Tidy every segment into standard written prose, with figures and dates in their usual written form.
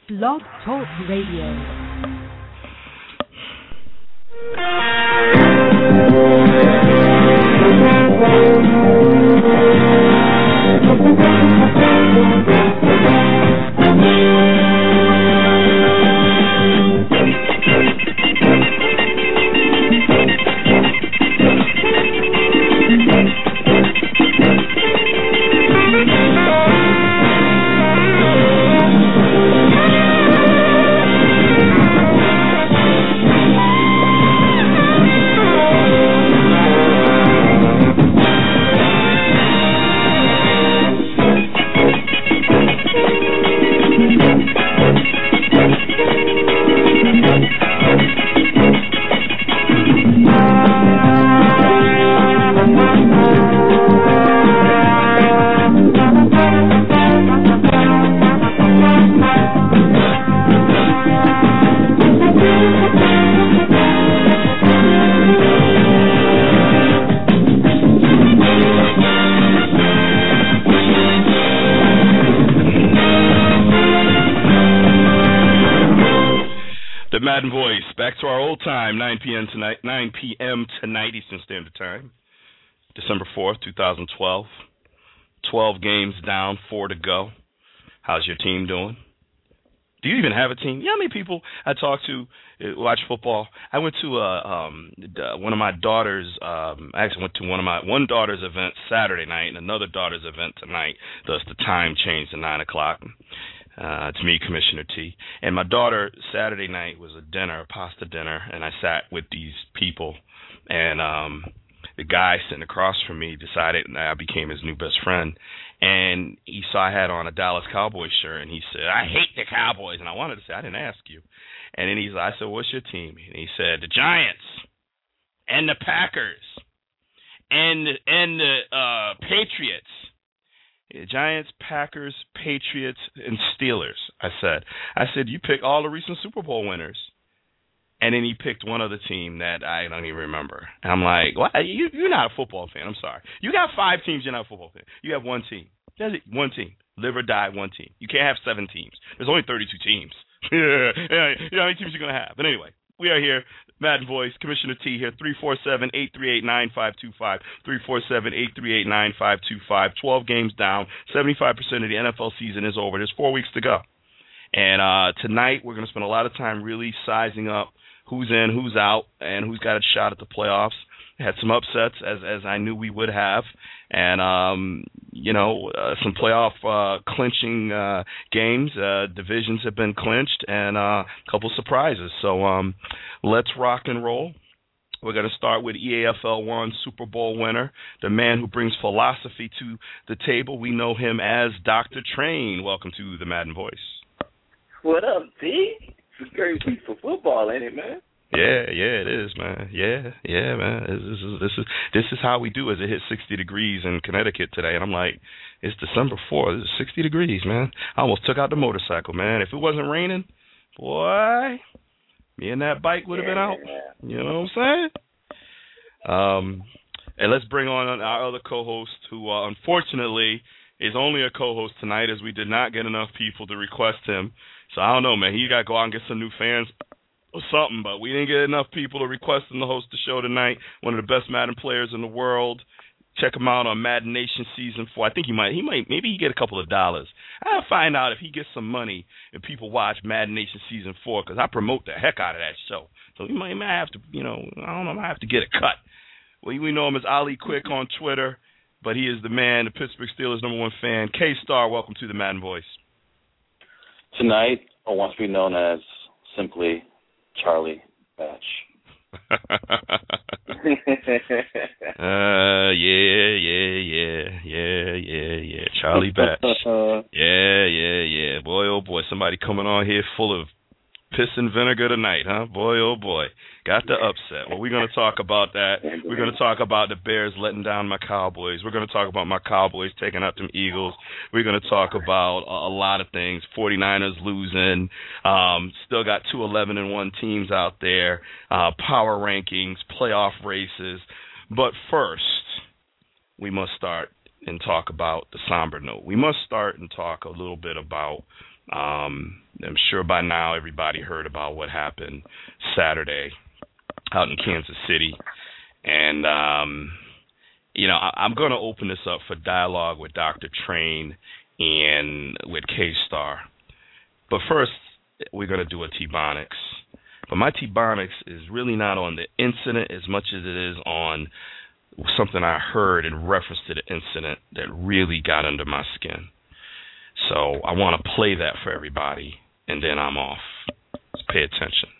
Blog Talk Radio. Madden Voice, back to our old time, 9 p.m. tonight, Eastern Standard Time, December 4th, 2012. 12 games down, 4 to go. How's your team doing? Do you even have a team? You know how many people I talk to watch football? I went to one of my daughters. I actually went to one daughter's event Saturday night and another daughter's event tonight. Thus, the time changed to 9 o'clock. It's me, Commissioner T. And my daughter, Saturday night was a pasta dinner, and I sat with these people. And the guy sitting across from me decided I became his new best friend. And he saw I had on a Dallas Cowboys shirt, and he said, "I hate the Cowboys." And I wanted to say, "I didn't ask you." And then I said, "What's your team?" And he said, "The Giants and the Packers and the Patriots." Giants, Packers, Patriots, and Steelers, I said, "You pick all the recent Super Bowl winners." And then he picked one other team that I don't even remember. And I'm like, "What? You're not a football fan. I'm sorry. You got 5 teams, you're not a football fan. You have one team. That's it. One team. Live or die, one team. You can't have 7 teams. There's only 32 teams. You know how many teams you're going to have. But anyway, we are here. Madden Voice, Commissioner T here, 347-838-9525, 347-838-9525, 12 games down, 75% of the NFL season is over. There's 4 weeks to go. And tonight we're going to spend a lot of time really sizing up who's in, who's out, and who's got a shot at the playoffs. Had some upsets, as I knew we would have, and some playoff clinching games. Divisions have been clinched, and a couple surprises. So let's rock and roll. We're going to start with EAFL 1 Super Bowl winner, the man who brings philosophy to the table. We know him as Dr. Train. Welcome to the Madden Voice. What up, D? It's a great week for football, ain't it, man? Yeah, it is, man. Yeah, man. This is how we do as it hit 60 degrees in Connecticut today. And I'm like, it's December 4th. It's 60 degrees, man. I almost took out the motorcycle, man. If it wasn't raining, boy, me and that bike would have been out. You know what I'm saying? And let's bring on our other co-host who, unfortunately, is only a co-host tonight as we did not get enough people to request him. So I don't know, man. He got to go out and get some new fans or something, but we didn't get enough people to request him to host the show tonight. One of the best Madden players in the world. Check him out on Madden Nation Season 4. I think maybe he get a couple of dollars. I'll find out if he gets some money if people watch Madden Nation Season 4, because I promote the heck out of that show. So he might have to, I don't know, I might have to get a cut. Well, we know him as Ali Quick on Twitter, but he is the man, the Pittsburgh Steelers' #1 fan. K-Star, welcome to the Madden Voice. Tonight, I want to be known as simply Charlie Batch. Yeah. Charlie Batch. Yeah. Boy, oh boy, somebody coming on here full of piss and vinegar tonight, huh? Boy, oh boy. Got the upset. Well, we're going to talk about that. We're going to talk about the Bears letting down my Cowboys. We're going to talk about my Cowboys taking out them Eagles. We're going to talk about a lot of things. 49ers losing. Still got 2 11-1 teams out there. Power rankings, playoff races. But first, we must start and talk about the somber note. We must start and talk a little bit about I'm sure by now everybody heard about what happened Saturday out in Kansas City. And, I'm going to open this up for dialogue with Dr. Train and with K-Star. But first, we're going to do a T-Bonics. But my T-Bonics is really not on the incident as much as it is on something I heard in reference to the incident that really got under my skin. So I want to play that for everybody, and then I'm off. Let's pay attention.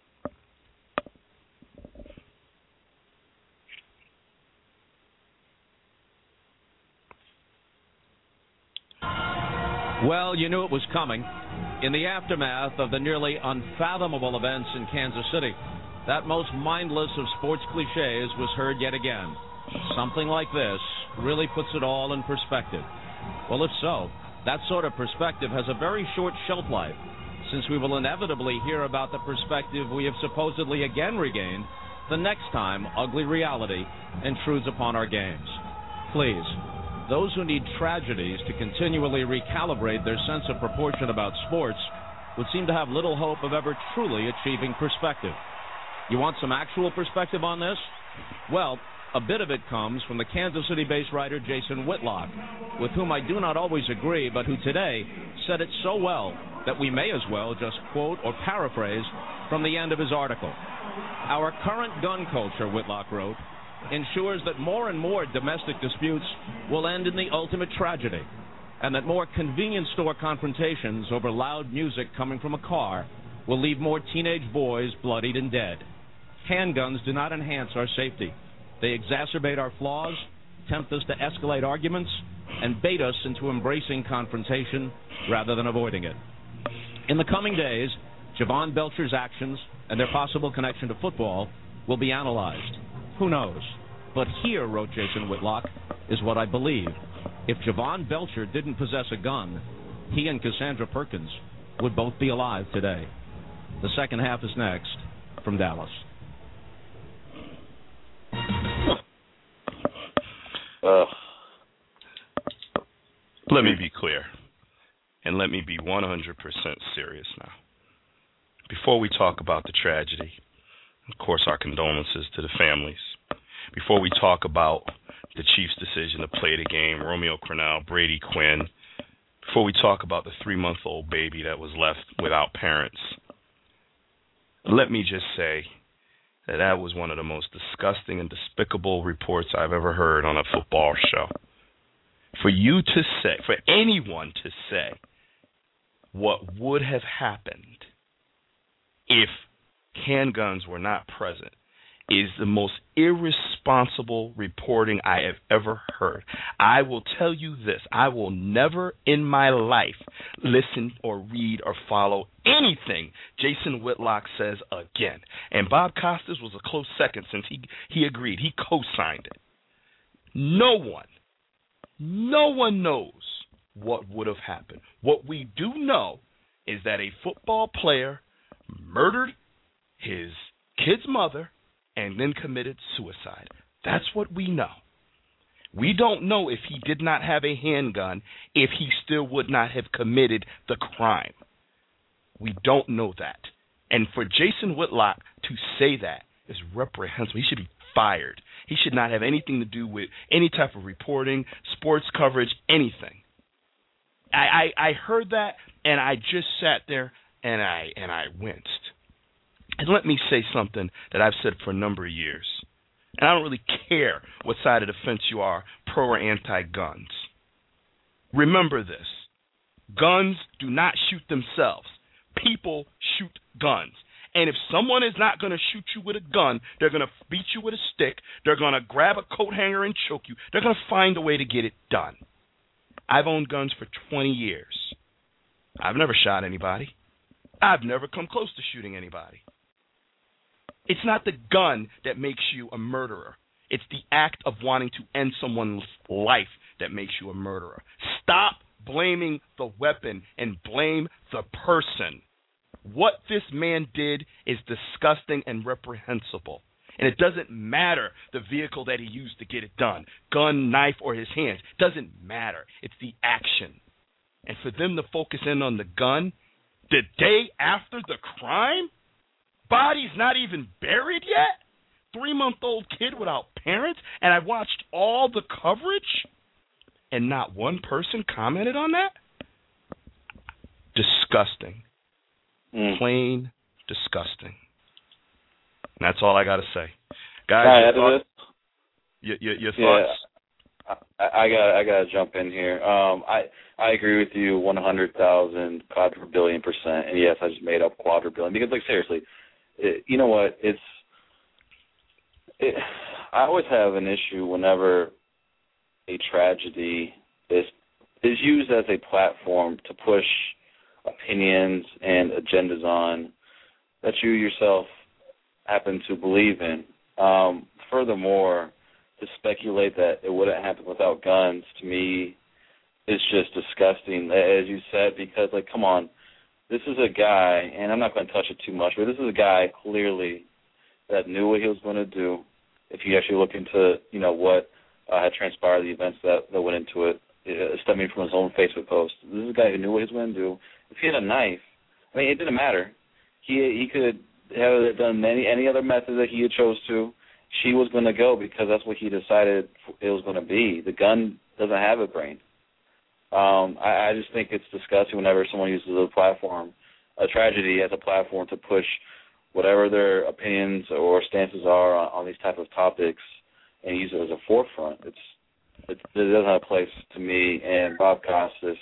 Well, you knew it was coming. In the aftermath of the nearly unfathomable events in Kansas City, that most mindless of sports cliches was heard yet again. Something like this really puts it all in perspective. Well, if so, that sort of perspective has a very short shelf life, since we will inevitably hear about the perspective we have supposedly again regained the next time ugly reality intrudes upon our games. Please, those who need tragedies to continually recalibrate their sense of proportion about sports would seem to have little hope of ever truly achieving perspective. You want some actual perspective on this? Well, a bit of it comes from the Kansas City-based writer Jason Whitlock, with whom I do not always agree, but who today said it so well that we may as well just quote or paraphrase from the end of his article. Our current gun culture, Whitlock wrote, ensures that more and more domestic disputes will end in the ultimate tragedy, and that more convenience store confrontations over loud music coming from a car will leave more teenage boys bloodied and dead. Handguns do not enhance our safety. They exacerbate our flaws, tempt us to escalate arguments, and bait us into embracing confrontation rather than avoiding it. In the coming days, Javon Belcher's actions and their possible connection to football will be analyzed. Who knows? But here, wrote Jason Whitlock, is what I believe. If Javon Belcher didn't possess a gun, he and Cassandra Perkins would both be alive today. The second half is next from Dallas. Let me be clear, and let me be 100% serious now. Before we talk about the tragedy, of course, our condolences to the families. Before we talk about the Chiefs' decision to play the game, Romeo Crennel, Brady Quinn, before we talk about the 3-month-old baby that was left without parents, let me just say that was one of the most disgusting and despicable reports I've ever heard on a football show. For you to say, for anyone to say what would have happened if handguns were not present is the most irresponsible reporting I have ever heard. I will tell you this. I will never in my life listen or read or follow anything Jason Whitlock says again. And Bob Costas was a close second since he agreed. He co-signed it. No one knows what would have happened. What we do know is that a football player murdered his kid's mother and then committed suicide. That's what we know. We don't know if he did not have a handgun, if he still would not have committed the crime. We don't know that. And for Jason Whitlock to say that is reprehensible. He should be fired. He should not have anything to do with any type of reporting, sports coverage, anything. I heard that, and I just sat there, and I winced. And let me say something that I've said for a number of years. And I don't really care what side of the fence you are, pro or anti-guns. Remember this. Guns do not shoot themselves. People shoot guns. And if someone is not going to shoot you with a gun, they're going to beat you with a stick, they're going to grab a coat hanger and choke you, they're going to find a way to get it done. I've owned guns for 20 years. I've never shot anybody. I've never come close to shooting anybody. It's not the gun that makes you a murderer. It's the act of wanting to end someone's life that makes you a murderer. Stop blaming the weapon and blame the person. What this man did is disgusting and reprehensible. And it doesn't matter the vehicle that he used to get it done, gun, knife, or his hands. It doesn't matter. It's the action. and for them to focus in on the gun the day after the crime? Body's not even buried yet? 3-month-old kid without parents? And I watched all the coverage, and not one person commented on that? Disgusting. Plain disgusting. And that's all I got to say. Guys, your thoughts? I got to jump in here. I agree with you 100,000 quadrillion %. And yes, I just made up quadrillion because, like, seriously, you know what? I always have an issue whenever a tragedy is used as a platform to push opinions and agendas on that you yourself happen to believe in. Furthermore, to speculate that it wouldn't happen without guns, to me, is just disgusting, as you said, because, like, come on, this is a guy, and I'm not going to touch it too much, but this is a guy clearly that knew what he was going to do. If you actually look into, you know, what had transpired, the events that went into it, stemming from his own Facebook post. This is a guy who knew what he was going to do. If he had a knife, I mean, it didn't matter. He could have done any other method that he had chose to. She was going to go because that's what he decided it was going to be. The gun doesn't have a brain. I just think it's disgusting whenever someone uses a tragedy as a platform to push whatever their opinions or stances are on these type of topics and use it as a forefront. It doesn't have a place to me. And Bob Costas,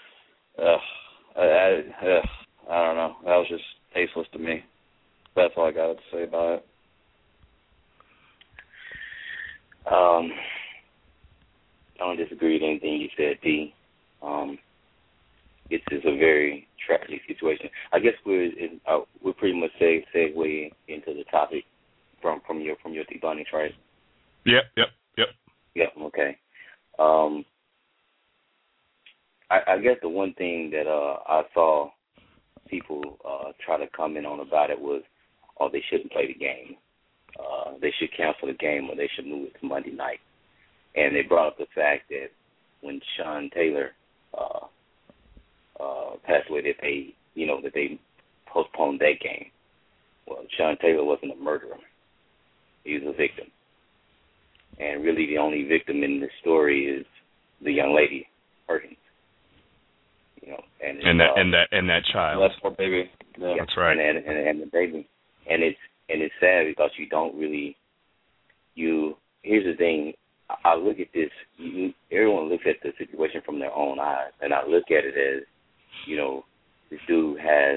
I don't know. That was just tasteless to me. That's all I got to say about it. I don't disagree with anything you said, D. It's a very tragic situation. I guess we're pretty much segue into the topic from your debunking, right? Yep. Yeah. Okay. I guess the one thing that I saw people try to comment on about it was, they shouldn't play the game. They should cancel the game, or they should move it to Monday night. And they brought up the fact that when Sean Taylor passed away, that they postponed that game. Well, Sean Taylor wasn't a murderer; he was a victim, and really the only victim in this story is the young lady, Perkins. You know, and that child. That's poor baby. Yeah. That's right. And the baby, and it's sad because you don't really. Here's the thing. I look at this. Everyone looks at the situation from their own eyes, and I look at it as, you know, this dude has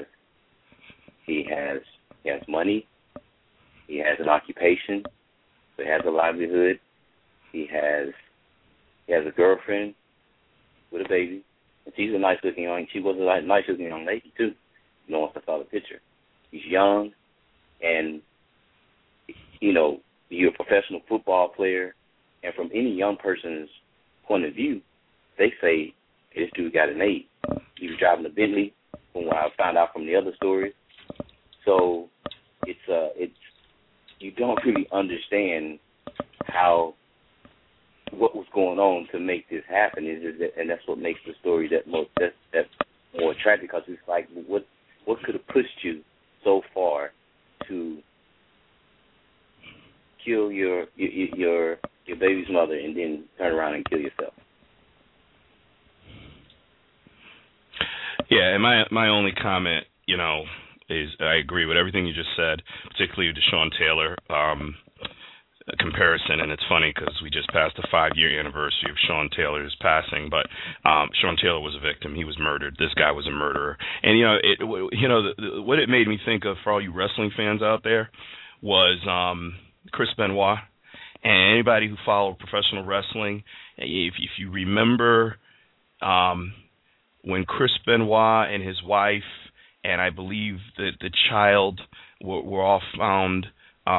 money, he has an occupation, so he has a livelihood, he has a girlfriend with a baby, and she was a nice looking young lady too. You know, once I saw the picture, he's young, and you know, you're a professional football player. And from any young person's point of view, they say this dude got an 8. He was driving a Bentley, from what I found out from the other stories. So it's you don't really understand what was going on to make this happen. And that's what makes the story that more tragic, because it's like what could have pushed you so far to kill your baby's mother and then turn around and kill yourself. Yeah, and my only comment, you know, is I agree with everything you just said, particularly the Sean Taylor comparison. And it's funny because we just passed the 5-year anniversary of Sean Taylor's passing, but Sean Taylor was a victim. He was murdered. This guy was a murderer. And what it made me think of, for all you wrestling fans out there, was Chris Benoit. And anybody who followed professional wrestling, if you remember when Chris Benoit and his wife and I believe that the child were all found,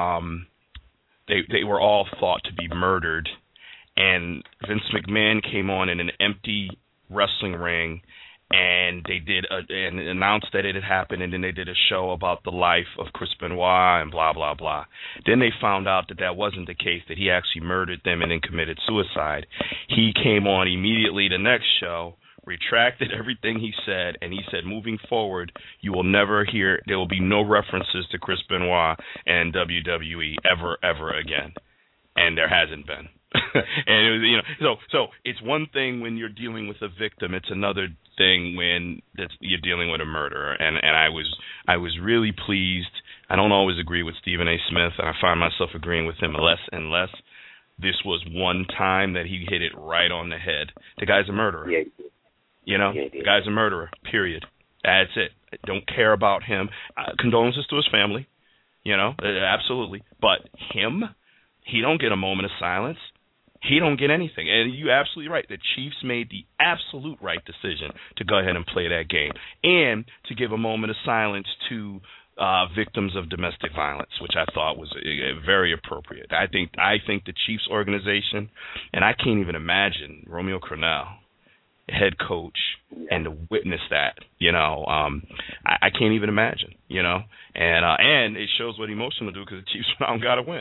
they were all thought to be murdered. And Vince McMahon came on in an empty wrestling ring, and they did and announced that it had happened, and then they did a show about the life of Chris Benoit and blah, blah, blah. Then they found out that wasn't the case, that he actually murdered them and then committed suicide. He came on immediately the next show, retracted everything he said, and he said, moving forward, you will never hear, there will be no references to Chris Benoit and WWE ever again. And there hasn't been. And it was, so it's one thing when you're dealing with a victim, it's another thing when you're dealing with a murderer. And I was really pleased. I don't always agree with Stephen A. Smith, and I find myself agreeing with him less and less. This was one time that he hit it right on the head. The guy's a murderer. Yeah. The guy's a murderer, period. That's it. I don't care about him. Condolences to his family, absolutely. But him, he don't get a moment of silence. He don't get anything. And you're absolutely right. The Chiefs made the absolute right decision to go ahead and play that game and to give a moment of silence to victims of domestic violence, which I thought was very appropriate. I think the Chiefs organization, and I can't even imagine Romeo Crennel, head coach, and to witness that, I can't even imagine, and it shows what emotion will do because the Chiefs now got to win,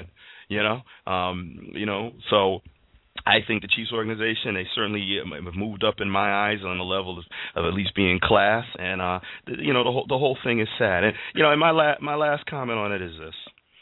so I think the Chiefs organization, they certainly have moved up in my eyes on the level of at least being class, and the whole thing is sad. And and my last comment on it is this: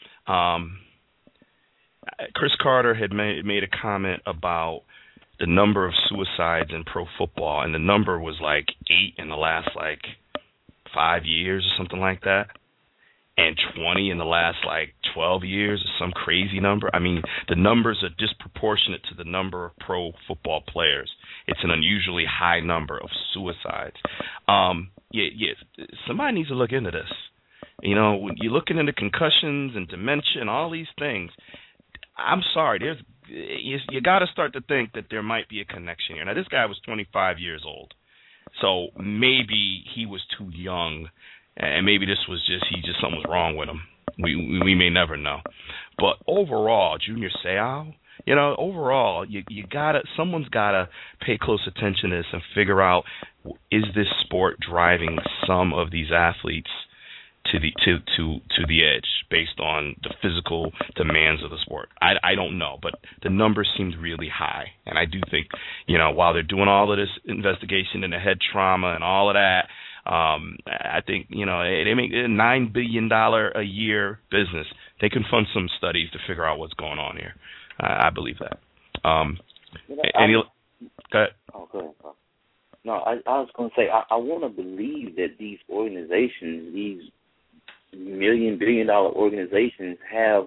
Chris Carter had made a comment about the number of suicides in pro football, and the number was like 8 in the last 5 years or something like that, and 20 in the last 12 years or some crazy number. I mean, the numbers are disproportionate to the number of pro football players. It's an unusually high number of suicides. Somebody needs to look into this. When you're looking into concussions and dementia and all these things, I'm sorry, you got to start to think that there might be a connection here. Now, this guy was 25 years old, so maybe he was too young, and maybe this was just something was wrong with him. We may never know. But overall, Junior Seau, overall, someone's gotta pay close attention to this and figure out, is this sport driving some of these athletes to the edge based on the physical demands of the sport? I don't know, but the numbers seemed really high, and I do think, while they're doing all of this investigation into head trauma and all of that, I think, they make a $9 billion a year business. They can fund some studies to figure out what's going on here. I believe that. Go ahead. Oh, go ahead, Carl. No, I was going to say, I want to believe that these organizations, these billion-dollar organizations have,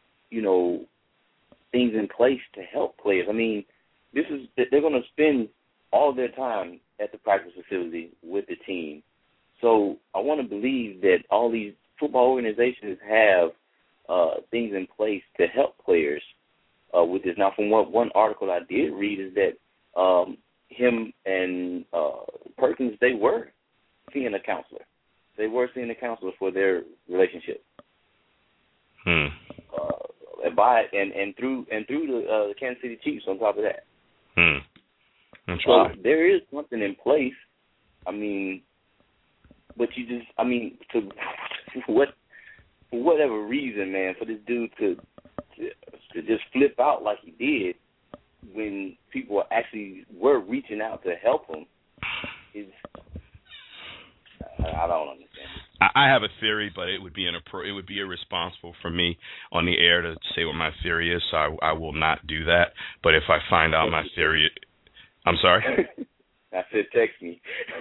things in place to help players. I mean, they're going to spend all their time at the practice facility with the team. So I want to believe that all these football organizations have things in place to help players with this. Now, from one article I did read is that him and Perkins, they were seeing a counselor. They were seeing a counselor for their relationship. And through the Kansas City Chiefs on top of that. That's so right. There is something in place. I mean, but for whatever reason, man, for this dude to just flip out like he did when people actually were reaching out to help him is, I don't understand. I have a theory, but it would be irresponsible for me on the air to say what my theory is, so I will not do that. But if I find out my theory, I'm sorry. I said text me.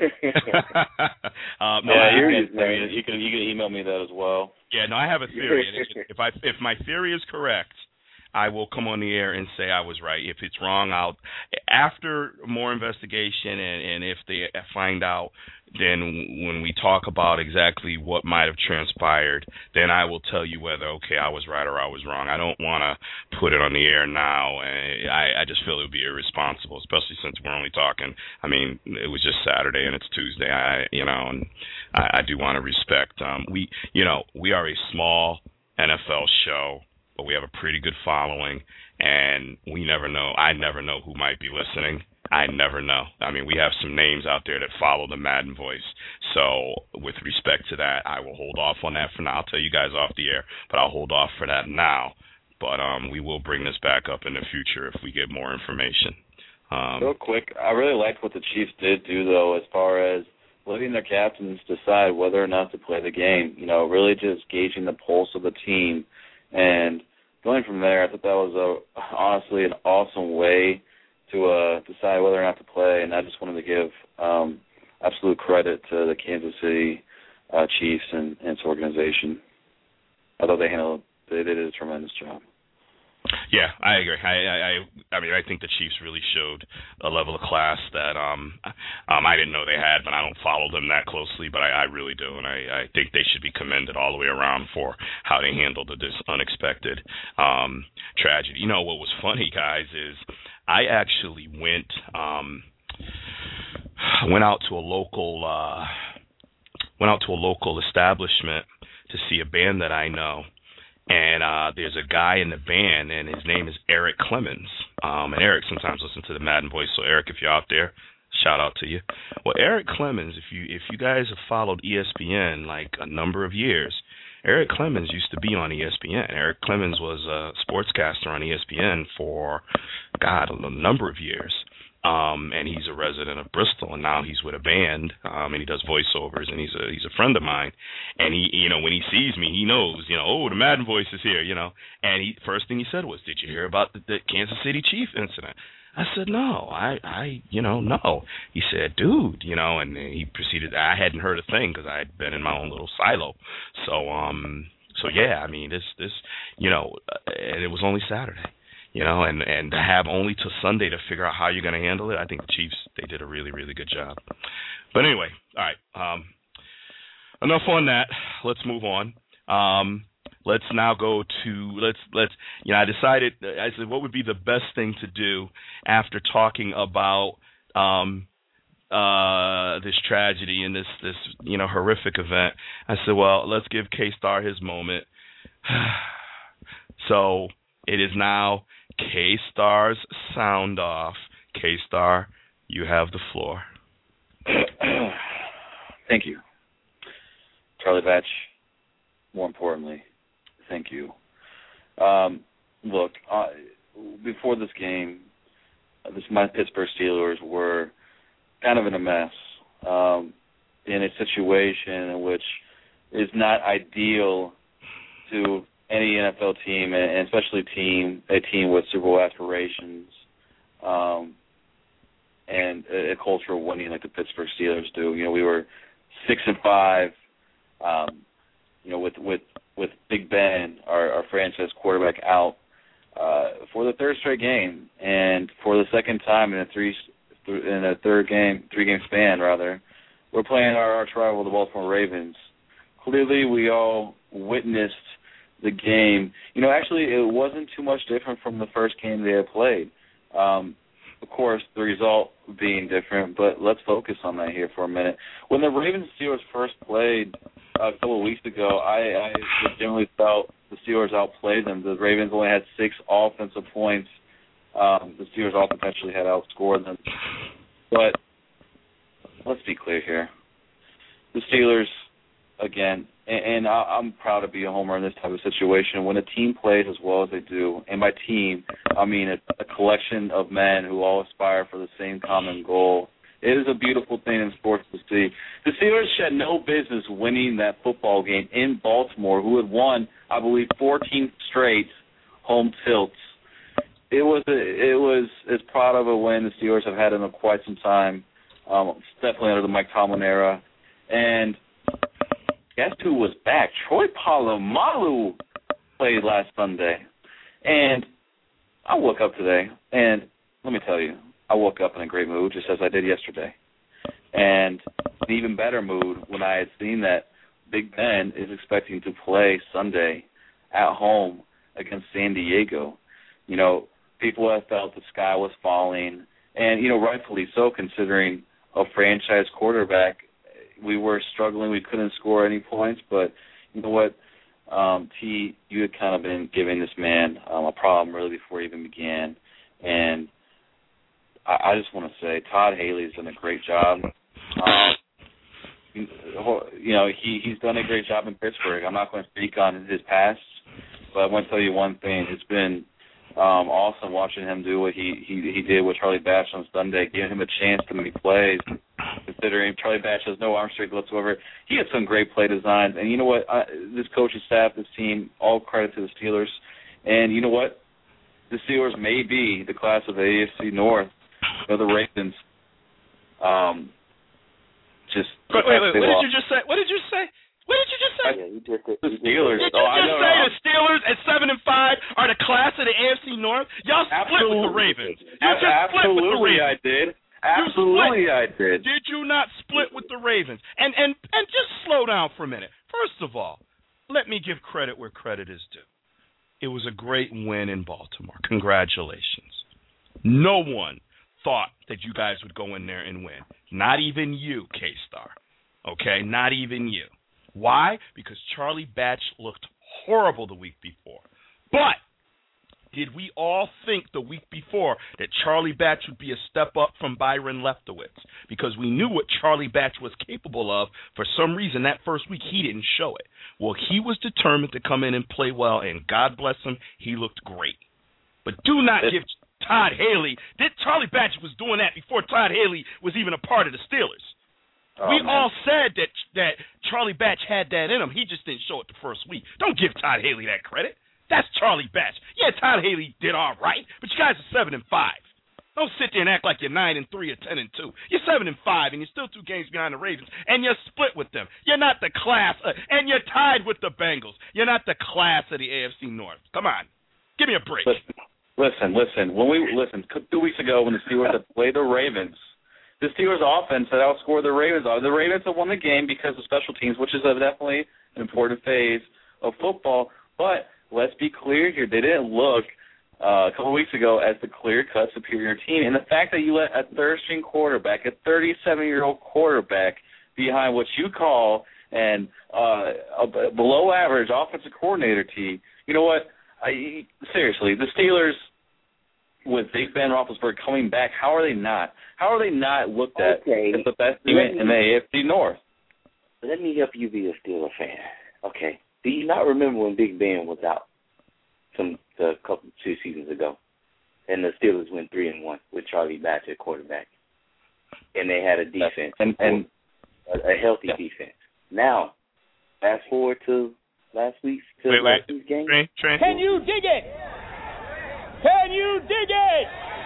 No, I hear you, man. You can email me that as well. Yeah, no, I have a theory. And if my theory is correct, I will come on the air and say I was right. If it's wrong, after more investigation and if they find out, then when we talk about exactly what might have transpired, then I will tell you whether, okay, I was right or I was wrong. I don't want to put it on the air now. I just feel it would be irresponsible, especially since we're only talking. I mean, it was just Saturday and it's Tuesday. And I do want to respect. We are a small NFL show, but we have a pretty good following, and we never know. I never know who might be listening. I never know. I mean, we have some names out there that follow the Madden Voice. So with respect to that, I will hold off on that for now. I'll tell you guys off the air, but I'll hold off for that now. But we will bring this back up in the future if we get more information. Real quick, I really liked what the Chiefs did do, though, as far as letting their captains decide whether or not to play the game. Really just gauging the pulse of the team and going from there. I thought that was honestly an awesome way to decide whether or not to play, and I just wanted to give absolute credit to the Kansas City Chiefs and its organization. I thought they did a tremendous job. Yeah, I agree. I mean, I think the Chiefs really showed a level of class that I didn't know they had, but I don't follow them that closely, but I really do, and I think they should be commended all the way around for how they handled this unexpected tragedy. What was funny, guys, is I actually went out to a local establishment to see a band that I know. And there's a guy in the band, and his name is Eric Clemens. And Eric sometimes listens to the Madden Voice. So Eric, if you're out there, shout out to you. Well, Eric Clemens, if you guys have followed ESPN like a number of years, Eric Clemens used to be on ESPN. Eric Clemens was a sportscaster on ESPN for a number of years. And he's a resident of Bristol, and now he's with a band, and he does voiceovers, and he's a friend of mine. And he, when he sees me, he knows, the Madden Voice is here, And first thing he said was, "Did you hear about the Kansas City Chief incident?" I said, "No, I no." He said, "Dude, and he proceeded. I hadn't heard a thing because I had been in my own little silo. So yeah, I mean, this, and it was only Saturday. And to have only till Sunday to figure out how you're going to handle it, I think the Chiefs, they did a really, really good job. But anyway, all right, enough on that. Let's move on. Let's now go to, I decided, I said, what would be the best thing to do after talking about this tragedy and this horrific event. I said, well, let's give K-Star his moment. So it is now K-Star's sound off. K-Star, you have the floor. Thank you. Charlie Batch, more importantly, thank you. Look, before this game, my Pittsburgh Steelers were kind of in a mess, in a situation in which is not ideal to any NFL team, and especially a team with Super Bowl aspirations, and a culture of winning like the Pittsburgh Steelers do. We were 6-5, with Big Ben, our franchise quarterback, out for the third straight game, and for the second time in a three-game span, we're playing our arch rival, the Baltimore Ravens. Clearly, we all witnessed the game. Actually, it wasn't too much different from the first game they had played. Of course, the result being different, but let's focus on that here for a minute. When the Ravens Steelers first played a couple of weeks ago, I generally felt the Steelers outplayed them. The Ravens only had 6 offensive points. The Steelers all potentially had outscored them. But let's be clear here. The Steelers, again, and I'm proud to be a homer in this type of situation. When a team plays as well as they do, and by team, I mean a collection of men who all aspire for the same common goal, it is a beautiful thing in sports to see. The Steelers had no business winning that football game in Baltimore, who had won, I believe, 14 straight home tilts. It was as proud of a win the Steelers have had in quite some time, definitely under the Mike Tomlin era. And guess who was back? Troy Polamalu played last Sunday. And I woke up today, and let me tell you, I woke up in a great mood, just as I did yesterday. And an even better mood when I had seen that Big Ben is expecting to play Sunday at home against San Diego. People have felt the sky was falling, and, rightfully so, considering a franchise quarterback. We were struggling. We couldn't score any points, but you know what, T, you had kind of been giving this man a problem really before he even began, and I just want to say Todd Haley's done a great job. He's done a great job in Pittsburgh. I'm not going to speak on his past, but I want to tell you one thing. It's been Awesome watching him do what he did with Charlie Batch on Sunday, giving him a chance to make plays. Considering Charlie Batch has no arm strength whatsoever, he had some great play designs. And you know what? This coaching staff, this team, all credit to the Steelers. And you know what? The Steelers may be the class of the AFC North. The Ravens. Wait, what did you just say? What did you just say? Yeah, you just the Steelers. Did you just say the Steelers at 7-5 are the class of the AFC North? Y'all split with the Ravens. You just split with the Ravens. I did. Absolutely, I did. Did you not split with the Ravens? And just slow down for a minute. First of all, let me give credit where credit is due. It was a great win in Baltimore. Congratulations. No one thought that you guys would go in there and win. Not even you, K-Star. Okay? Not even you. Why? Because Charlie Batch looked horrible the week before. But did we all think the week before that Charlie Batch would be a step up from Byron Leftwich? Because we knew what Charlie Batch was capable of. For some reason, that first week, he didn't show it. Well, he was determined to come in and play well, and God bless him, he looked great. But do not give Todd Haley. Charlie Batch was doing that before Todd Haley was even a part of the Steelers. All said that Charlie Batch had that in him. He just didn't show it the first week. Don't give Todd Haley that credit. That's Charlie Batch. Yeah, Todd Haley did all right, but you guys are 7-5. Don't sit there and act like you're 9-3 or 10-2. You're 7-5, and you're still 2 games behind the Ravens, and you're split with them. You're not the class, and you're tied with the Bengals. You're not the class of the AFC North. Come on, give me a break. Listen. 2 weeks ago, when the Steelers had played the Ravens, the Steelers' offense had outscored the Ravens. The Ravens have won the game because of special teams, which is definitely an important phase of football. But let's be clear here. They didn't look a couple of weeks ago as the clear-cut superior team. And the fact that you let a third-string quarterback, a 37-year-old quarterback, behind what you call a below-average offensive coordinator team, you know what? Seriously, the Steelers, with Big Ben Roethlisberger coming back, how are they not looked at as the best team in the AFC North? Let me help you be a Steelers fan. Okay. Do you not remember when Big Ben was out a couple 2 seasons ago, and the Steelers went 3-1 with Charlie Batch at quarterback, and they had a defense and a healthy defense. Now, fast forward to last week's game. Train. Can you dig it? Can you dig it?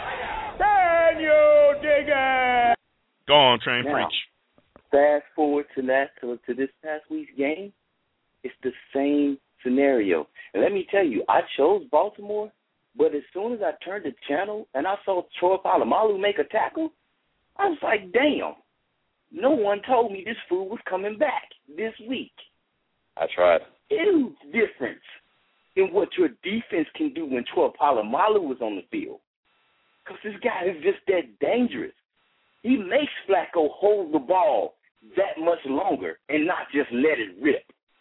Can you dig it? Go on, Train, now, preach. Fast forward to this past week's game. It's the same scenario. And let me tell you, I chose Baltimore, but as soon as I turned the channel and I saw Troy Polamalu make a tackle, I was like, damn, no one told me this fool was coming back this week. I tried. Huge difference in what your defense can do when Troy Polamalu was on the field. Because this guy is just that dangerous. He makes Flacco hold the ball that much longer and not just let it rip.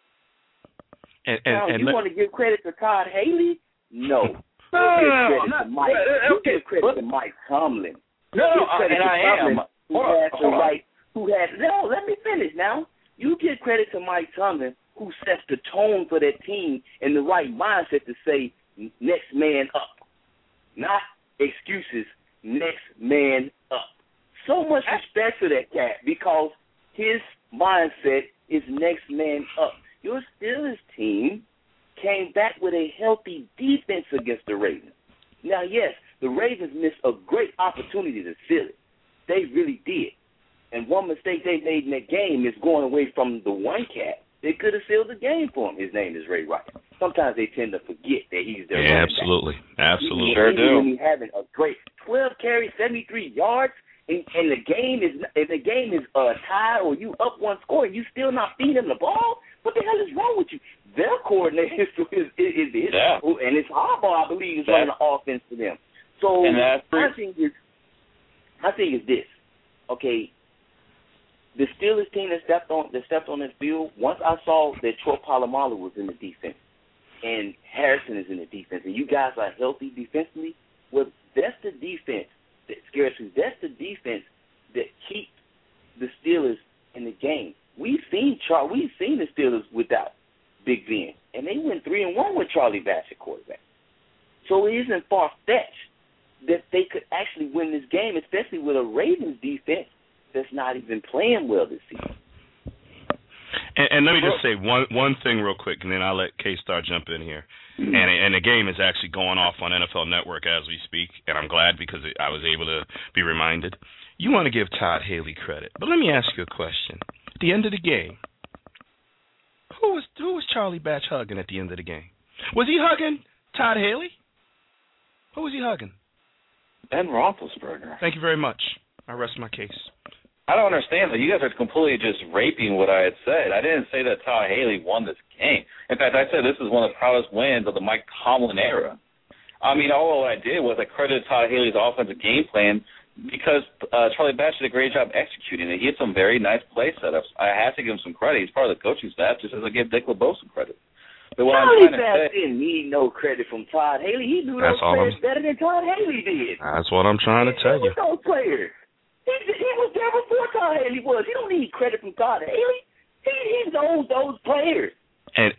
Now, you want to give credit to Todd Haley? No. Give credit to Mike Tomlin. Let me finish now. You give credit to Mike Tomlin, who sets the tone for that team and the right mindset to say, next man up. Not excuses, next man up. So much respect for that cat because his mindset is next man up. Your Steelers team came back with a healthy defense against the Ravens. Now, yes, the Ravens missed a great opportunity to seal it. They really did. And one mistake they made in that game is going away from the one cat. They could have sealed the game for him. His name is Ray Rice. Sometimes they tend to forget that he's their running back. Absolutely. Sure do. He's having a great 12 carries, 73 yards, and the game is tied or you up one score and you still not feeding him the ball. What the hell is wrong with you? Their coordinator is and it's Harbaugh, I believe, is running the offense for them. So my thing is this. Okay, the Steelers team that stepped on this field, once I saw that Troy Polamalu was in the defense and Harrison is in the defense and you guys are healthy defensively, well, that's the defense that scares you. That's the defense that keeps the Steelers in the game. We've seen the Steelers without Big Ben, and they went 3-1 with Charlie Batch at quarterback. So So it isn't far-fetched that they could actually win this game, especially with a Ravens defense that's not even playing well this season. And let me just say one thing real quick, and then I'll let K-Star jump in here. And the game is actually going off on NFL Network as we speak, and I'm glad because I was able to be reminded. You want to give Todd Haley credit, but let me ask you a question. At the end of the game, who was Charlie Batch hugging at the end of the game? Was he hugging Todd Haley? Who was he hugging? Ben Roethlisberger. Thank you very much. I rest my case. I don't understand that. You guys are completely just raping what I had said. I didn't say that Todd Haley won this game. In fact, I said this is one of the proudest wins of the Mike Tomlin era. I mean, all I did was I credited Todd Haley's offensive game plan because Charlie Batch did a great job executing it. He had some very nice play setups. I have to give him some credit. He's part of the coaching staff, just as I give Dick LeBeau some credit. But what Charlie I'm trying to Batch say, didn't need no credit from Todd Haley. He knew those players better than Todd Haley did. That's what I'm trying to tell you. Those players. He was there before Todd Haley was. He don't need credit from Todd Haley. He knows those players. And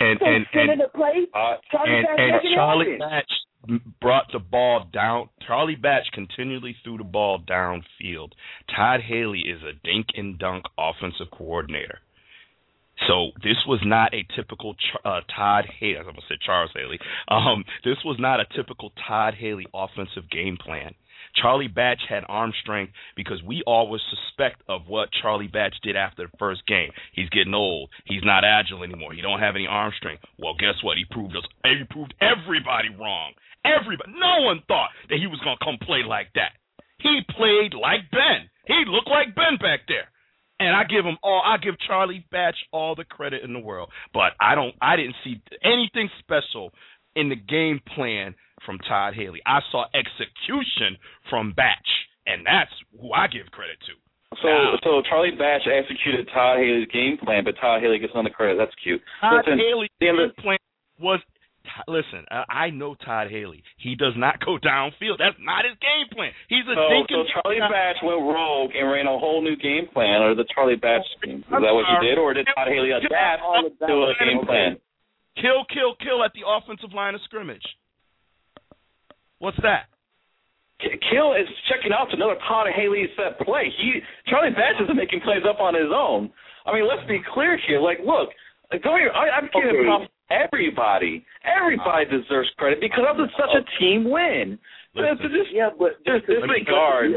Charlie Batch brought the ball down. Charlie Batch continually threw the ball downfield. Todd Haley is a dink and dunk offensive coordinator. So this was not a typical Todd Haley. I'm going to say Charles Haley. This was not a typical Todd Haley offensive game plan. Charlie Batch had arm strength because we always suspect of what Charlie Batch did after the first game. He's getting old. He's not agile anymore. He don't have any arm strength. Well, guess what? He proved everybody wrong. Everybody. No one thought that he was going to come play like that. He played like Ben. He looked like Ben back there. And I give Charlie Batch all the credit in the world. But I didn't see anything special in the game plan from Todd Haley. I saw execution from Batch, and that's who I give credit to. So Charlie Batch executed Todd Haley's game plan, but Todd Haley gets none of the credit. That's cute. Todd Haley's game plan was listen, I know Todd Haley. He does not go downfield. That's not his game plan. He's a So Charlie Batch went rogue and ran a whole new game plan, or the Charlie Batch scheme. Is that what you did, or did Todd Haley adapt to a game plan? Kill at the offensive line of scrimmage. What's that? Kill is checking out to another Todd Haley set play. Charlie Batch isn't making plays up on his own. I mean, let's be clear here. Like, look, go here. I'm giving props to everybody. Everybody deserves credit because of such a team win. But disregard.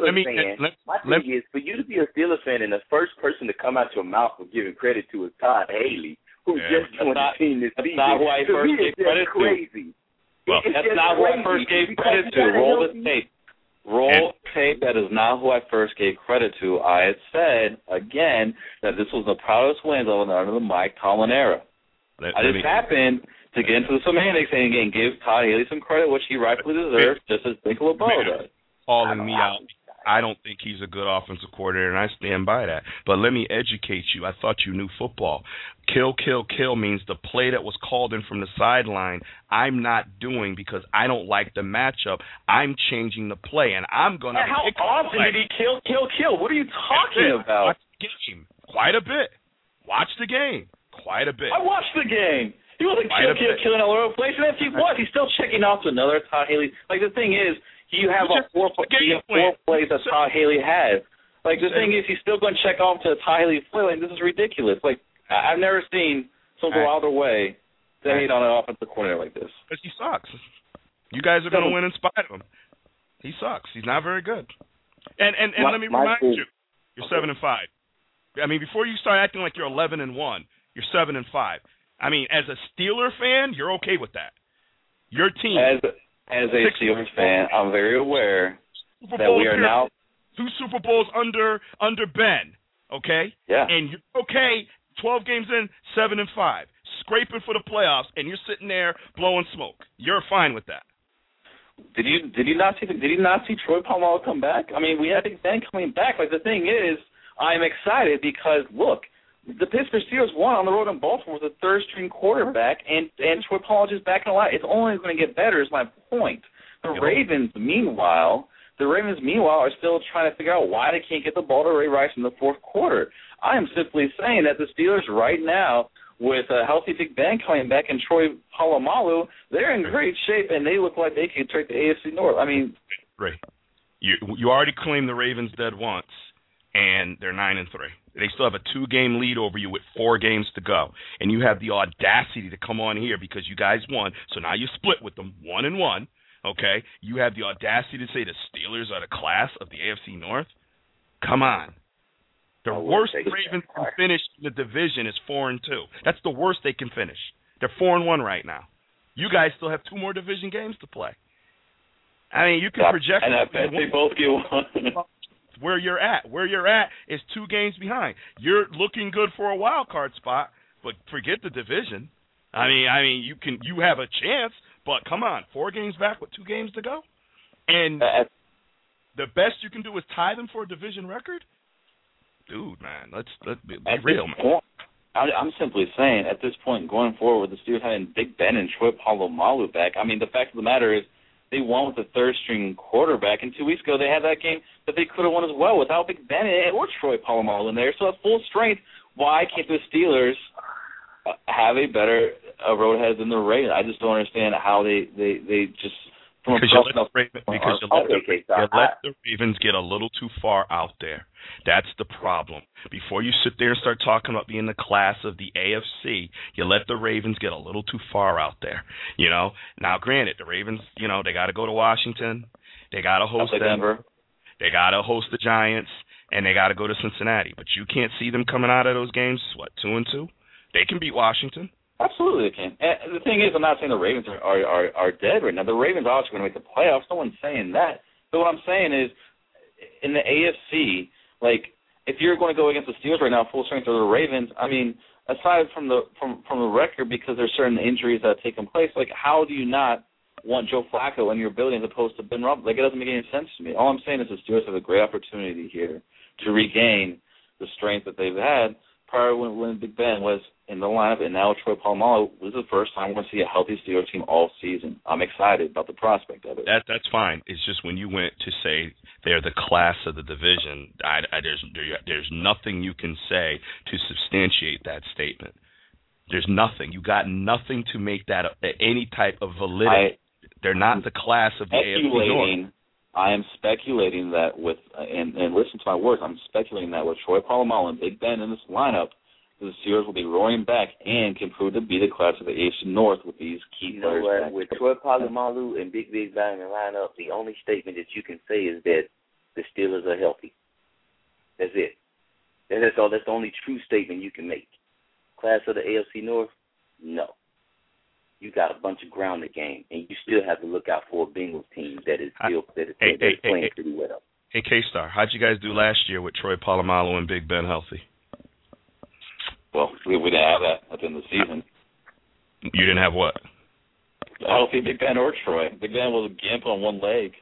My thing is, for you to be a Steelers fan and the first person to come out your mouth for giving credit to is Todd Haley, who just joined the team this season. That's not who I first gave credit to. Well, that's not who I first gave credit to. Roll the tape. Roll tape. That is not who I first gave credit to. I had said, again, that this was the proudest win under the Mike Tomlin era. I just happened to get into the semantics and again give Todd Haley some credit, which he rightfully deserves, just as Dick LeBeau does. Calling me out. I don't think he's a good offensive coordinator, and I stand by that. But let me educate you. I thought you knew football. Kill means the play that was called in from the sideline I'm not doing because I don't like the matchup. I'm changing the play, and I'm going to How often did he kill? What are you talking about? Watch the game. Quite a bit. Watch the game. Quite a bit. I watched the game. He wasn't killing all over the place. And if he was, he's still checking off to another Todd Haley. Like, the thing is, you have four plays that Todd Haley has. Like, the thing is, he's still going to check off to Todd Haley's play. Like, this is ridiculous. Like, I've never seen someone go out of their way to hate on an offensive coordinator like this. Because he sucks. You guys are going to win in spite of him. He sucks. He's not very good. And let me remind you, you're 7-5. I mean, before you start acting like you're 11-1, you're 7-5. I mean, as a Steeler fan, you're okay with that. Your team. As a Steelers fan, I'm very aware that we are now 2 Super Bowls under Ben, okay? Yeah. And you're okay, 12 games in, 7-5, scraping for the playoffs, and you're sitting there blowing smoke. You're fine with that. Did you not see Troy Polamalu come back? I mean, we had Big Ben coming back. Like, the thing is, I'm excited because look, the Pittsburgh Steelers won on the road in Baltimore with a third-string quarterback, and Troy Polamalu is back in the line. It's only going to get better, is my point. The Ravens, meanwhile, are still trying to figure out why they can't get the ball to Ray Rice in the fourth quarter. I am simply saying that the Steelers right now with a healthy Big Ben coming back and Troy Polamalu, they're in great shape, and they look like they can take the AFC North. I mean, right. You already claimed the Ravens dead once, and they're 9-3. They still have a 2-game lead over you with 4 games to go, and you have the audacity to come on here because you guys won. So now you split with them 1-1. Okay, you have the audacity to say the Steelers are the class of the AFC North. Come on. The worst Ravens can finish in the division is 4-2. That's the worst they can finish. They're 4-1 right now. You guys still have 2 more division games to play. I mean, you can project. And I bet they both get one. Where you're at is 2 games behind. You're looking good for a wild card spot, but forget the division. I mean, you have a chance, but come on, 4 games back with 2 games to go, and the best you can do is tie them for a division record. Dude, man, let's be real, man. I'm simply saying, at this point, going forward with the Steelers having Big Ben and Troy Polamalu back, I mean, the fact of the matter is they won with the third-string quarterback, and 2 weeks ago they had that game that they could have won as well without Big Ben or Troy Polamalu in there. So at full strength, why can't the Steelers have a better road ahead than the Ravens? I just don't understand how they just because you let the Ravens get a little too far out there. That's the problem. Before you sit there and start talking about being the class of the AFC, you let the Ravens get a little too far out there. You know. Now, granted, the Ravens, you know, they got to go to Washington, they got to host Denver, they got to host the Giants, and they got to go to Cincinnati. But you can't see them coming out of those games. What, 2-2? They can beat Washington. Absolutely, they can. And the thing is, I'm not saying the Ravens are dead right now. The Ravens are also going to make the playoffs. No one's saying that. But what I'm saying is, in the AFC, like, if you're going to go against the Steelers right now, full strength, or the Ravens, I mean, aside from the record, because there's certain injuries that have taken place, like, how do you not want Joe Flacco in your building as opposed to Ben Roethlisberger? Like, it doesn't make any sense to me. All I'm saying is the Steelers have a great opportunity here to regain the strength that they've had prior when Big Ben was in the lineup, and now Troy Polamalu. This is the first time we're going to see a healthy Steelers team all season. I'm excited about the prospect of it. That's fine. It's just when you went to say they're the class of the division, there's nothing you can say to substantiate that statement. There's nothing. You got nothing to make that any type of validity. They're not the class of the AFC North. I am speculating that with, and listen to my words, I'm speculating that with Troy Polamalu and Big Ben in this lineup, the Steelers will be roaring back and can prove to be the class of the AFC North with these key players. You know what? With Troy Polamalu and Big Ben in the lineup, the only statement that you can say is that the Steelers are healthy. That's it. That's all. That's the only true statement you can make. Class of the AFC North? No. You got a bunch of ground to gain, and you still have to look out for a Bengals team that is still playing pretty well. Hey, K-Star, how'd you guys do last year with Troy Polamalu and Big Ben healthy? Well, we didn't have that at the end of the season. You didn't have what? Healthy Big Ben or Troy. Big Ben was a gimp on one leg.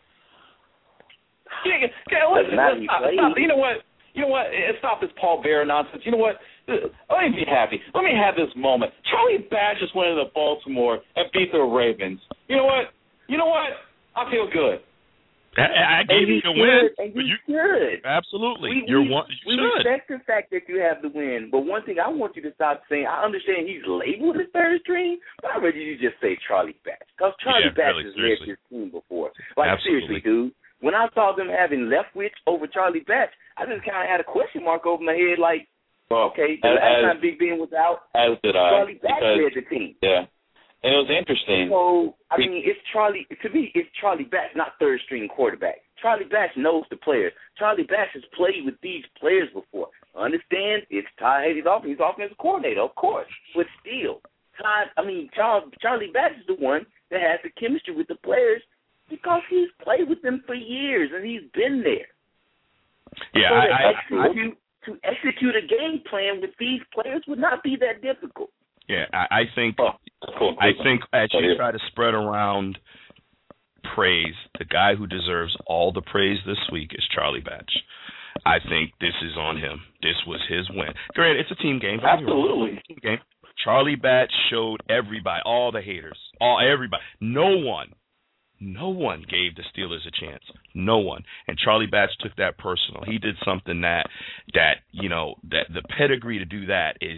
You know what? Stop this Paul Bearer nonsense. You know what? Let me be happy. Let me have this moment. Charlie Batch just went into Baltimore and beat the Ravens. You know what? I feel good. I gave you the win. And you should. Absolutely. We respect the fact that you have the win. But one thing I want you to stop saying, I understand he's labeled as third string, but I'd rather you just say Charlie Batch. Because Charlie Batch has led his team before. Like, absolutely. Seriously, dude. When I saw them having Leftwich over Charlie Batch, I just kind of had a question mark over my head, like, okay, the last time Big Ben was out, Charlie Batch led the team. Yeah. And it was interesting. So, I mean, it's Charlie Batch, not third-string quarterback. Charlie Batch knows the players. Charlie Batch has played with these players before. Understand? It's Todd Haley's offense. He's offensive coordinator, of course. But still, Charlie Batch is the one that has the chemistry with the players because he's played with them for years and he's been there. Yeah, to execute a game plan with these players would not be that difficult. Yeah, I think as you try to spread around praise, the guy who deserves all the praise this week is Charlie Batch. I think this is on him. This was his win. Granted, it's a team game. Absolutely. It's a team game. Charlie Batch showed everybody, all the haters, everybody. No one gave the Steelers a chance. No one. And Charlie Batch took that personal. He did something that the pedigree to do that is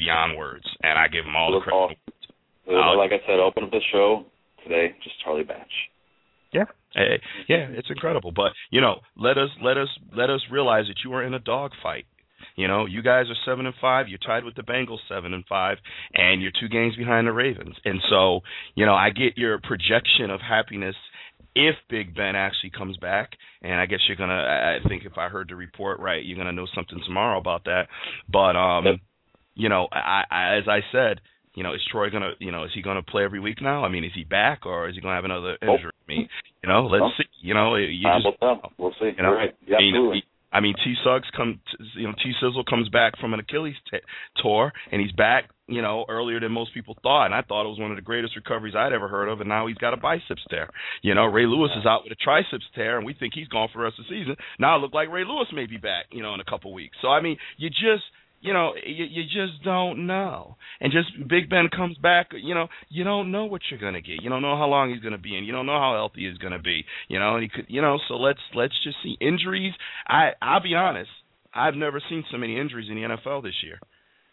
beyond words, and I give him all the credit. Awesome. Like I said, open up the show today, just Charlie Batch. Yeah, it's incredible. But let us realize that you are in a dogfight. You guys are 7-5. You're tied with the Bengals 7-5, and you're 2 games behind the Ravens. And so, I get your projection of happiness if Big Ben actually comes back. And I guess you're gonna. I think if I heard the report right, you're gonna know something tomorrow about that. But as I said, is Troy gonna? Is he gonna play every week now? I mean, is he back or is he gonna have another injury? I mean, let's see. We'll see. Right. Yeah, absolutely. I mean, T-Sizzle comes back from an Achilles tour, and he's back, earlier than most people thought. And I thought it was one of the greatest recoveries I'd ever heard of, and now he's got a biceps tear. Ray Lewis is out with a triceps tear, and we think he's gone for the rest of the season. Now it looked like Ray Lewis may be back, in a couple weeks. So, I mean, you just don't know. And just Big Ben comes back, you don't know what you're going to get. You don't know how long he's going to be in. You don't know how healthy he's going to be. And he could, so let's just see. Injuries, I'll be honest, I've never seen so many injuries in the NFL this year.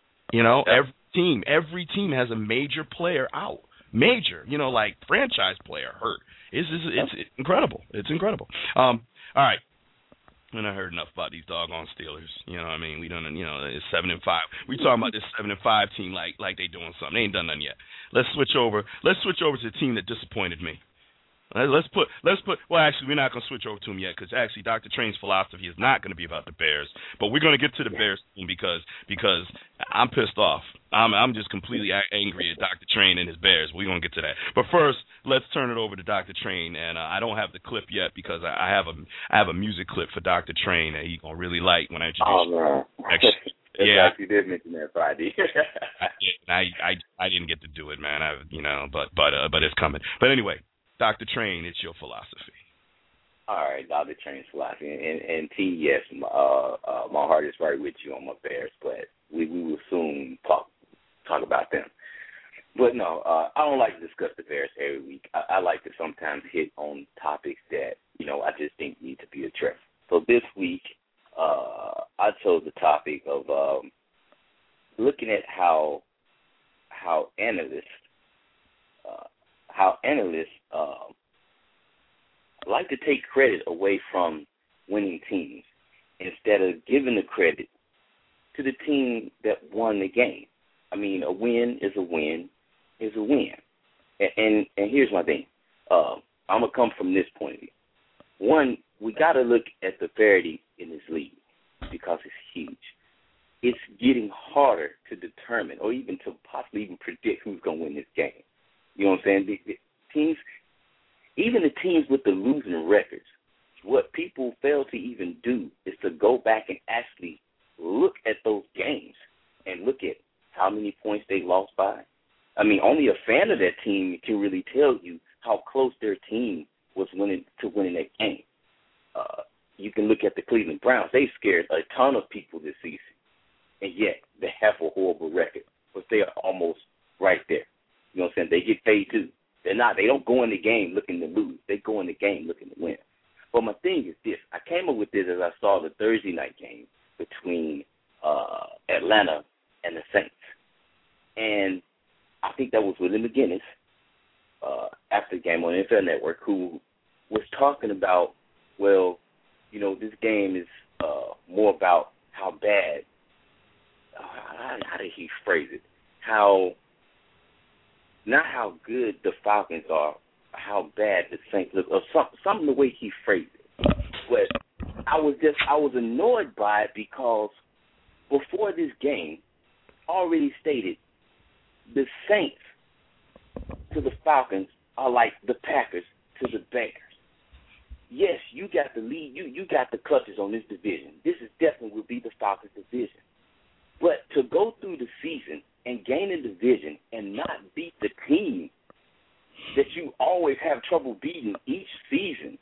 Every team has a major player out. Major, like franchise player hurt. It's incredible. It's incredible. All right. And I heard enough about these doggone Steelers. We done. It's 7-5. We talking about this 7-5 team like they doing something. They ain't done nothing yet. Let's switch over to the team that disappointed me. Let's put. Well, actually, we're not gonna switch over to him yet because actually, Dr. Train's philosophy is not going to be about the Bears. But we're gonna get to the Bears team because I'm pissed off. I'm just completely angry at Dr. Train and his Bears. We're gonna get to that. But first, let's turn it over to Dr. Train, and I don't have the clip yet because I have a music clip for Dr. Train that he's gonna really like when I introduce him. Yeah, you did mention that Friday. I didn't get to do it, man. But it's coming. But anyway. Dr. Train, it's your philosophy. All right, Dr. Train's philosophy. And T, yes, my heart is right with you on my Bears, but we will soon talk about them. But no, I don't like to discuss the Bears every week. I like to sometimes hit on topics that, I just think need to be addressed. So this week, I chose the topic of looking at how analysts like to take credit away from winning teams instead of giving the credit to the team that won the game. I mean, a win is a win is a win. And here's my thing. I'm going to come from this point of view. One, we got to look at the parity in this league because it's huge. It's getting harder to determine or even to possibly even predict who's going to win this game. You know what I'm saying? The teams, even the teams with the losing records, what people fail to even do is to go back and actually look at those games and look at how many points they lost by. I mean, only a fan of that team can really tell you how close their team was winning that game. You can look at the Cleveland Browns. They scared a ton of people this season, and yet they have a horrible record, but they are almost right there. You know what I'm saying? They get paid too. They don't go in the game looking to lose. They go in the game looking to win. But my thing is this. I came up with this as I saw the Thursday night game between Atlanta and the Saints. And I think that was Willie McGinnis after the game on NFL Network who was talking about, well, this game is more about how bad, how did he phrase it? Not how good the Falcons are, how bad the Saints look, or something the way he phrased it. But I was annoyed by it because before this game, already stated the Saints to the Falcons are like the Packers to the Bears. Yes, you got the lead. You got the clutches on this division. This is definitely will be the Falcons division. But to go through the season and gain a division and not beat the team that you always have trouble beating each season,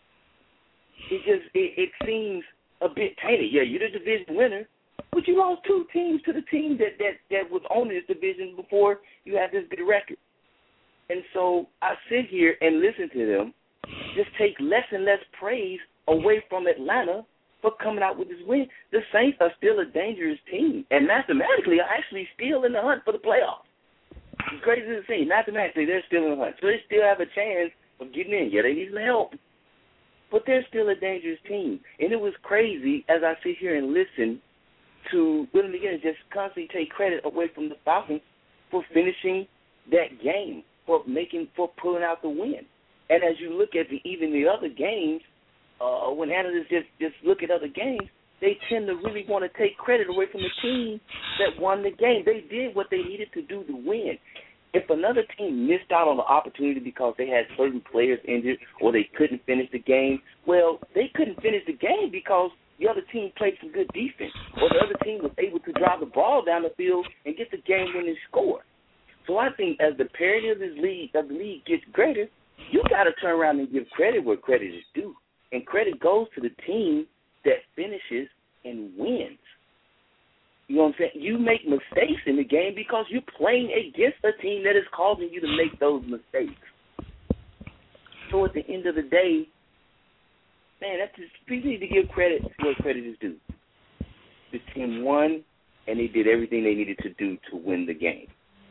it seems a bit tainted. Yeah, you're the division winner, but you lost 2 teams to the team that was on this division before you had this good record. And so I sit here and listen to them just take less and less praise away from Atlanta for coming out with this win. The Saints are still a dangerous team, and mathematically are actually still in the hunt for the playoffs. As crazy as it seems, mathematically they're still in the hunt, so they still have a chance of getting in. Yeah, they need some help, but they're still a dangerous team. And it was crazy as I sit here and listen to Willie McGinnis just constantly take credit away from the Falcons for finishing that game, for pulling out the win. And as you look at even the other games, when analysts just look at other games, they tend to really want to take credit away from the team that won the game. They did what they needed to do to win. If another team missed out on the opportunity because they had certain players injured or they couldn't finish the game, well, they couldn't finish the game because the other team played some good defense, or the other team was able to drive the ball down the field and get the game-winning score. So I think as the parity of the league gets greater, you got to turn around and give credit where credit is due. And credit goes to the team that finishes and wins. You know what I'm saying? You make mistakes in the game because you're playing against a team that is causing you to make those mistakes. So at the end of the day, man, people need to give credit where credit is due. This team won, and they did everything they needed to do to win the game.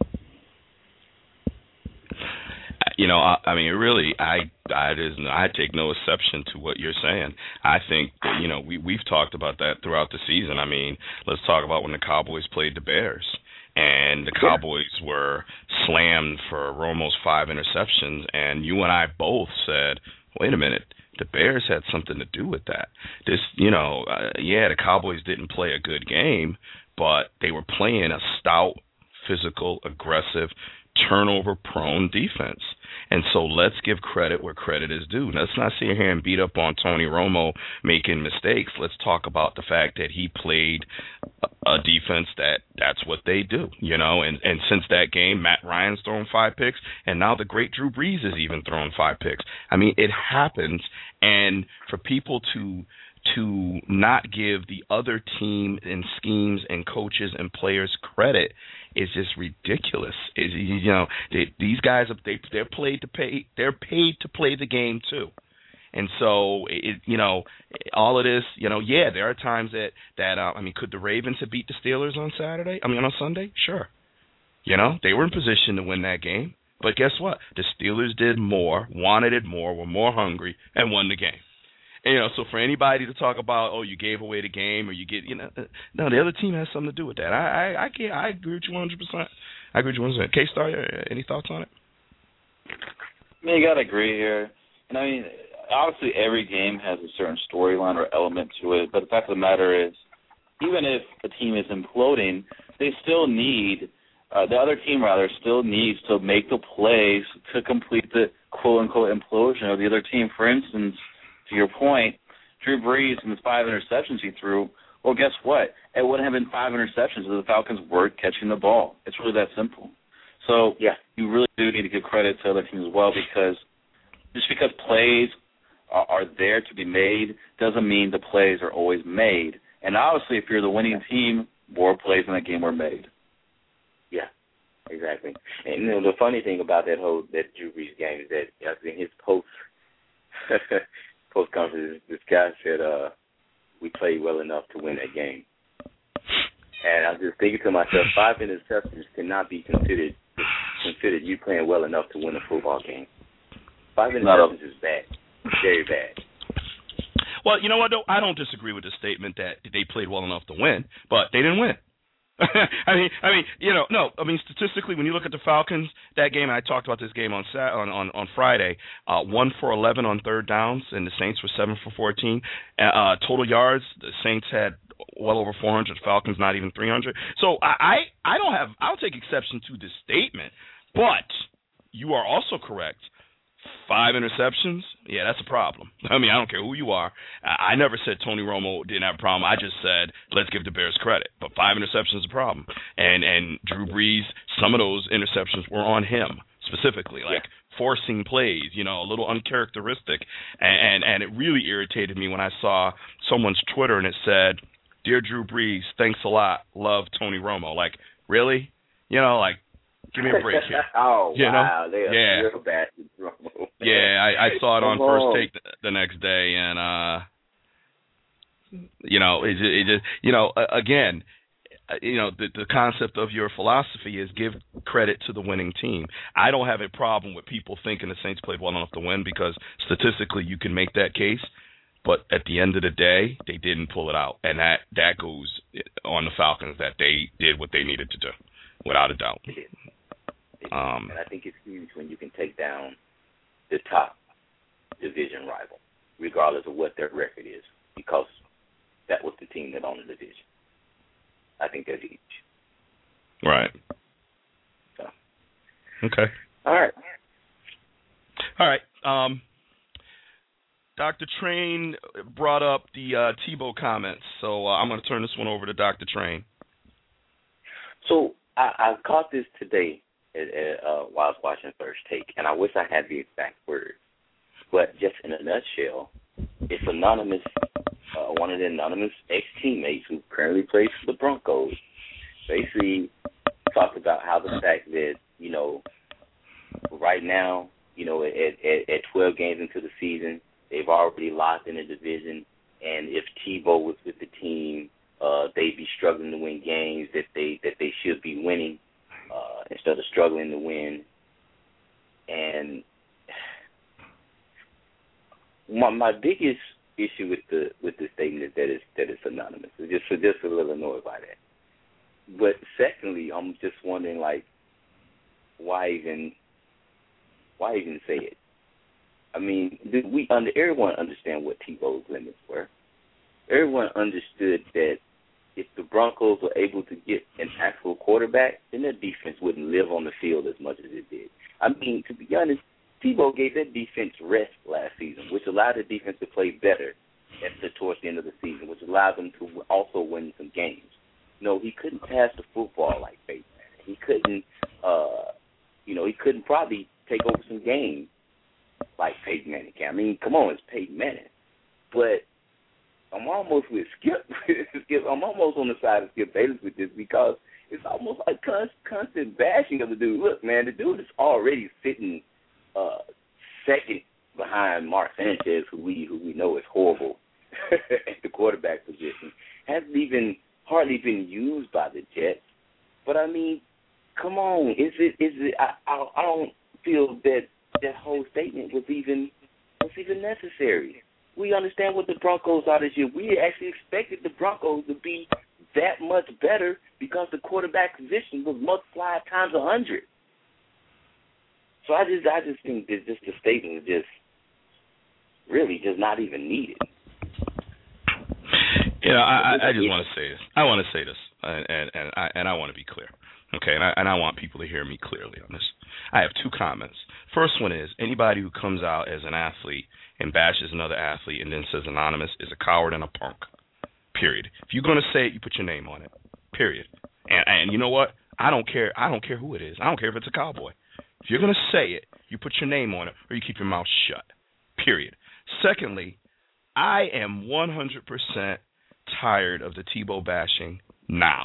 You know, I mean, really, I take no exception to what you're saying. I think that, you know, we've talked about that throughout the season. I mean, let's talk about when the Cowboys played the Bears, and the Cowboys were slammed for Romo's 5 interceptions, and you and I both said, wait a minute, the Bears had something to do with that. This, you know, the Cowboys didn't play a good game, but they were playing a stout, physical, aggressive, turnover-prone defense. And so let's give credit where credit is due. Let's not sit here and beat up on Tony Romo making mistakes. Let's talk about the fact that he played a defense that's what they do, you know. And since that game, Matt Ryan's thrown 5 picks, and now the great Drew Brees has even thrown 5 picks. I mean, it happens. And for people to not give the other team and schemes and coaches and players credit is just ridiculous. You know, these guys, they're paid to play the game too. And so, you know, all of this, you know, there are times that I mean, could the Ravens have beat the Steelers on Sunday? Sure. You know, they were in position to win that game. But guess what? The Steelers did more, wanted it more, were more hungry, and won the game. And, you know, so for anybody to talk about, you gave away the game or you get, you know, no, the other team has something to do with that. I agree with you 100%. I agree with you 100%. K-Star, any thoughts on it? I mean, you got to agree here. And, I mean, obviously every game has a certain storyline or element to it, but the fact of the matter is, even if a team is imploding, they still need, the other team still needs to make the plays to complete the quote-unquote implosion of the other team. For instance, to your point, Drew Brees and the 5 interceptions he threw, well, guess what? It wouldn't have been 5 interceptions if the Falcons weren't catching the ball. It's really that simple. So, you really do need to give credit to other teams as well, because just because plays are there to be made doesn't mean the plays are always made. And obviously, if you're the winning team, more plays in that game were made. Yeah, exactly. And you know, the funny thing about that Drew Brees game is that in his post conference, this guy said, we played well enough to win that game. And I was just thinking to myself, 5 interceptions cannot be considered you playing well enough to win a football game. 5 interceptions is bad, very bad. Well, you know what, though? I don't disagree with the statement that they played well enough to win, but they didn't win. I mean, you know, no. I mean, statistically, when you look at the Falcons, that game, I talked about this game on Friday, 1 for 11 on third downs, and the Saints were 7 for 14. Total yards, the Saints had well over 400. Falcons not even 300. So I'll take exception to this statement, but you are also correct. 5 interceptions, that's a problem. I mean, I don't care who you are. I never said Tony Romo didn't have a problem. I just said, let's give the Bears credit. But 5 interceptions is a problem. And Drew Brees, some of those interceptions were on him specifically, like forcing plays, you know, a little uncharacteristic. And it really irritated me when I saw someone's Twitter and it said, "Dear Drew Brees, thanks a lot. Love Tony Romo." Like, really? You know, like, give me a break here. Oh, you wow. know? They are real bad. I saw it on First Take the next day, and Again, the concept of your philosophy is give credit to the winning team. I don't have a problem with people thinking the Saints played well enough to win because statistically you can make that case. But at the end of the day, they didn't pull it out, and that goes on the Falcons that they did what they needed to do, without a doubt. And I think it's huge when you can take down the top division rival, regardless of what their record is, because that was the team that owned the division. I think that's huge. Right. So. Okay. All right. Dr. Train brought up the Tebow comments, so I'm going to turn this one over to Dr. Train. So I caught this today while I was watching First Take, and I wish I had the exact words. But just in a nutshell, it's anonymous. One of the anonymous ex-teammates who currently plays for the Broncos basically talked about how the fact that, right now, at 12 games into the season, they've already locked in the division, and if Tebow was with the team, they'd be struggling to win games that they should be winning instead of struggling to win. And my biggest issue with the statement is that it's anonymous. Just a little annoyed by that. But secondly, I'm just wondering, why even say it? I mean, everyone understand what Tebow's limits were. Everyone understood that if the Broncos were able to get an actual quarterback, then their defense wouldn't live on the field as much as it did. I mean, to be honest, Tebow gave that defense rest last season, which allowed the defense to play better towards the end of the season, which allowed them to also win some games. He couldn't pass the football like Peyton Manning. He couldn't, he couldn't probably take over some games like Peyton Manning can. I mean, come on, it's Peyton Manning. But I'm almost with Skip. I'm almost on the side of Skip Bayless with this because it's almost like constant bashing of the dude. Look, man, the dude is already sitting second behind Mark Sanchez, who we know is horrible at the quarterback position. Hasn't even hardly been used by the Jets. But I mean, come on, is it? I don't feel that whole statement was even necessary. We understand what the Broncos are this year. We actually expected the Broncos to be that much better because the quarterback position was multiplied times 100. So I just think that just the statement is just really just not even needed. I just want to say this. I want to say this, and I want to be clear. Okay, and I want people to hear me clearly on this. I have two comments. First one is anybody who comes out as an athlete and bashes another athlete and then says anonymous is a coward and a punk, period. If you're going to say it, you put your name on it, period. And you know what? I don't care who it is. I don't care if it's a cowboy. If you're going to say it, you put your name on it or you keep your mouth shut, period. Secondly, I am 100% tired of the Tebow bashing now.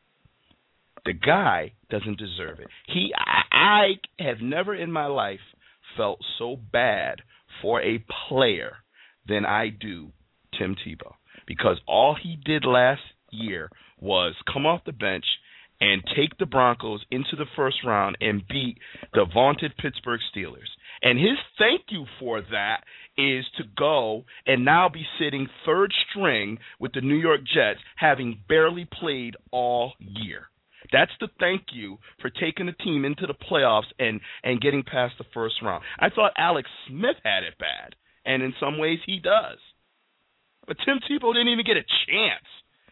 The guy doesn't deserve it. I have never in my life felt so bad for a player than I do Tim Tebow, because all he did last year was come off the bench and take the Broncos into the first round and beat the vaunted Pittsburgh Steelers. And his thank you for that is to go and now be sitting third string with the New York Jets, having barely played all year. That's the thank you for taking the team into the playoffs and getting past the first round. I thought Alex Smith had it bad, and in some ways he does. But Tim Tebow didn't even get a chance.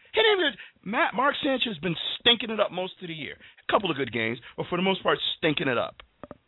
Mark Sanchez has been stinking it up most of the year. A couple of good games, but for the most part, stinking it up.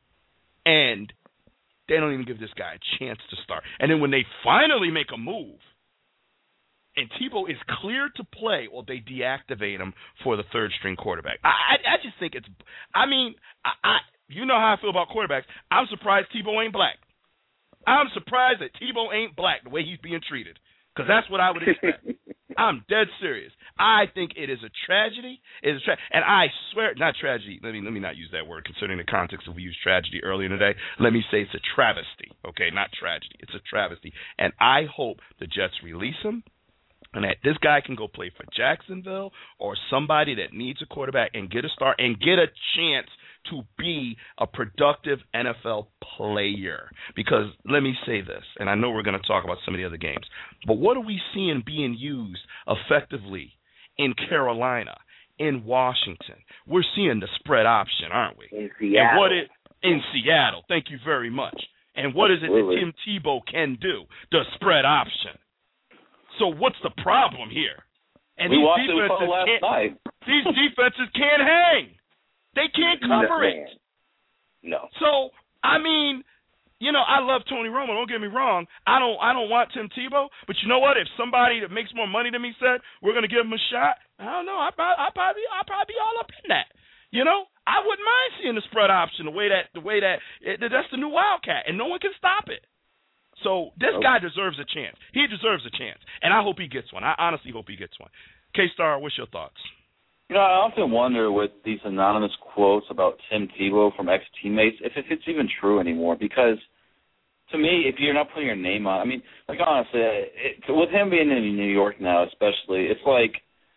And they don't even give this guy a chance to start. And then when they finally make a move, and Tebow is clear to play, or they deactivate him for the third-string quarterback. I just think it's – I mean, you know how I feel about quarterbacks. I'm surprised Tebow ain't black. I'm surprised that Tebow ain't black the way he's being treated, because that's what I would expect. I'm dead serious. I think it is a tragedy. And I swear – not tragedy. Let me not use that word considering the context of we used tragedy earlier today. Let me say it's a travesty, okay, not tragedy. It's a travesty. And I hope the Jets release him. and that this guy can go play for Jacksonville or somebody that needs a quarterback and get a start and get a chance to be a productive NFL player. Because let me say this, and I know we're going to talk about some of the other games, but what are we seeing being used effectively in Carolina, in Washington? We're seeing the spread option, aren't we? In Seattle. In Seattle, thank you very much. And what is it that Tim Tebow can do? The spread option. So what's the problem here? And we watched it last night. These defenses can't hang. They can't cover it. No. So, I mean, you know, I love Tony Romo. Don't get me wrong. I don't want Tim Tebow. But you know what? If somebody that makes more money than me said we're going to give him a shot, I don't know. I'll probably be all up in that. You know, I wouldn't mind seeing the spread option the way that that's the new Wildcat, and no one can stop it. So this guy deserves a chance. He deserves a chance, and I hope he gets one. I honestly hope he gets one. K-Star, what's your thoughts? You know, I often wonder with these anonymous quotes about Tim Tebow from ex-teammates if it's even true anymore. Because to me, if you're not putting your name on, I mean, like honestly, with him being in New York now, especially, it's like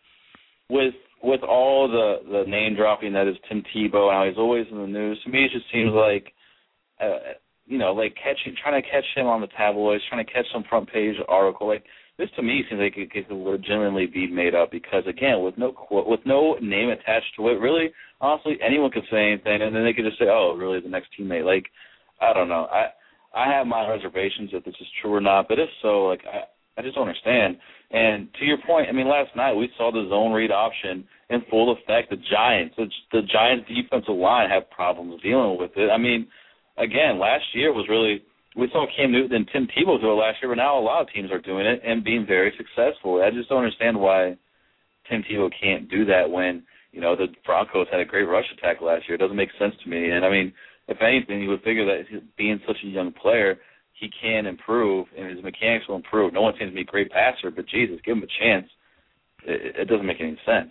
with all the name dropping that is Tim Tebow and how he's always in the news. To me, it just seems like, you know, like trying to catch him on the tabloids, trying to catch some front page article. Like this, to me, seems like it could legitimately be made up because, again, with no name attached to it, really, honestly, anyone could say anything, and then they could just say, "Oh, really, the next teammate." Like, I don't know. I have my reservations if this is true or not, but if so, like, I just don't understand. And to your point, I mean, last night we saw the zone read option in full effect. The Giants defensive line have problems dealing with it. I mean, again, last year was really, we saw Cam Newton and Tim Tebow do it last year, but now a lot of teams are doing it and being very successful. I just don't understand why Tim Tebow can't do that when, you know, the Broncos had a great rush attack last year. It doesn't make sense to me. And, I mean, if anything, you would figure that being such a young player, he can improve and his mechanics will improve. No one seems to be a great passer, but, Jesus, give him a chance. It doesn't make any sense.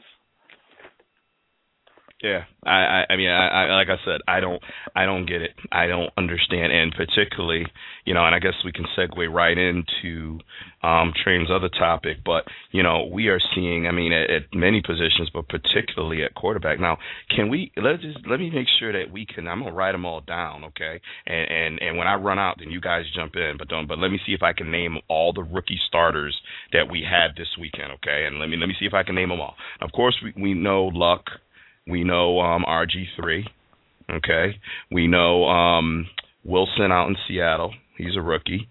Yeah, I mean, like I said, I don't get it. I don't understand, and particularly, you know, and I guess we can segue right into Train's other topic. But you know, we are seeing, I mean, at many positions, but particularly at quarterback. Now, can we let me make sure that we can? I'm gonna write them all down, okay? And when I run out, then you guys jump in. But let me see if I can name all the rookie starters that we had this weekend, okay? And let me see if I can name them all. Of course, we know Luck. We know RG3, okay? We know Wilson out in Seattle. He's a rookie.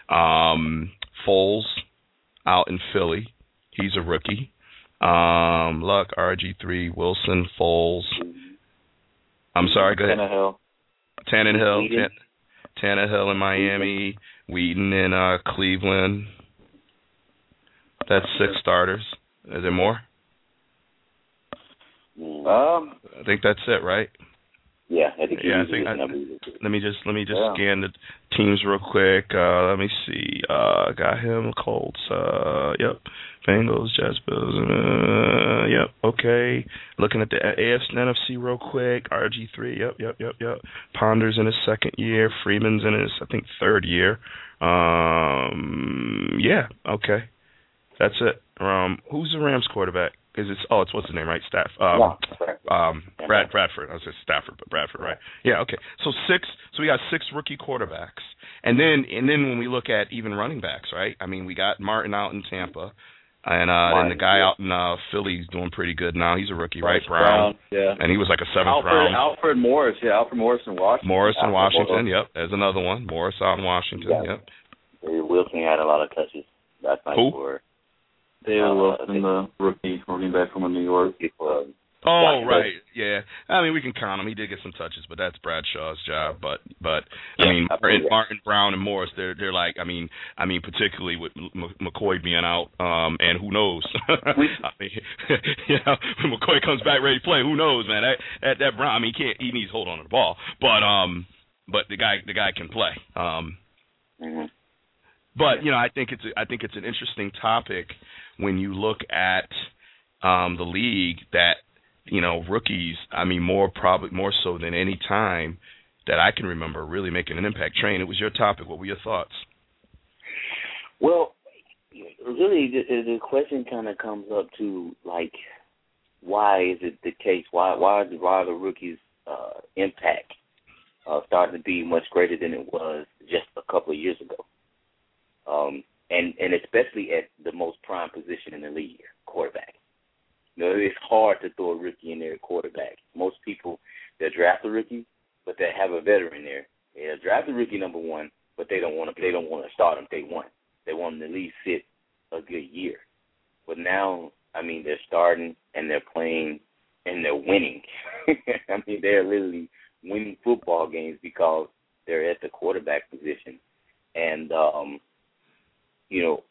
Foles out in Philly. He's a rookie. Luck, RG3, Wilson, Foles. I'm sorry, go ahead. Tannehill in Miami. Wheaton in Cleveland. That's 6 starters. Is there more? I think that's it, right? Yeah, I think. Yeah, I think. Let me just scan the teams real quick. Let me see. Got him. Colts. Yep. Bengals, Jets, Bills. Yep. Okay. Looking at the AFC and NFC real quick. RG3. Yep. Ponder's in his second year. Freeman's in his, I think, third year. Yeah. Okay. That's it. Who's the Rams quarterback? It's what's his name, right? Bradford. I was saying Stafford, but Bradford, right? Yeah, okay. So we got 6 rookie quarterbacks. And then when we look at even running backs, right? I mean, we got Martin out in Tampa, and the guy out in Philly's doing pretty good now. He's a rookie, right? Brown. Yeah. And he was like a 7th round. Alfred Morris, yeah. Alfred Morris in Washington. Morris in Washington, yep. There's another one. Morris out in Washington, yep. Wilson had a lot of touches. That's nice for David Wilson, the rookie running back from New York. Right, yeah. I mean, we can count him. He did get some touches, but that's Bradshaw's job. But I mean, Martin, Brown, and Morris, they're like, I mean, particularly with McCoy being out, and who knows? I mean, you know, when McCoy comes back ready to play, who knows, man? That Brown, I mean, he needs to hold on to the ball, but the guy can play. But you know, I think it's an interesting topic when you look at the league that, you know, rookies, I mean, probably more so than any time that I can remember really making an impact. Train, it was your topic. What were your thoughts? Well, really, the question kind of comes up to, like, why is it the case? Why are the rookies' impact starting to be much greater than it was just a couple of years ago? And especially at the most prime position in the league, quarterback. You know, it's hard to throw a rookie in there at quarterback. Most people, they'll draft a rookie, but they have a veteran there. They'll draft a rookie number one, but they don't want to start him day one. They want him to at least sit a good year. But now, I mean, they're starting and they're playing and they're winning. I mean, they're literally winning football games because they're at the quarterback position. And you know,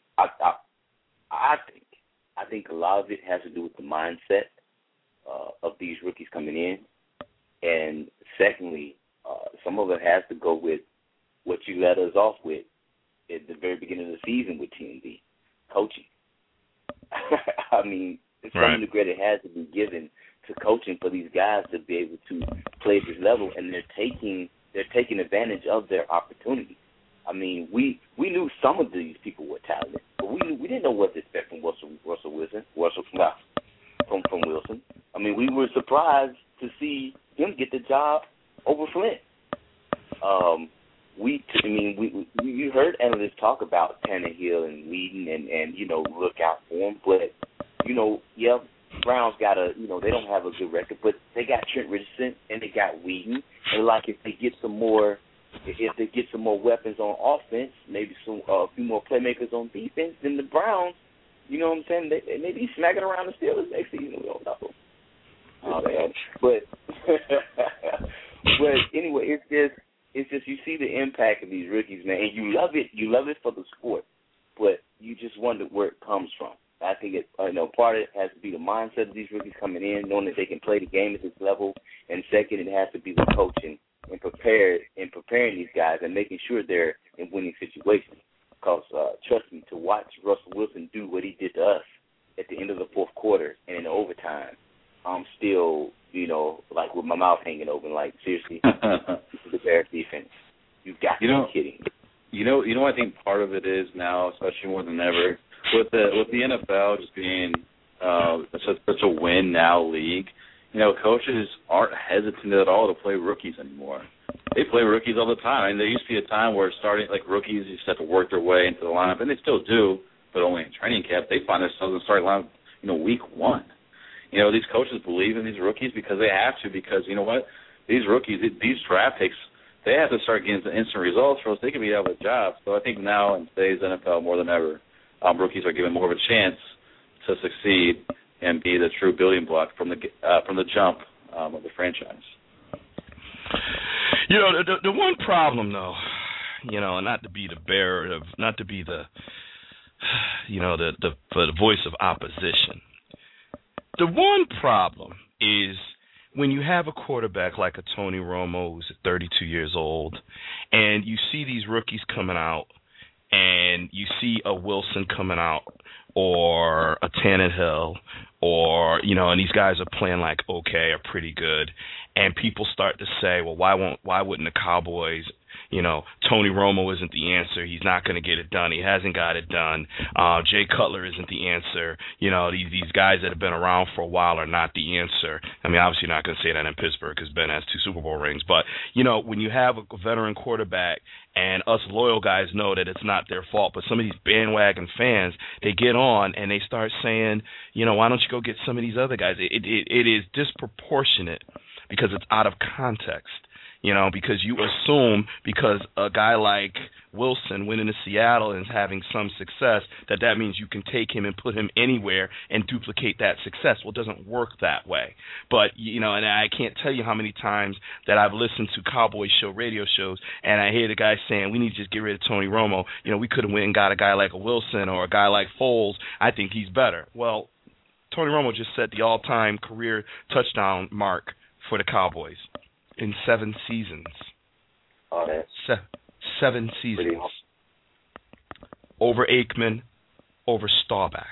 I think a lot of it has to do with the mindset of these rookies coming in, and secondly, some of it has to go with what you let us off with at the very beginning of the season with TMB, coaching. I mean, some of the credit has to be given to coaching for these guys to be able to play at this level, and they're taking advantage of their opportunity. I mean, we knew some of these people were talented, but we didn't know what to expect from Russell Wilson. I mean, we were surprised to see him get the job over Flint. We heard analysts talk about Tannehill and Whedon and you know, look out for him, but you know, yeah, Browns got they don't have a good record, but they got Trent Richardson and they got Whedon, and like if they get some more weapons on offense, maybe a few more playmakers on defense, then the Browns, you know what I'm saying, they may be smacking around the Steelers next season. We don't know. But anyway, it's just you see the impact of these rookies, man, and you love it for the sport, but you just wonder where it comes from. I think part of it has to be the mindset of these rookies coming in, knowing that they can play the game at this level, and second, it has to be the coaching and preparing these guys and making sure they're in winning situations. Because trust me, to watch Russell Wilson do what he did to us at the end of the fourth quarter and in overtime, I'm still, like with my mouth hanging open. Like, seriously, this is the Bears defense. You've got to be kidding. You know, I think part of it is now, especially more than ever, with the NFL just being such a win now league. Coaches aren't hesitant at all to play rookies anymore. They play rookies all the time. I mean, there used to be a time where starting like rookies used to have to work their way into the lineup, and they still do, but only in training camp. They find themselves in the starting lineup, week one. These coaches believe in these rookies because they have to, because you know what? These rookies, these draft picks, they have to start getting some instant results, or else they can be out of a job. So I think now in today's NFL more than ever, rookies are given more of a chance to succeed and be the true building block from the jump of the franchise. The one problem though, and not to be the bearer of, not to be the, the voice of opposition. The one problem is when you have a quarterback like a Tony Romo who's 32 years old, and you see these rookies coming out, and you see a Wilson coming out, or a Tannehill, or, and these guys are playing like okay, or pretty good, and people start to say, well, why wouldn't the Cowboys, Tony Romo isn't the answer. He's not going to get it done. He hasn't got it done. Jay Cutler isn't the answer. These guys that have been around for a while are not the answer. I mean, obviously you're not going to say that in Pittsburgh because Ben has 2 Super Bowl rings. But, when you have a veteran quarterback, and us loyal guys know that it's not their fault, but some of these bandwagon fans, they get on and they start saying, why don't you go get some of these other guys? It is disproportionate because it's out of context. Because you assume because a guy like Wilson went into Seattle and is having some success, that means you can take him and put him anywhere and duplicate that success. Well, it doesn't work that way. But, and I can't tell you how many times that I've listened to Cowboy show radio shows, and I hear the guy saying, we need to just get rid of Tony Romo. We could have went and got a guy like a Wilson or a guy like Foles. I think he's better. Well, Tony Romo just set the all-time career touchdown mark for the Cowboys. In 7 seasons. Oh, that's 7 seasons. Over Aikman, over Staubach.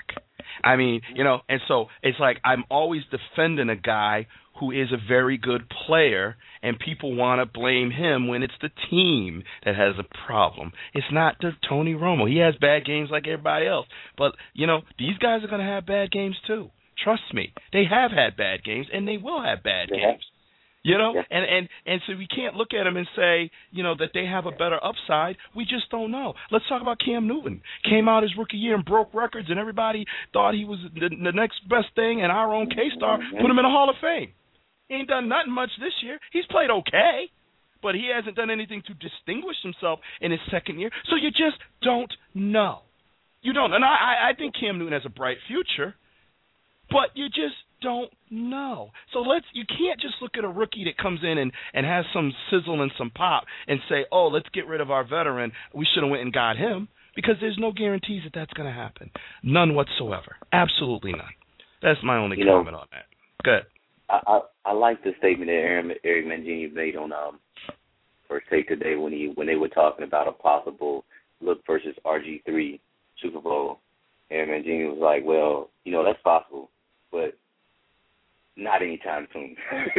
I mean, and so it's like I'm always defending a guy who is a very good player, and people want to blame him when it's the team that has a problem. It's not just Tony Romo. He has bad games like everybody else. But, these guys are going to have bad games too. Trust me. They have had bad games, and they will have bad games. And so we can't look at them and say, that they have a better upside. We just don't know. Let's talk about Cam Newton. Came out his rookie year and broke records, and everybody thought he was the next best thing, and our own K-Star put him in the Hall of Fame. He ain't done nothing much this year. He's played okay, but he hasn't done anything to distinguish himself in his second year. So you just don't know. You don't. And I think Cam Newton has a bright future, but you just don't know. So you can't just look at a rookie that comes in and has some sizzle and some pop and say, oh, let's get rid of our veteran. We should have went and got him, because there's no guarantees that that's going to happen. None whatsoever. Absolutely none. That's my only comment on that. Good. I like the statement that Eric Mangini made on First Take today when they were talking about a possible Luck versus RG3 Super Bowl. Eric Mangini was like, well, that's possible, but not anytime soon.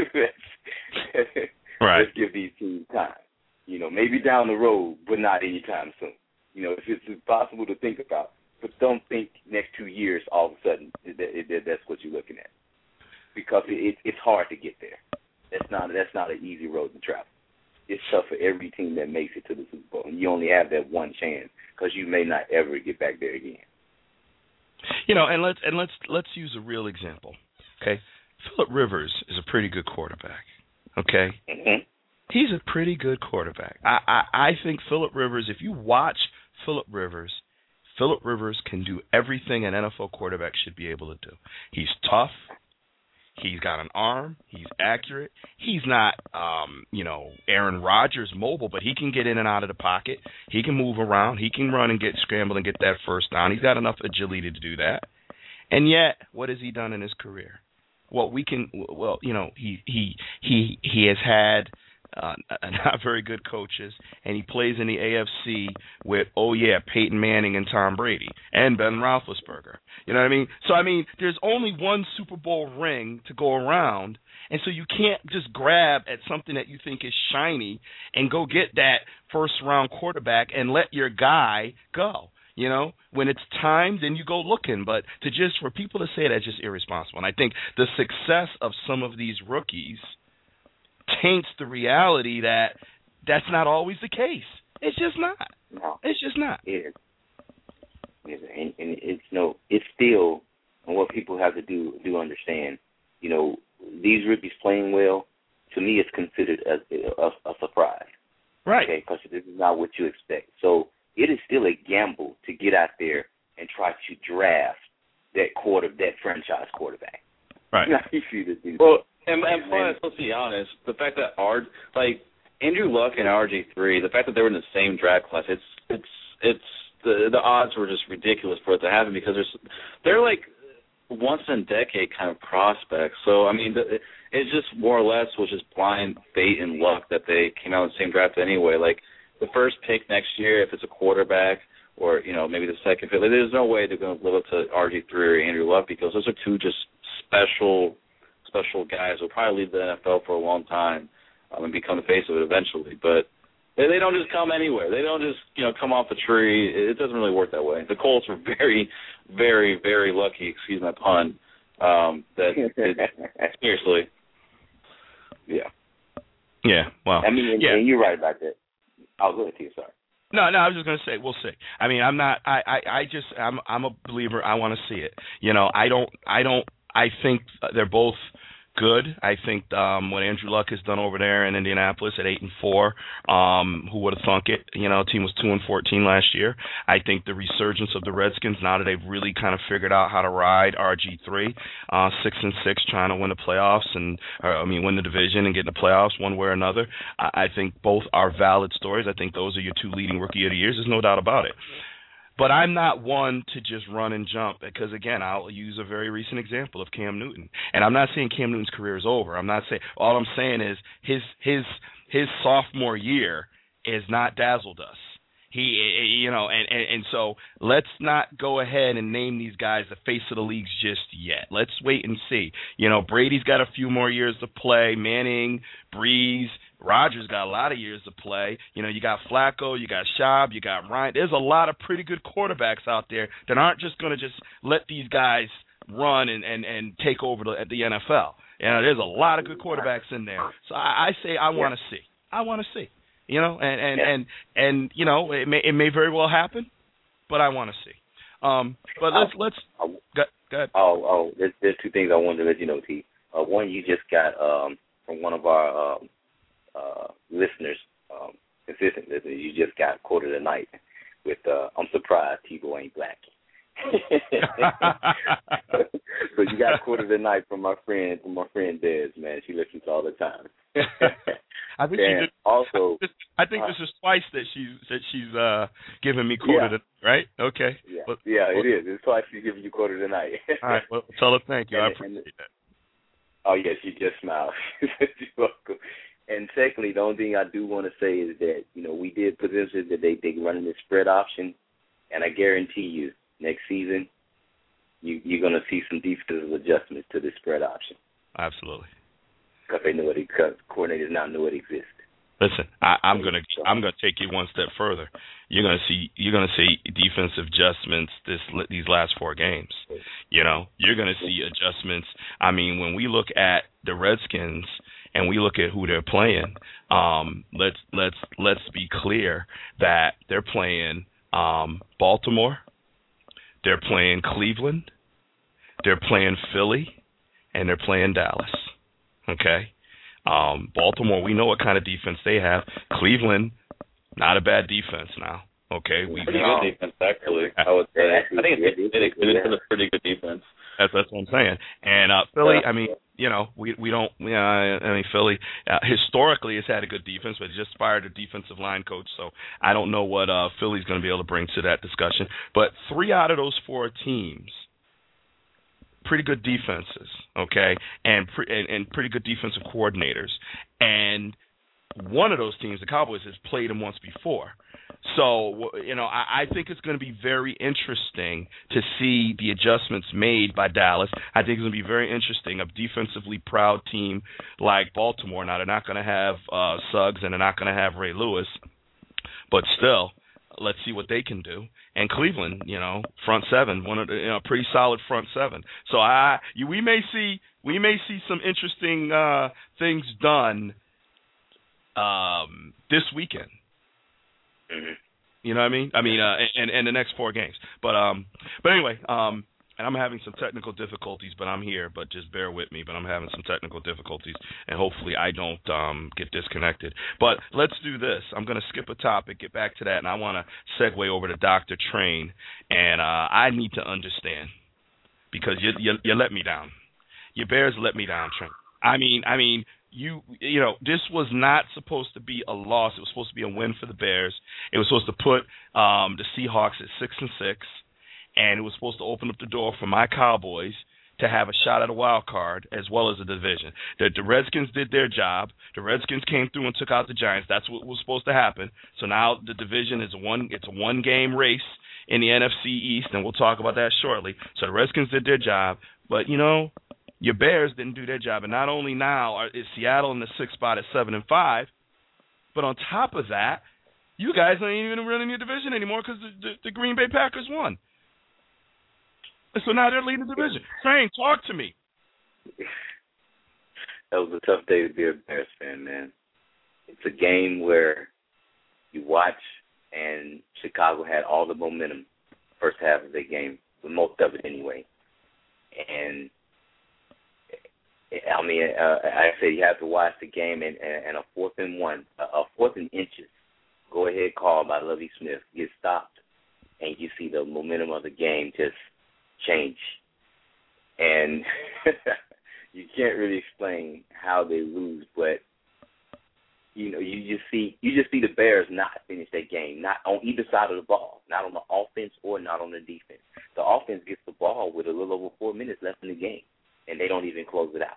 Right. Let's give these teams time. Maybe down the road, but not anytime soon. If it's possible to think about, but don't think next 2 years all of a sudden that's what you're looking at. Because it's hard to get there. That's not an easy road to travel. It's tough for every team that makes it to the Super Bowl, and you only have that one chance because you may not ever get back there again. And let's use a real example. Okay, Phillip Rivers is a pretty good quarterback. Okay, he's a pretty good quarterback. I think Phillip Rivers. If you watch Phillip Rivers can do everything an NFL quarterback should be able to do. He's tough. He's got an arm. He's accurate. He's not, Aaron Rodgers mobile, but he can get in and out of the pocket. He can move around. He can run and get scrambled and get that first down. He's got enough agility to do that. And yet, what has he done in his career? He has had not very good coaches, and he plays in the AFC with, Peyton Manning and Tom Brady and Ben Roethlisberger. You know what I mean? So, there's only one Super Bowl ring to go around, and so you can't just grab at something that you think is shiny and go get that first-round quarterback and let your guy go. When it's time, then you go looking. But for people to say that's just irresponsible. And I think the success of some of these rookies taints the reality that that's not always the case. It's just not. No. It's just not. And it's still, and what people have to do understand, these rookies playing well, to me, it's considered a surprise. Right. Okay, because this is not what you expect. So it is still a gamble to get out there and try to draft that franchise quarterback. Right. Well, and plus, let's be honest, the fact that Andrew Luck and RG3, the fact that they were in the same draft class, it's the odds were just ridiculous for it to happen, because they're like once in a decade kind of prospects. So it's just more or less was just blind fate and luck that they came out in the same draft anyway. Like the first pick next year, if it's a quarterback, or maybe the second pick, there's no way they're going to live up to RG3 or Andrew Luck, because those are two just special guys who'll probably leave the NFL for a long time and become the face of it eventually. But they don't just come anywhere. They don't just come off the tree. It doesn't really work that way. The Colts were very, very, very lucky. Excuse my pun. Seriously. Yeah. Yeah. Well. And you're right about that. I'll go ahead to you. Sorry. No, I was just going to say, we'll see. I'm a believer. I want to see it. I think they're both good. I think what Andrew Luck has done over there in Indianapolis at 8-4, who would have thunk it? Team was 2-14 last year. I think the resurgence of the Redskins, now that they've really kind of figured out how to ride RG3, 6-6, trying to win the playoffs win the division and get in the playoffs one way or another. I think both are valid stories. I think those are your two leading rookie of the years. There's no doubt about it. But I'm not one to just run and jump, because, again, I'll use a very recent example of Cam Newton. And I'm not saying Cam Newton's career is over. All I'm saying is his sophomore year has not dazzled us. And so let's not go ahead and name these guys the face of the leagues just yet. Let's wait and see. Brady's got a few more years to play. Manning, Breeze, Rodgers got a lot of years to play. You got Flacco, you got Schaub, you got Ryan. There's a lot of pretty good quarterbacks out there that aren't just going to just let these guys run and take over the NFL. There's a lot of good quarterbacks in there. So I say I want to see. I want to see. It may very well happen, but I want to see. But let's go ahead. There's two things I wanted to let you know, T. One, you just got from one of our listeners, consistent listeners, you just got quoted tonight with I'm surprised Tebow ain't black. So you got quoted tonight from my friend Des, man. She listens all the time. I think she did. Also, I think this is twice that she's giving me quoted, right? Okay. Yeah, it is. It's twice she's giving you quoted tonight. All right. Well, tell her thank you. I appreciate that. Oh yeah, she just smiled. You're welcome. And secondly, the only thing I do want to say is that we did position that they running this spread option, and I guarantee you next season you're going to see some defensive adjustments to this spread option. Absolutely. Because coordinators now know it exists. Listen, I'm gonna take you one step further. You're gonna see defensive adjustments these last 4 games. You're gonna see adjustments. I mean, when we look at the Redskins and we look at who they're playing, let's be clear that they're playing Baltimore, they're playing Cleveland, they're playing Philly, and they're playing Dallas. Okay. Baltimore, we know what kind of defense they have. Cleveland, not a bad defense now. Okay, pretty good defense actually. I would say. I think it's a pretty good defense. That's what I'm saying. And Philly, I mean, we don't. Philly historically has had a good defense, but just fired a defensive line coach, so I don't know what Philly's going to be able to bring to that discussion. But 3 out of those 4 teams, pretty good defenses, okay, and pretty good defensive coordinators. And one of those teams, the Cowboys, has played them once before. So, I think it's going to be very interesting to see the adjustments made by Dallas. I think it's going to be very interesting. A defensively proud team like Baltimore. Now, they're not going to have Suggs and they're not going to have Ray Lewis, but still, let's see what they can do. And Cleveland, front seven, one of the pretty solid front seven. So we may see some interesting things done this weekend. Mm-hmm. You know what I mean? And the next 4 games. But anyway, and I'm having some technical difficulties, but I'm here. But just bear with me. But I'm having some technical difficulties, and hopefully I don't get disconnected. But let's do this. I'm going to skip a topic, get back to that, and I want to segue over to Dr. Train. And I need to understand because you let me down. Your Bears let me down, Train. I mean. This was not supposed to be a loss. It was supposed to be a win for the Bears. It was supposed to put the Seahawks at 6-6, and it was supposed to open up the door for my Cowboys to have a shot at a wild card as well as a division. The Redskins did their job. The Redskins came through and took out the Giants. That's what was supposed to happen. So now the division is a one-game race in the NFC East, and we'll talk about that shortly. So the Redskins did their job, but your Bears didn't do their job, and not only now is Seattle in the 6th spot at 7-5, but on top of that, you guys aren't even running your division anymore because the Green Bay Packers won. And so now they're leading the division. Train, talk to me. That was a tough day to be a Bears fan, man. It's a game where you watch, and Chicago had all the momentum first half of the game, but most of it anyway, and I say you have to watch the game and a 4th and 1, a 4th and inches, go ahead call by Lovie Smith, get stopped, and you see the momentum of the game just change. And you can't really explain how they lose, but you just see the Bears not finish that game, not on either side of the ball, not on the offense or not on the defense. The offense gets the ball with a little over 4 minutes left in the game, and they don't even close it out.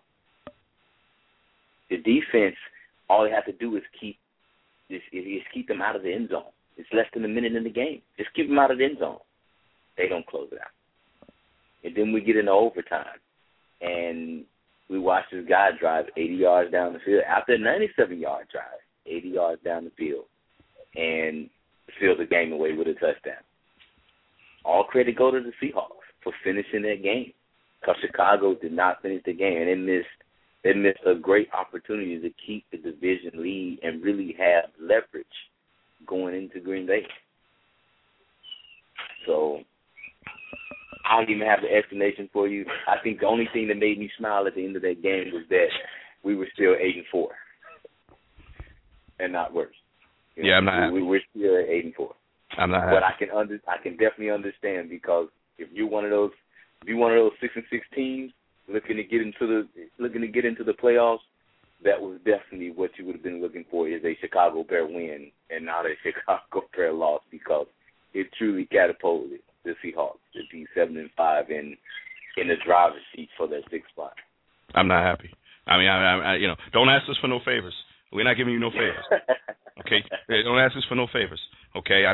The defense, all they have to do is keep them out of the end zone. It's less than a minute in the game. Just keep them out of the end zone. They don't close it out. And then we get into overtime, and we watch this guy drive 80 yards down the field after a 97-yard drive, 80 yards down the field, and seal the game away with a touchdown. All credit go to the Seahawks for finishing that game, because Chicago did not finish the game, and they missed a great opportunity to keep the division lead and really have leverage going into Green Bay. So I don't even have the explanation for you. I think the only thing that made me smile at the end of that game was that we were still 8-4, and not worse. I'm not. We're still at 8-4. I'm not. But I can definitely understand, because if you're one of those 6-6 teams looking to get into the playoffs, that was definitely what you would have been looking for, is a Chicago Bear win and not a Chicago Bear loss, because it truly catapulted the Seahawks to be 7-5 in the driver's seat for that 6th spot. I'm not happy. I mean, I don't ask us for no favors. We're not giving you no favors. Okay, don't ask us for no favors. Okay, I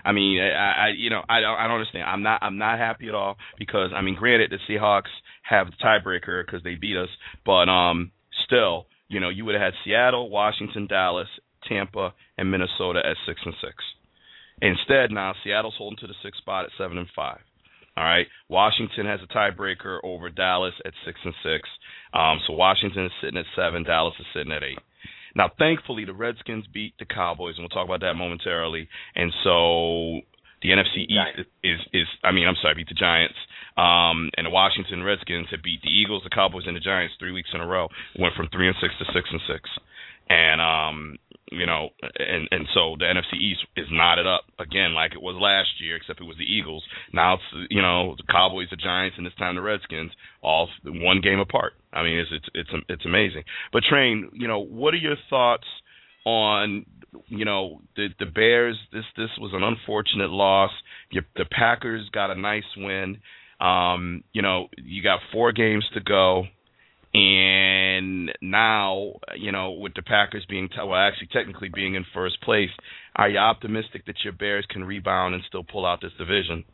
don't understand. I'm not happy at all, because granted, the Seahawks have the tiebreaker because they beat us, but still, you would have had Seattle, Washington, Dallas, Tampa, and Minnesota at 6-6. Instead, now Seattle's holding to the 6th spot at 7-5. All right, Washington has a tiebreaker over Dallas at 6-6. So Washington is sitting at 7, Dallas is sitting at 8. Now, thankfully, the Redskins beat the Cowboys, and we'll talk about that momentarily. And so the NFC East beat the Giants. And the Washington Redskins had beat the Eagles, the Cowboys, and the Giants 3 weeks in a row. Went from 3-6 to 6-6. And and so the NFC East is knotted up again like it was last year, except it was the Eagles. Now it's the Cowboys, the Giants, and this time the Redskins, all one game apart. I mean, it's amazing. But Train, what are your thoughts on the Bears? This was an unfortunate loss. The Packers got a nice win. You got 4 games to go. And now, with the Packers technically being in first place, are you optimistic that your Bears can rebound and still pull out this division?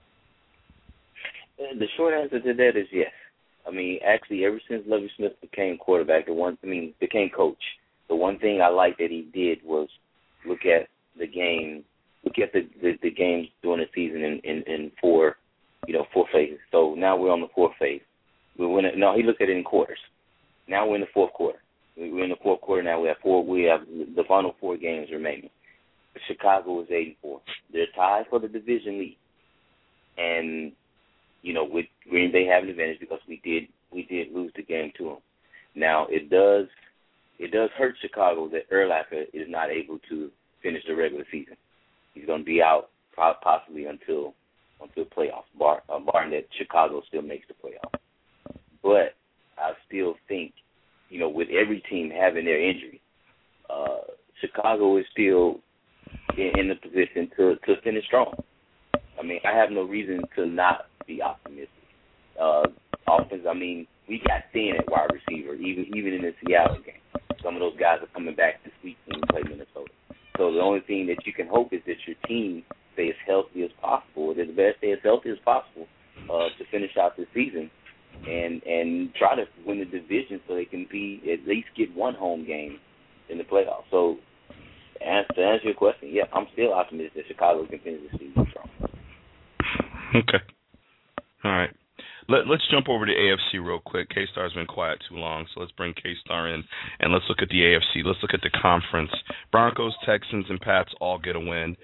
The short answer to that is yes. Actually, ever since Lovie Smith became quarterback, became coach, the one thing I liked that he did was look at the games during the season in 4 phases. So now we're on the 4th phase. He looked at it in quarters. Now we're in the 4th quarter. We're in the 4th quarter now. We have the final 4 games remaining. Chicago is 8-4. They're tied for the division lead, and with Green Bay having an advantage because we did lose the game to them. Now it does hurt Chicago that Urlacher is not able to finish the regular season. He's going to be out possibly until playoffs, barring that Chicago still makes the playoffs. But I still think, with every team having their injury, Chicago is still in the position to finish strong. I have no reason to not be optimistic. Offense, we got thin at wide receiver, even in the Seattle game. Some of those guys are coming back this week when we play Minnesota. So the only thing that you can hope is that your team stay as healthy as possible, that the Bears stay as healthy as possible to finish out this season. And try to win the division so they can at least get one home game in the playoffs. So to answer your question, yeah, I'm still optimistic that Chicago can finish the season strong. Okay. All right. Let's jump over to AFC real quick. K-Star's been quiet too long, so let's bring K-Star in, and let's look at the AFC. Let's look at the conference. Broncos, Texans, and Pats all get a win.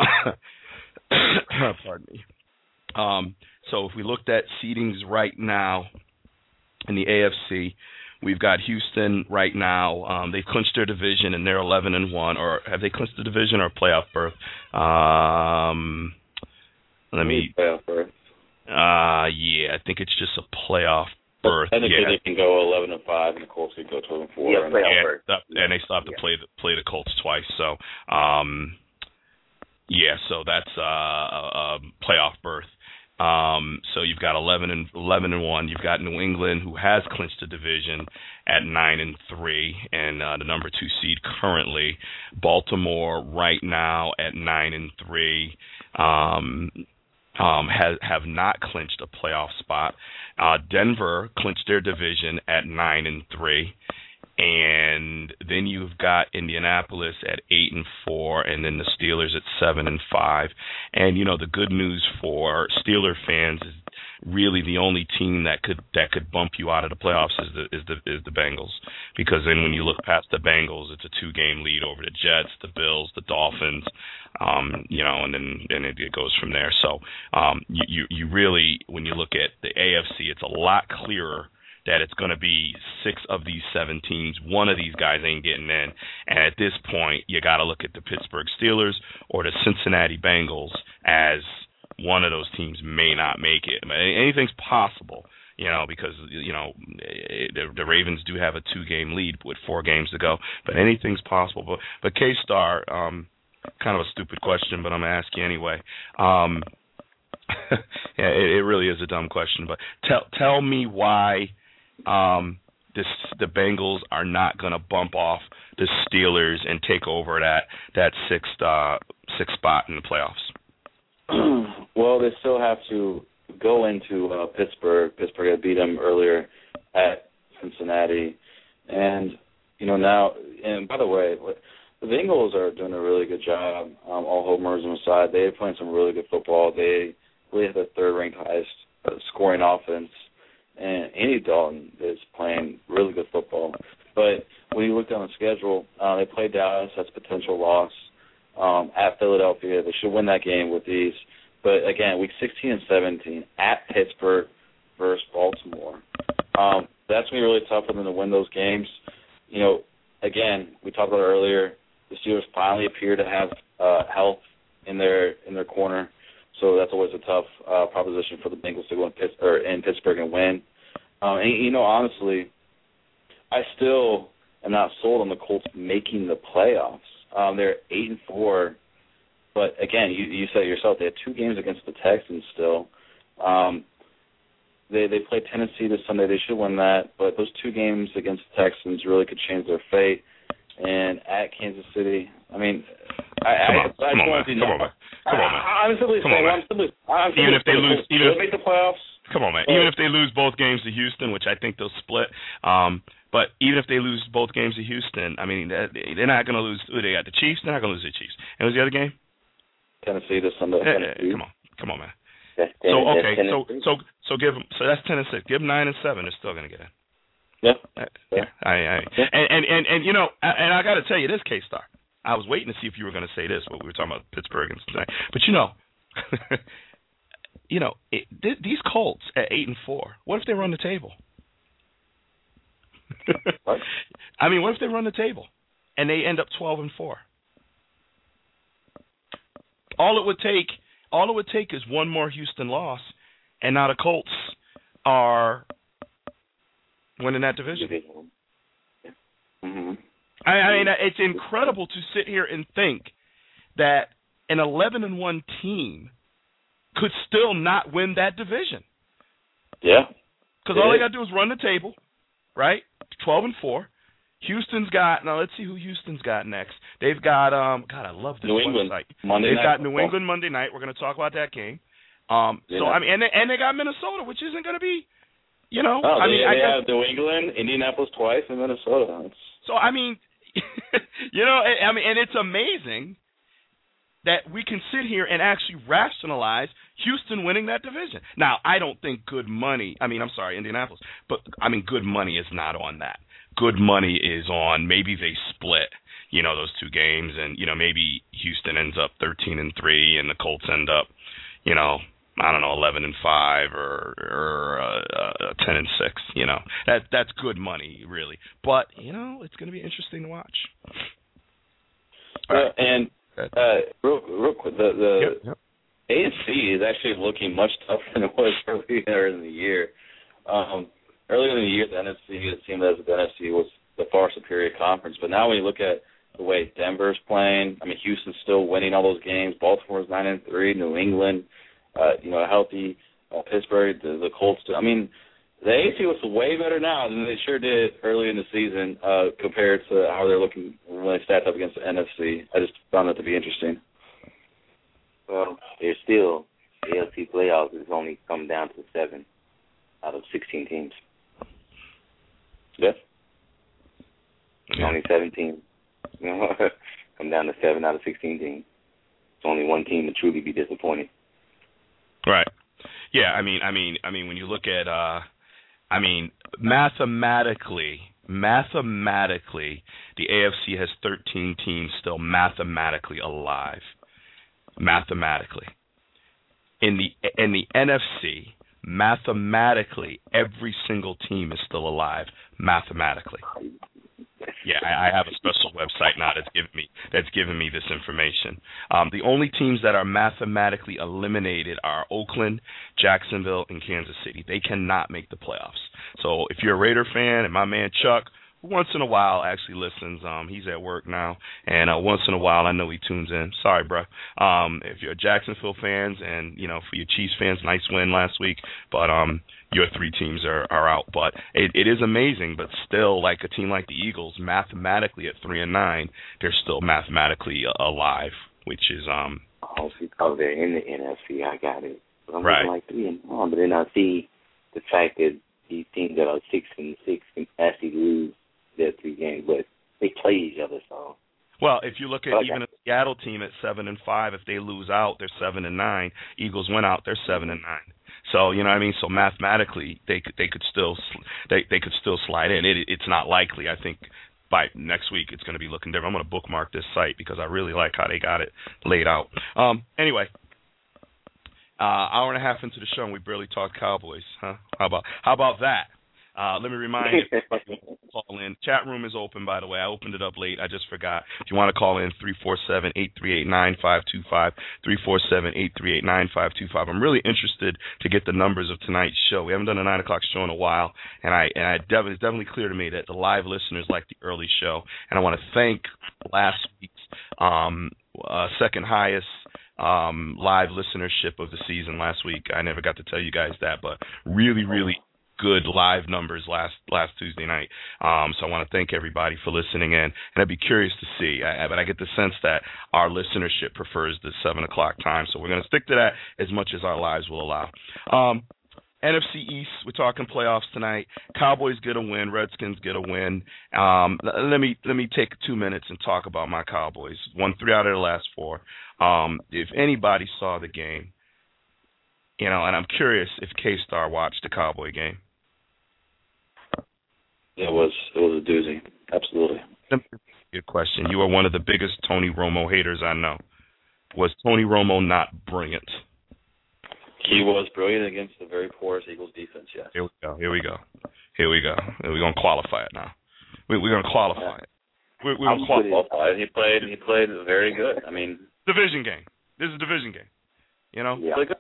Pardon me. So if we looked at seedings right now in the AFC, we've got Houston right now. They've clinched their division, and they're 11-1. Or have they clinched the division or playoff berth? Playoff berth. Yeah, I think it's just a playoff berth. Technically, they can go 11-5, and the Colts can go 12-4. Yeah, playoff berth. And they still have to play the Colts twice. So, so that's a playoff berth. So you've got 11 and 1. You've got New England, who has clinched the division at 9-3, and the number 2 seed currently. Baltimore right now at 9-3. Have not clinched a playoff spot. Denver clinched their division at 9-3. And then you've got Indianapolis at 8-4, and then the Steelers at 7-5. And the good news for Steeler fans is really the only team that could bump you out of the playoffs is the Bengals, because then when you look past the Bengals, it's a 2-game lead over the Jets, the Bills, the Dolphins, and then it goes from there. So you really, when you look at the AFC, it's a lot clearer that it's going to be 6 of these 7 teams. One of these guys ain't getting in. And at this point, you got to look at the Pittsburgh Steelers or the Cincinnati Bengals as one of those teams may not make it. Anything's possible, because, the Ravens do have a 2-game lead with 4 games to go. But anything's possible. But K-Star, kind of a stupid question, but I'm going to ask you anyway. Yeah, it really is a dumb question. But tell me why the Bengals are not going to bump off the Steelers and take over that sixth spot in the playoffs. Well, they still have to go into Pittsburgh. Pittsburgh had beat them earlier at Cincinnati, and now. And by the way, the Bengals are doing a really good job. All homers on the side, they're playing some really good football. They really have the 3rd-ranked highest scoring offense. And Andy Dalton is playing really good football. But when you look down the schedule, they play Dallas. That's a potential loss. At Philadelphia, they should win that game with these. But, again, week 16 and 17, at Pittsburgh versus Baltimore. That's going to be really tough for them to win those games. Again, we talked about it earlier, the Steelers finally appear to have health in their corner. So that's always a tough proposition for the Bengals to go in Pittsburgh and win. Honestly, I still am not sold on the Colts making the playoffs. They're 8-4, but again, you said it yourself. They had 2 games against the Texans still. They played Tennessee this Sunday. They should win that, but those 2 games against the Texans really could change their fate. And at Kansas City, I mean, Come on, man. I'm simply saying, even if they lose, make the playoffs. Come on, man. Even if they lose both games to Houston, which I think they'll split, but even if they lose both games to Houston, I mean, they're not going to lose. They got the Chiefs. They're not going to lose the Chiefs. And what's the other game? Tennessee this Sunday. Come on, man. So give them. So that's 10 and 6. Give them 9 and 7. They're still going to get in. Yeah. And I got to tell you this, K-Star. I was waiting to see if you were going to say this, but we were talking about Pittsburgh and Cincinnati. But these Colts at 8-4. What if they run the table? What? I mean, what if they run the table and they end up 12-4? All it would take is one more Houston loss, and now the Colts are winning that division. Mm-hmm. I mean, it's incredible to sit here and think that an 11-1 team could still not win that division. Yeah. Because all they got to do is run the table, right? 12-4. Houston's got, now let's see who Houston's got next. They've got, God, I love this New England website. Monday They've night got football. New England Monday night. We're going to talk about that game. So, I mean, and they got Minnesota, which isn't going to be, they have New England, Indianapolis twice, and Minnesota. So, I mean, and it's amazing that we can sit here and actually rationalize Houston winning that division. Now, I don't think Indianapolis, but, good money is not on that. Good money is on maybe they split, those 2 games, and, maybe Houston ends up 13-3 and the Colts end up, 11-5 or 10-6. That's good money, really. But it's going to be interesting to watch. And real quick, the AFC is actually looking much tougher than it was earlier in the year. Earlier in the year, the NFC, it seemed as if the NFC was the far superior conference. But now when you look at the way Denver's playing, Houston's still winning all those games. Baltimore's 9-3. New England, a healthy Pittsburgh, the Colts. I mean, the AFC looks way better now than they sure did early in the season compared to how they're looking when they stacked up against the NFC. I just found that to be interesting. Well, there's still the AFC playoffs has only come down to 7 out of 16 teams. Yes. Only 7 teams. Come down to 7 out of 16 teams. It's only one team to truly be disappointed. Right. Yeah. I mean, when you look at, mathematically, the AFC has 13 teams still mathematically alive. Mathematically. In the NFC, mathematically, every single team is still alive. Mathematically. Yeah, I have a special website now that's giving me this information. The only teams that are mathematically eliminated are Oakland, Jacksonville, and Kansas City. They cannot make the playoffs. So if you're a Raider fan, and my man Chuck, once in a while actually listens. He's at work now, and once in a while I know he tunes in. Sorry, bro. If you're Jacksonville fans, and for your Chiefs fans, nice win last week, but your 3 teams are out. But it is amazing, but still, like a team like the Eagles, mathematically at 3-9, they're still mathematically alive, which is because they're in the NFC. I got it. But I'm right. Like 3-9, but then I see the fact that these teams that are 6-6 can actually lose their 3 games, but they play each other. So. Well, if you look at even a Seattle team at 7-5, if they lose out, they're 7-9. Eagles win out, they're 7-9. So you know what I mean. So mathematically, they could still slide in. It's not likely. I think by next week it's going to be looking different. I'm going to bookmark this site because I really like how they got it laid out. Anyway, hour and a half into the show and we barely talked Cowboys. Huh? How about that? Let me remind you, call in. Chat room is open, by the way. I opened it up late. I just forgot. If you want to call in, 347-838-9525, 347-838-9525. I'm really interested to get the numbers of tonight's show. We haven't done a 9 o'clock show in a while, and it's definitely clear to me that the live listeners like the early show, and I want to thank last week's second highest live listenership of the season last week. I never got to tell you guys that, but really, really good live numbers last Tuesday night. So I want to thank everybody for listening in, and I'd be curious to see. But I get the sense that our listenership prefers the 7 o'clock time, so we're going to stick to that as much as our lives will allow. NFC East, we're talking playoffs tonight. Cowboys get a win. Redskins get a win. Let me take 2 minutes and talk about my Cowboys. Won 3 out of the last 4. If anybody saw the game, and I'm curious if K-Star watched the Cowboy game. It was a doozy. Absolutely. Good question. You are one of the biggest Tony Romo haters I know. Was Tony Romo not brilliant? He was brilliant against the very porous Eagles defense, yes. Here we go. We're going to qualify it now. We're going to qualify it. We're going to qualify it. He played very good. I mean, division game. This is a division game. Yeah.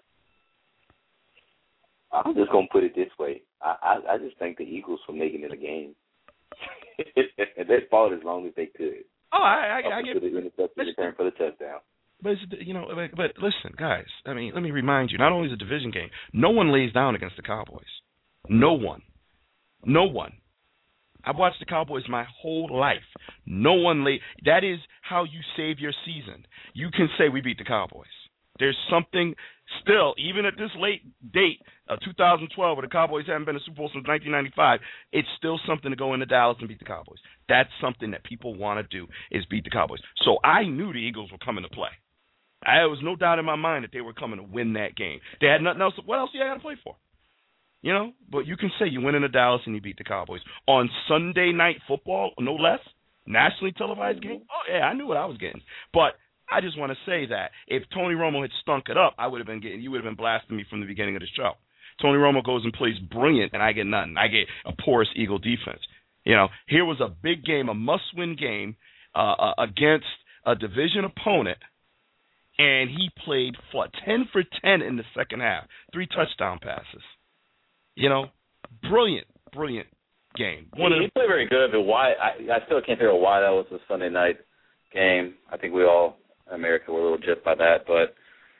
I'm just going to put it this way. I just thank the Eagles for making it a game. They fought as long as they could. Oh, I get it. Return for the touchdown. But but listen, guys. I mean, let me remind you. Not only is it a division game, no one lays down against the Cowboys. No one. I've watched the Cowboys my whole life. No one That is how you save your season. You can say we beat the Cowboys. There's something still, even at this late date of 2012, where the Cowboys haven't been in a Super Bowl since 1995, it's still something to go into Dallas and beat the Cowboys. That's something that people want to do, is beat the Cowboys. So I knew the Eagles were coming to play. There was no doubt in my mind that they were coming to win that game. They had nothing else. What else do you got to play for? But you can say you went into Dallas and you beat the Cowboys. On Sunday Night Football, no less, nationally televised game, oh, yeah, I knew what I was getting. But I just want to say that if Tony Romo had stunk it up, you would have been blasting me from the beginning of the show. Tony Romo goes and plays brilliant, and I get nothing. I get a porous Eagle defense. Here was a big game, a must-win game against a division opponent, and he played 10 for 10 in the second half, 3 touchdown passes. Brilliant game. He played very good, but why? I still can't figure out why that was a Sunday night game. I think we all in America were a little gypped by that, but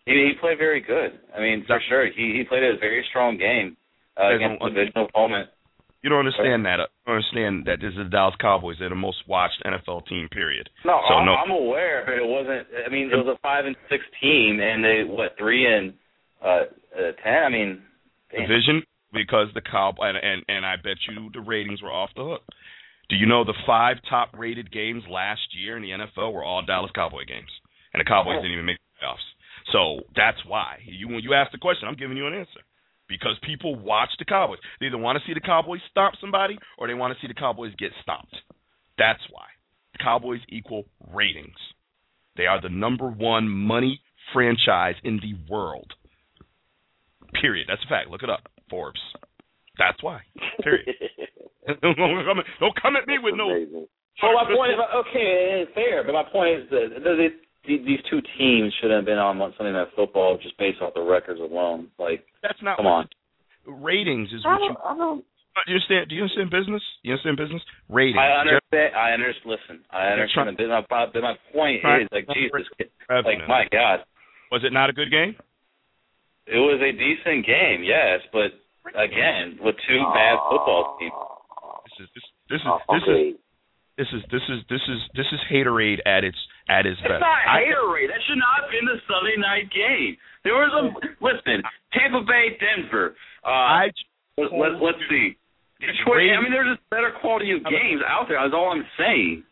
He played very good. I mean, for sure. He played a very strong game against a divisional opponent. You don't understand that. Understand that this is the Dallas Cowboys. They're the most watched NFL team, period. No, I'm aware, but it wasn't. I mean, it was a 5-6 team, and they 3-10. I mean, damn. Division because the Cowboys and I bet you the ratings were off the hook. Do you know the 5 top-rated games last year in the NFL were all Dallas Cowboy games, and the Cowboys didn't even make the playoffs. So that's why. When you ask the question, I'm giving you an answer. Because people watch the Cowboys. They either want to see the Cowboys stomp somebody or they want to see the Cowboys get stomped. That's why. The Cowboys equal ratings. They are the number 1 money franchise in the world. Period. That's a fact. Look it up. Forbes. That's why. Period. Don't come at me with no... Well, my point is, okay, it's fair, but my point is that these two teams shouldn't have been on Sunday Night Football just based off the records alone. Like, that's not come on. Ratings is what you. Do you understand? Do you understand business? You understand business? Ratings. I understand. Listen, I understand. But my point is, like, Jesus, like, my God. Was it not a good game? It was a decent game, yes, but again, with two bad football teams. This is haterade at its best. It's not haterade. That should not have been the Sunday night game. There was listen, Tampa Bay, Denver. Let's see. Detroit. I mean, there's just better quality of games out there. That's all I'm saying.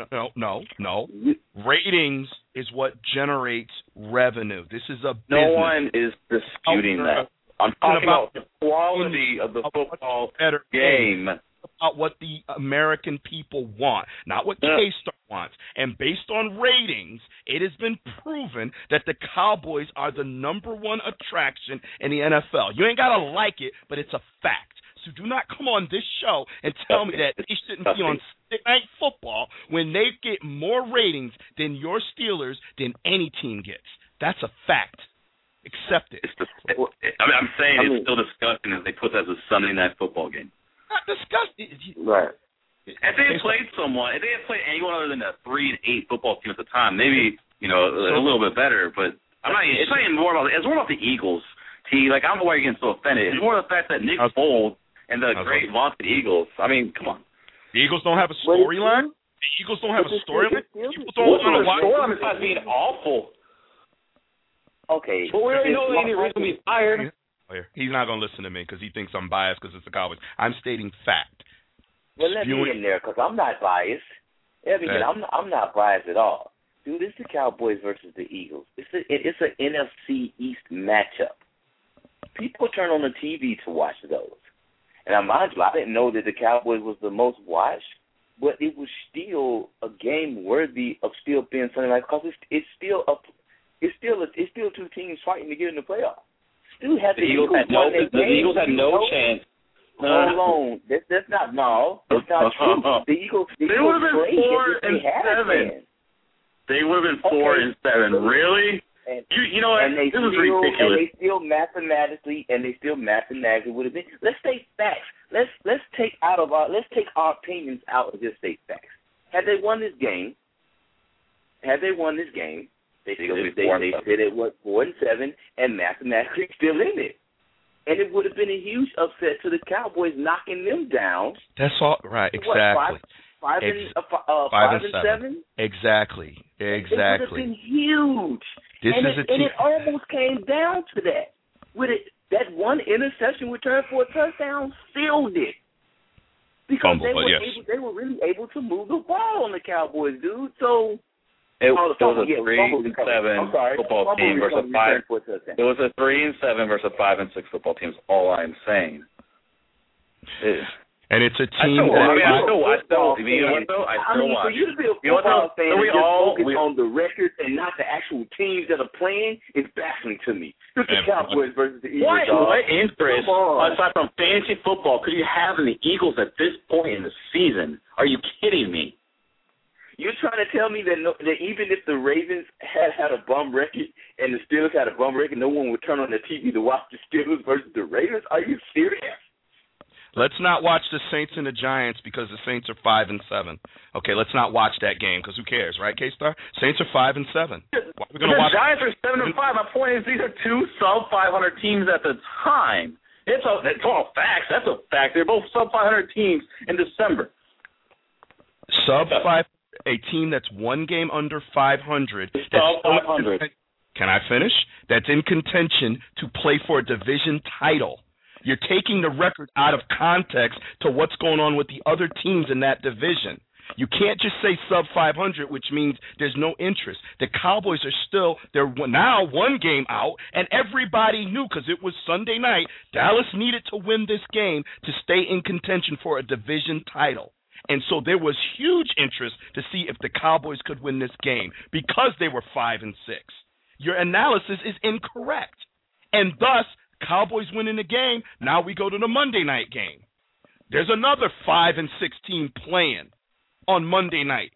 No. Ratings is what generates revenue. This is a business. No one is disputing that. I'm talking about the quality of the football game. About what the American people want, not what K-Star wants. And based on ratings, it has been proven that the Cowboys are the number 1 attraction in the NFL. You ain't got to like it, but it's a fact. So do not come on this show and tell me that they shouldn't be on Sunday Night Football when they get more ratings than your Steelers than any team gets. That's a fact. Accept it. I'm saying it's still disgusting if they put that as a Sunday Night Football game. Not disgusting. Right. If they had played anyone other than a 3-8 football team at the time, maybe, a little bit better, but it's not even more about the Eagles. Like, I don't know why you're getting so offended. It's more the fact that Nick Foles and the great vaunted Eagles, I mean, come on. The Eagles don't have a storyline? The Eagles don't have a storyline? People don't want to watch storyline besides being awful. Okay. But we already know the only reason he's fired. He's not going to listen to me because he thinks I'm biased because it's the Cowboys. I'm stating fact. Well, let me in there because I'm not biased. I'm not biased at all. Dude, it's the Cowboys versus the Eagles. It's an NFC East matchup. People turn on the TV to watch those. And mind you, I didn't know that the Cowboys was the most watched, but it was still a game worthy of still being Sunday night because it's still two teams fighting to get in the playoffs. The Eagles had no chance. Hold on. That's not true. The Eagles they would have been 4-7. They would have been 4-7. Really? You know what? This is ridiculous. And they still mathematically would have been. Let's state facts. Let's take our opinions out and just state facts. Had they won this game, they said it was 4-7 and mathematically still in it. And it would have been a huge upset to the Cowboys knocking them down. That's all right, exactly. Five and seven? Exactly. It would have been huge. And it almost came down to that. With it, that one interception return for a touchdown sealed it. Because they were really able to move the ball on the Cowboys, dude. So it was a 3-7 football team versus a 5. It was a 3-7 versus a 5-6 football team. Is all I'm saying. And it's a team I still watch. For you to be a football fan and just focus on the records and not the actual teams that are playing is baffling to me. It's the Cowboys versus the Eagles. What interest, aside from fantasy football, could you have in the Eagles at this point in the season? Are you kidding me? You're trying to tell me that even if the Ravens had a bum record and the Steelers had a bum record, no one would turn on the TV to watch the Steelers versus the Ravens? Are you serious? Let's not watch the Saints and the Giants because the Saints are 5-7. Okay, let's not watch that game because who cares, right, K-Star? Saints are 5-7. The Giants are 7-5. My point is these are two sub-500 teams at the time. It's all facts. That's a fact. They're both sub-500 teams in December. Sub-5, a team that's one game under 500. Sub-500. Can I finish? That's in contention to play for a division title. You're taking the record out of context to what's going on with the other teams in that division. You can't just say sub-500, which means there's no interest. The Cowboys they're now one game out, and everybody knew because it was Sunday night, Dallas needed to win this game to stay in contention for a division title. And so there was huge interest to see if the Cowboys could win this game because they were 5-6. Your analysis is incorrect. And thus, Cowboys winning the game, now we go to the Monday night game. There's another 5-6 team playing on Monday night.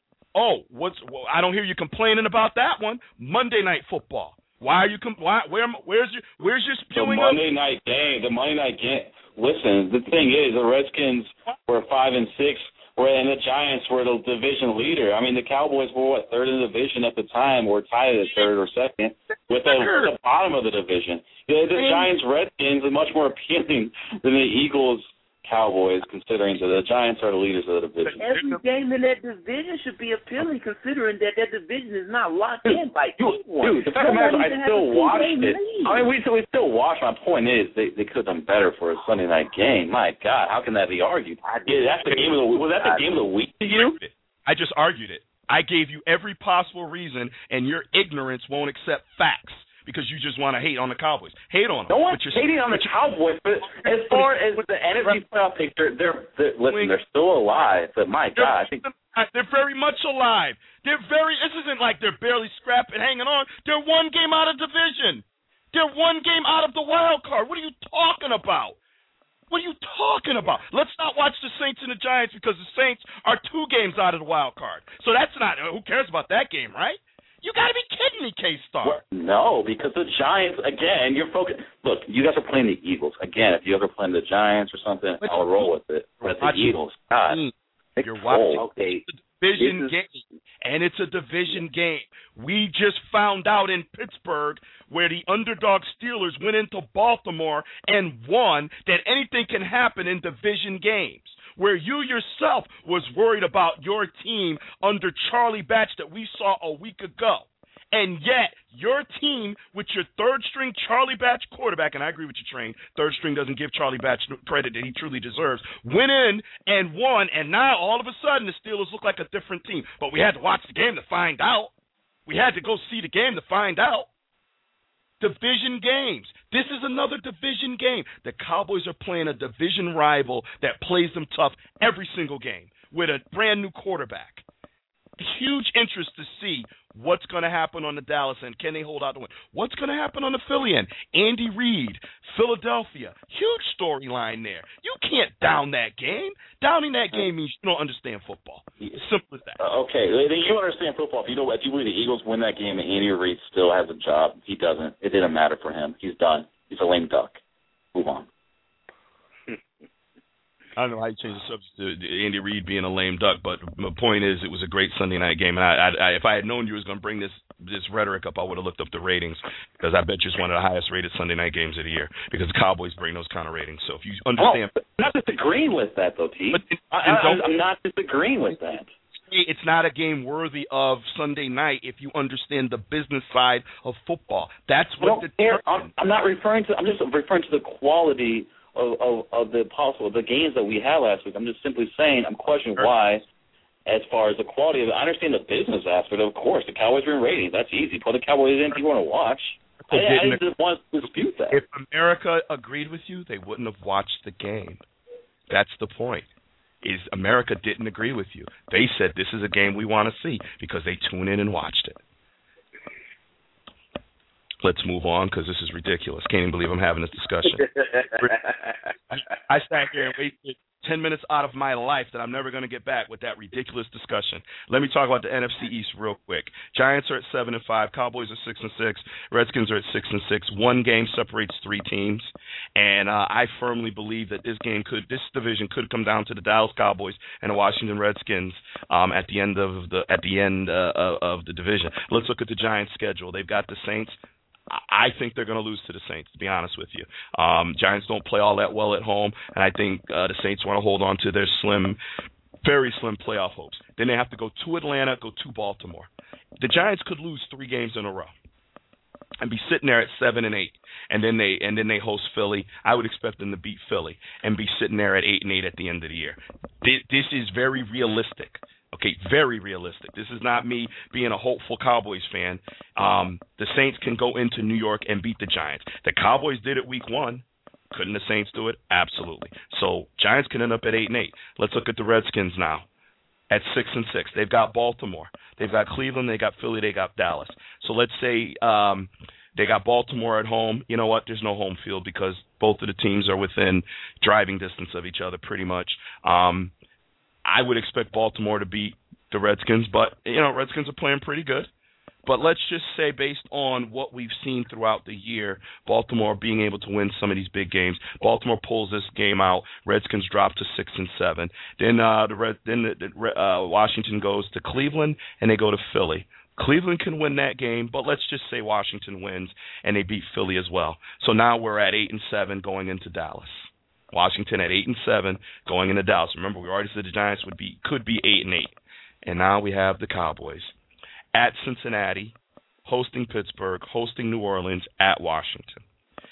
I don't hear you complaining about that one. Monday Night Football. Why are you where's your spewing? The Monday night game. Listen, the thing is, the Redskins were 5-6, and the Giants were the division leader. I mean, the Cowboys were third in the division at the time, or tied at third or second with the bottom of the division. The Giants Redskins are much more appealing than the Eagles Cowboys, considering that the Giants are the leaders of the division. But every game in that division should be appealing, considering that division is not locked in by anyone. Dude, the fact of the matter is, I still watched it. I mean, we still watched. My point is, they could have done better for a Sunday night game. My God, how can that be argued? That's the game of the week. Was that the game of the week to you? I just argued it. I gave you every possible reason, and your ignorance won't accept facts. Because you just want to hate on the Cowboys. Hate on them. No one's hating on the Cowboys, but as far as the NFC playoff picture, they're still alive. But my God, I think they're very much alive. This isn't like they're barely scrapping, hanging on. They're one game out of division. They're one game out of the wild card. What are you talking about? What are you talking about? Let's not watch the Saints and the Giants because the Saints are 2 games out of the wild card. So that's not. Who cares about that game, right? You got to be kidding me, K-Star. Well, no, because the Giants, again, you're focused. Look, you guys are playing the Eagles. Again, if you ever playing the Giants or something, I'll roll with it. But the Eagles, God. You're watching a division game, and it's a division game. We just found out in Pittsburgh where the underdog Steelers went into Baltimore and won that anything can happen in division games. Where you yourself was worried about your team under Charlie Batch that we saw a week ago. And yet, your team, with your third-string Charlie Batch quarterback, and I agree with you, Train, third string doesn't give Charlie Batch the credit that he truly deserves, went in and won, and now all of a sudden the Steelers look like a different team. But we had to watch the game to find out. We had to go see the game to find out. Division games. This is another division game. The Cowboys are playing a division rival that plays them tough every single game with a brand new quarterback. Huge interest to see what's going to happen on the Dallas end. Can they hold out to win? What's going to happen on the Philly end? Andy Reid, Philadelphia. Huge storyline there. You can't down that game. Downing that game means you don't understand football. Simple as that. Okay, then you understand football. If you believe the Eagles win that game and Andy Reid still has a job, he doesn't. It didn't matter for him. He's done. He's a lame duck. Move on. I don't know how you change the subject to Andy Reid being a lame duck, but my point is it was a great Sunday night game. And I if I had known you was going to bring this rhetoric up, I would have looked up the ratings because I bet you it's one of the highest rated Sunday night games of the year because the Cowboys bring those kind of ratings. So if you understand. I'm not disagreeing with that, though, T. I'm not disagreeing with that. It's not a game worthy of Sunday night if you understand the business side of football. That's what I'm not referring to. I'm just referring to the quality of the games that we had last week. I'm just simply saying I'm questioning why, as far as the quality of it. I understand the business aspect, of course. The Cowboys are in ratings. That's easy. Put the Cowboys in if you want to watch. I just want to dispute that. If America agreed with you, they wouldn't have watched the game. That's the point. Is America didn't agree with you. They said this is a game we want to see because they tuned in and watched it. Let's move on because this is ridiculous. Can't even believe I'm having this discussion. I sat here and wasted 10 minutes out of my life that I'm never going to get back with that ridiculous discussion. Let me talk about the NFC East real quick. Giants are at 7-5. Cowboys are 6-6. Redskins are at 6-6. One game separates three teams, and I firmly believe that this division could come down to the Dallas Cowboys and the Washington Redskins at the end of the division. Let's look at the Giants' schedule. They've got the Saints. I think they're going to lose to the Saints, to be honest with you. Giants don't play all that well at home, and I think the Saints want to hold on to their very slim playoff hopes. Then they have to go to Atlanta, go to Baltimore. The Giants could lose 3 games in a row and be sitting there at 7-8, and then they host Philly. I would expect them to beat Philly and be sitting there at 8-8 at the end of the year. This is very realistic. Okay, very realistic. This is not me being a hopeful Cowboys fan. The Saints can go into New York and beat the Giants. The Cowboys did it week 1. Couldn't the Saints do it? Absolutely. So Giants can end up at 8-8. Let's look at the Redskins now at 6-6. They've got Baltimore. They've got Cleveland. They got Philly. They got Dallas. So let's say they got Baltimore at home. You know what? There's no home field because both of the teams are within driving distance of each other pretty much. I would expect Baltimore to beat the Redskins, but, Redskins are playing pretty good. But let's just say based on what we've seen throughout the year, Baltimore being able to win some of these big games, Baltimore pulls this game out, Redskins drop to 6-7. Then Washington goes to Cleveland, and they go to Philly. Cleveland can win that game, but let's just say Washington wins, and they beat Philly as well. So now we're at 8-7 going into Dallas. Washington at 8-7 going into Dallas. Remember, we already said the Giants could be 8-8, and now we have the Cowboys at Cincinnati, hosting Pittsburgh, hosting New Orleans, at Washington.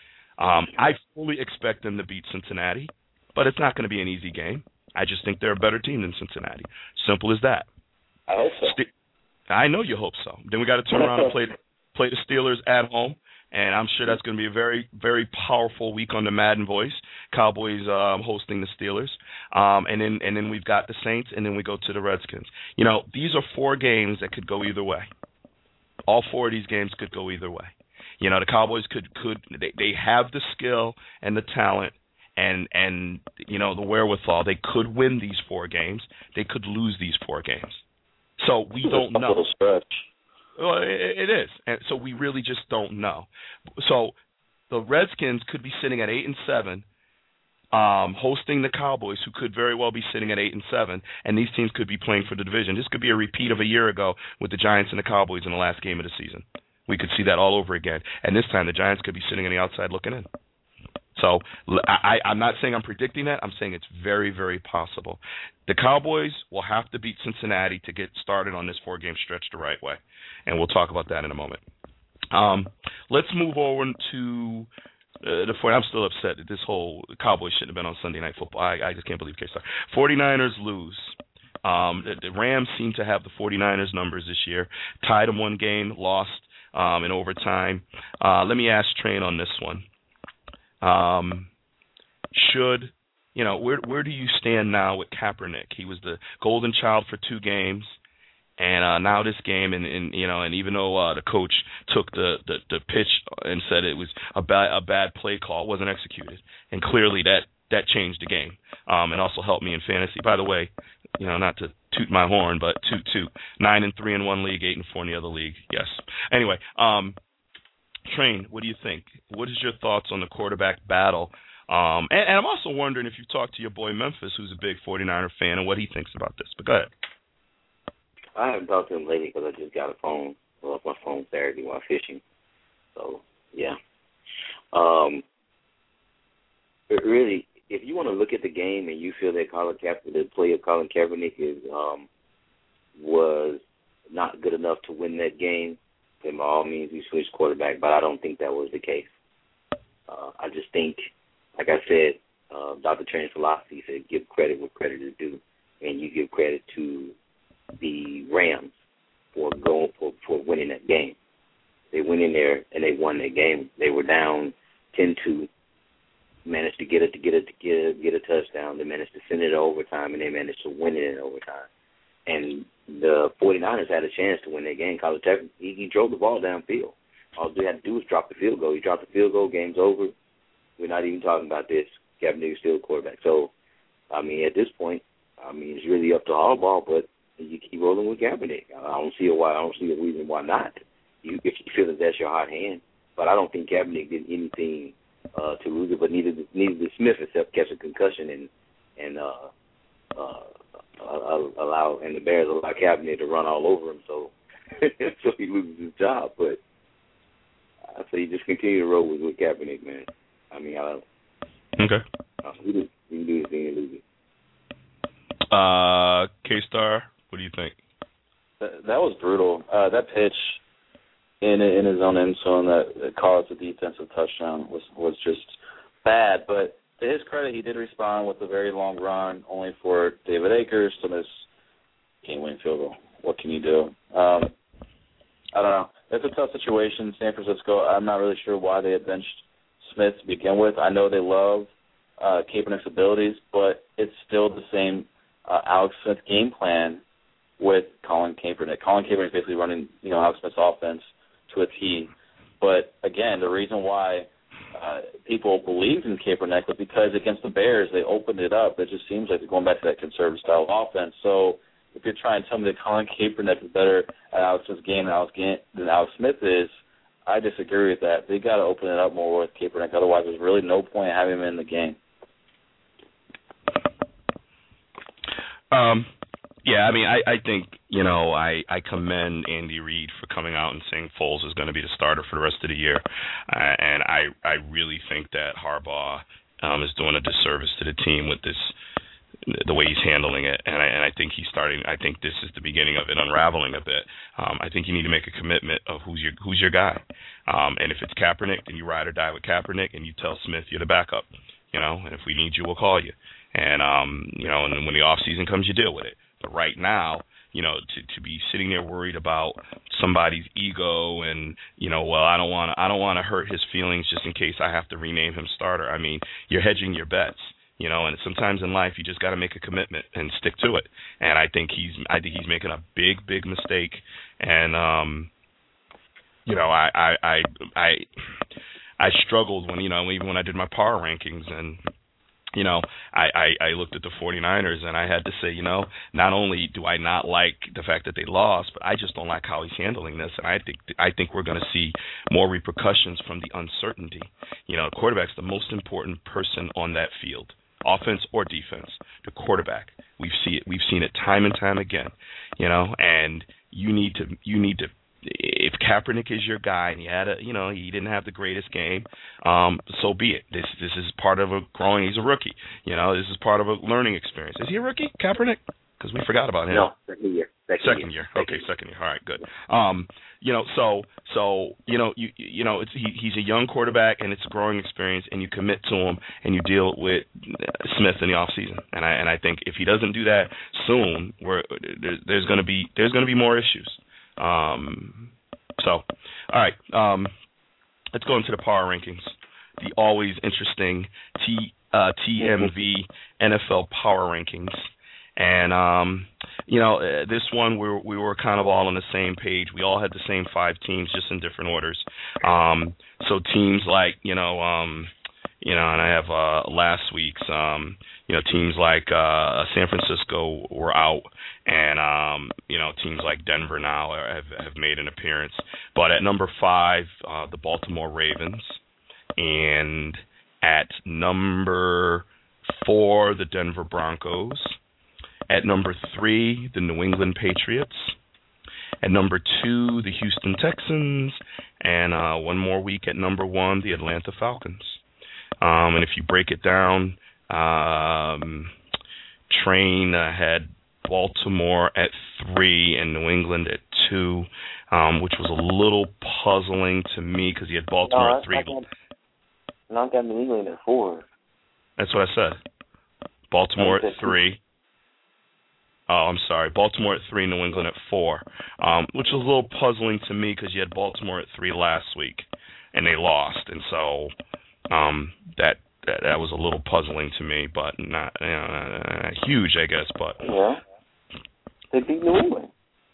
I fully expect them to beat Cincinnati, but it's not going to be an easy game. I just think they're a better team than Cincinnati. Simple as that. I hope so. I know you hope so. Then we got to turn around and play the Steelers at home. And I'm sure that's going to be a very, very powerful week on the Madden Voice. Cowboys hosting the Steelers. And then we've got the Saints, and then we go to the Redskins. These are 4 games that could go either way. All 4 of these games could go either way. The Cowboys they have the skill and the talent and the wherewithal. They could win these 4 games. They could lose these 4 games. So we don't know. A little stretch. Well, it is, and so we really just don't know. So the Redskins could be sitting at 8-7, hosting the Cowboys, who could very well be sitting at 8-7, and these teams could be playing for the division. This could be a repeat of a year ago with the Giants and the Cowboys in the last game of the season. We could see that all over again, and this time the Giants could be sitting on the outside looking in. So I'm not saying I'm predicting that. I'm saying it's very, very possible. The Cowboys will have to beat Cincinnati to get started on this 4-game stretch the right way, and we'll talk about that in a moment. Let's move over to the 49ers. I'm still upset that this whole Cowboys shouldn't have been on Sunday Night Football. I just can't believe K-Star. 49ers lose. The Rams seem to have the 49ers numbers this year. Tied them 1 game, lost in overtime. Let me ask Train on this one. Where do you stand now with Kaepernick? He was the golden child for 2 games, and now this game, and even though the coach took the pitch and said it was a bad play call, it wasn't executed, and clearly that changed the game, and also helped me in fantasy. By the way, not to toot my horn, but toot 9-3 in one league, 8-4 in the other league. Yes. Anyway, Train, what do you think? What is your thoughts on the quarterback battle? And I'm also wondering if you've talked to your boy Memphis, who's a big 49er fan, and what he thinks about this. But go ahead. I haven't talked to him lately because I just got a phone. I lost my phone Saturday while fishing. So, yeah. But really, if you want to look at the game and you feel that the play of Colin Kaepernick was not good enough to win that game, then by all means we switched quarterback, but I don't think that was the case. I just think, like I said, Dr. Train's philosophy said give credit where credit is due, and you give credit to the Rams for winning that game. They went in there and they won that game. They were down 10-2, managed to get a touchdown. They managed to send it to overtime, and they managed to win it in overtime. And the 49ers had a chance to win that game. Colin Kaepernick, he drove the ball downfield. All they had to do was drop the field goal. He dropped the field goal, game's over. We're not even talking about this. Kaepernick is still the quarterback. So I mean, at this point, I mean, it's really up to Harbaugh, but you keep rolling with Kaepernick. I don't see a reason why not. If you feel that that's your hot hand, but I don't think Kaepernick did anything to lose it, but neither did Smith, except catch a concussion and the Bears allow Kaepernick to run all over him, so so he loses his job. But I say you just continue to roll with Kaepernick, man. I mean, okay. You can do his thing and lose it. K-Star, what do you think? That was brutal. That pitch in his own end zone that caused the defensive touchdown was just bad. But to his credit, he did respond with a very long run, only for David Akers to miss game-winning field goal. What can you do? I don't know. It's a tough situation. San Francisco, I'm not really sure why they had benched Smith to begin with. I know they love Kaepernick's abilities, but it's still the same Alex Smith game plan with Colin Kaepernick. Colin Kaepernick is basically running, Alex Smith's offense to a T. But again, the reason why people believed in Kaepernick was because against the Bears they opened it up. It just seems like they're going back to that conservative style of offense. So if you're trying to tell me that Colin Kaepernick is better at Alex Smith's game than Alex Smith is, I disagree with that. They got to open it up more with Kaepernick. Otherwise, there's really no point in having him in the game. Yeah, I mean, I think, I commend Andy Reid for coming out and saying Foles is going to be the starter for the rest of the year. And I really think that Harbaugh is doing a disservice to the team with the way he's handling it. And I think I think this is the beginning of it unraveling a bit. I think you need to make a commitment of who's your guy. And if it's Kaepernick, then you ride or die with Kaepernick and you tell Smith you're the backup, and if we need you, we'll call you. And, and then when the off season comes, you deal with it. But right now, to be sitting there worried about somebody's ego and, I don't want to hurt his feelings just in case I have to rename him starter. I mean, you're hedging your bets, and sometimes in life you just got to make a commitment and stick to it. And I think he's making a big mistake. And, I struggled when, even when I did my power rankings and, I looked at the 49ers and I had to say, not only do I not like the fact that they lost, but I just don't like how he's handling this. And I think we're going to see more repercussions from the uncertainty. The quarterback's the most important person on that field, offense or defense. The quarterback. We've seen it time and time again. And you need to. If Kaepernick is your guy and he didn't have the greatest game, so be it. This is part of he's a rookie. This is part of a learning experience. Is he a rookie, Kaepernick? Because we forgot about him. No, second year. Second year. Okay, second year. All right, good. He's a young quarterback and it's a growing experience, and you commit to him and you deal with Smith in the off season. And I think if he doesn't do that soon, there's going to be more issues. All right, let's go into the power rankings. The always interesting TMV NFL power rankings. And, this one we were kind of all on the same page. We all had the same 5 teams, just in different orders. So teams like, and I have last week's, teams like San Francisco were out, and teams like Denver now have made an appearance. But at number 5, the Baltimore Ravens, and at number 4, the Denver Broncos. At number 3, the New England Patriots. At number 2, the Houston Texans, and one more week at number 1, the Atlanta Falcons. And if you break it down, Train had Baltimore at 3 and New England at 2, which was a little puzzling to me because he had Baltimore at 3. I got New England at 4. That's what I said. Baltimore at 3. Oh, I'm sorry. Baltimore at 3, New England at 4, which was a little puzzling to me because you had Baltimore at 3 last week, and they lost, and so that was a little puzzling to me, but not huge, I guess. But yeah, they beat New England.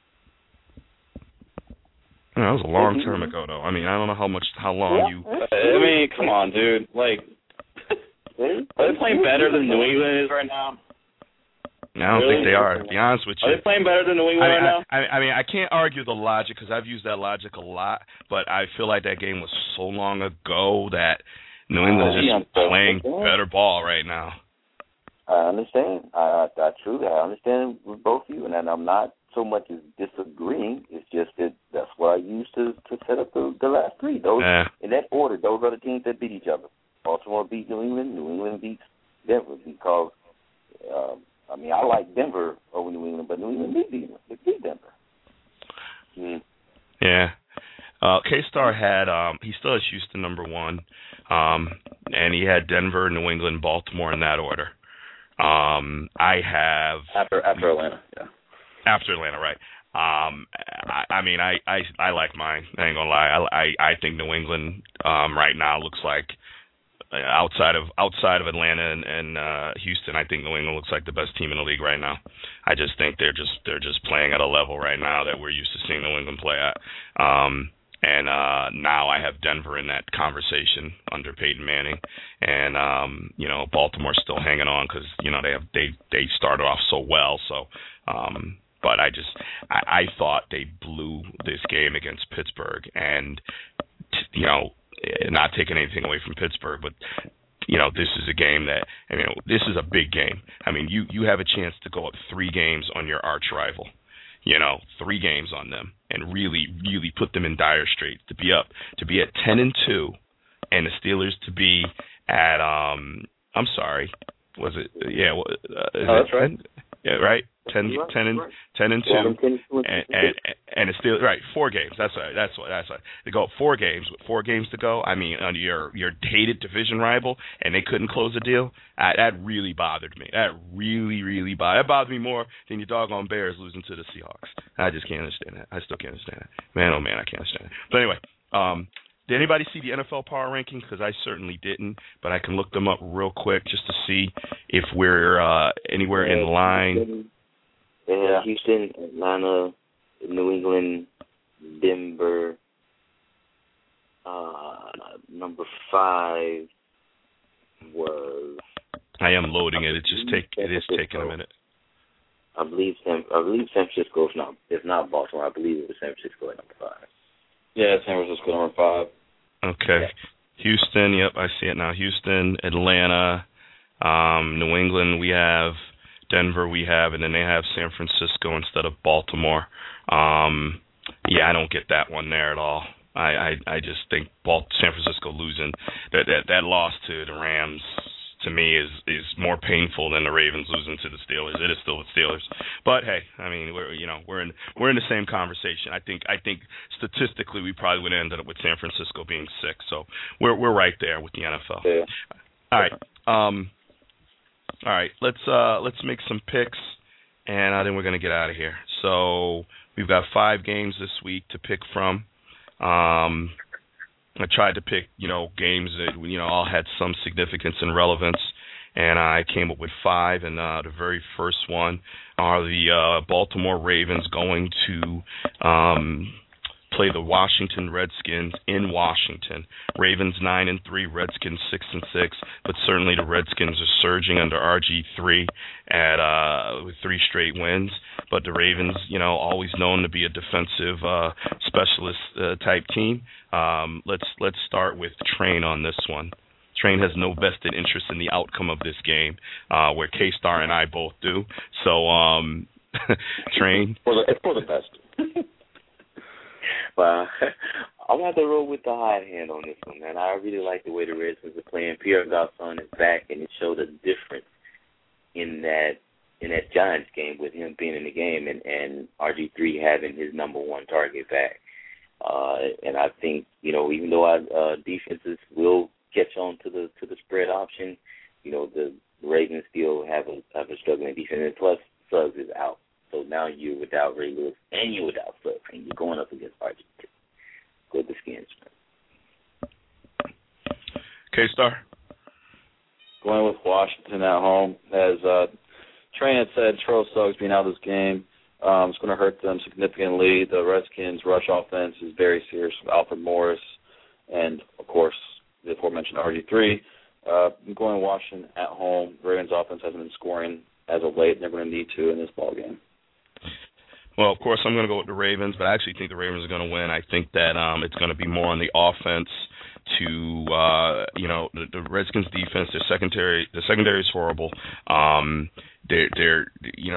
That was a long time ago, though. I mean, I don't know how long you. I mean, come on, dude. Like, are they playing better than New England is right now? I don't think they are, to be honest with you. Are they playing better than New England right now? I mean, I can't argue the logic because I've used that logic a lot, but I feel like that game was so long ago that New England is just playing better ball right now. I understand. I truly understand with both of you, and I'm not so much as disagreeing. It's just that that's what I used to set up the last three. Those in that order. Those are the teams that beat each other. Baltimore beat New England. New England beats Denver because. I mean, I like Denver over New England, but New England beat Denver. Yeah. K-Star had, he still has Houston number 1, and he had Denver, New England, Baltimore in that order. I have... After Atlanta, yeah. After Atlanta, right. I mean, I like mine. I ain't gonna lie. I think New England right now looks like outside of Atlanta and Houston, I think New England looks like the best team in the league right now. I just think they're just playing at a level right now that we're used to seeing New England play at. And now I have Denver in that conversation under Peyton Manning, and Baltimore's still hanging on because they started off so well. So, but I thought they blew this game against Pittsburgh, and not taking anything away from Pittsburgh, but this is a game that, this is a big game. I mean, you have a chance to go up 3 games on your arch rival, 3 games on them, and really, really put them in dire straits. To be at 10-2, and the Steelers to be at was it? Yeah, that's right. Yeah, right. 10-2, and it's still right. 4 games. That's right. They go up 4 games with 4 games to go. I mean, on your hated division rival, and they couldn't close a deal. That really bothered me. That really bothered me more than your doggone Bears losing to the Seahawks. I just can't understand that. I still can't understand that. Man, oh man, I can't understand that. But anyway, did anybody see the NFL power rankings? Because I certainly didn't, but I can look them up real quick just to see if we're anywhere in line. Yeah, Houston, Atlanta, New England, Denver. Number 5 was. I am loading it. It is taking a minute. I believe San Francisco. If not Baltimore, I believe it was San Francisco at number 5. Yeah, San Francisco number 5. Okay. Yeah. Houston. Yep, I see it now. Houston, Atlanta, New England. We have. Denver we have, and then they have San Francisco instead of Baltimore. I don't get that one there at all. I just think San Francisco losing that loss to the Rams to me is more painful than the Ravens losing to the Steelers. It is still the Steelers, but hey, I mean we're in the same conversation. I think statistically we probably would end up with San Francisco being 6, so we're right there with the NFL. Yeah. All right. All right, let's make some picks, and then we're going to get out of here. So we've got 5 games this week to pick from. I tried to pick, games that, all had some significance and relevance, and I came up with 5, and the very first one are the Baltimore Ravens going to play the Washington Redskins in Washington. Ravens 9-3, Redskins 6-6, but certainly the Redskins are surging under RG3 with 3 straight wins. But the Ravens, always known to be a defensive specialist type team. Let's start with Train on this one. Train has no vested interest in the outcome of this game, where K-Star and I both do. So, Train. It's for the best. Well, I'm going to have to roll with the hot hand on this one, man. I really like the way the Redskins are playing. Pierre Garçon is back, and it showed a difference in that Giants game with him being in the game and RG3 having his number 1 target back. And I think, even though our defenses will catch on to the spread option, the Ravens still have a struggling defense. And plus, Suggs is out. So now you're without Ray Lewis and you're without Suggs, and you're going up against RG3. Go with the Skins. K-Star? Going with Washington at home. As Train had said, Terrell Suggs being out of this game is going to hurt them significantly. The Redskins' rush offense is very serious with Alfred Morris and, of course, the aforementioned RG3. I'm going Washington at home. The Ravens' offense hasn't been scoring as of late, and they're going to need to in this ball game. Well, of course, I'm going to go with the Ravens, but I actually think the Ravens are going to win. I think that it's going to be more on the offense to, the Redskins' defense. The secondary is horrible. They're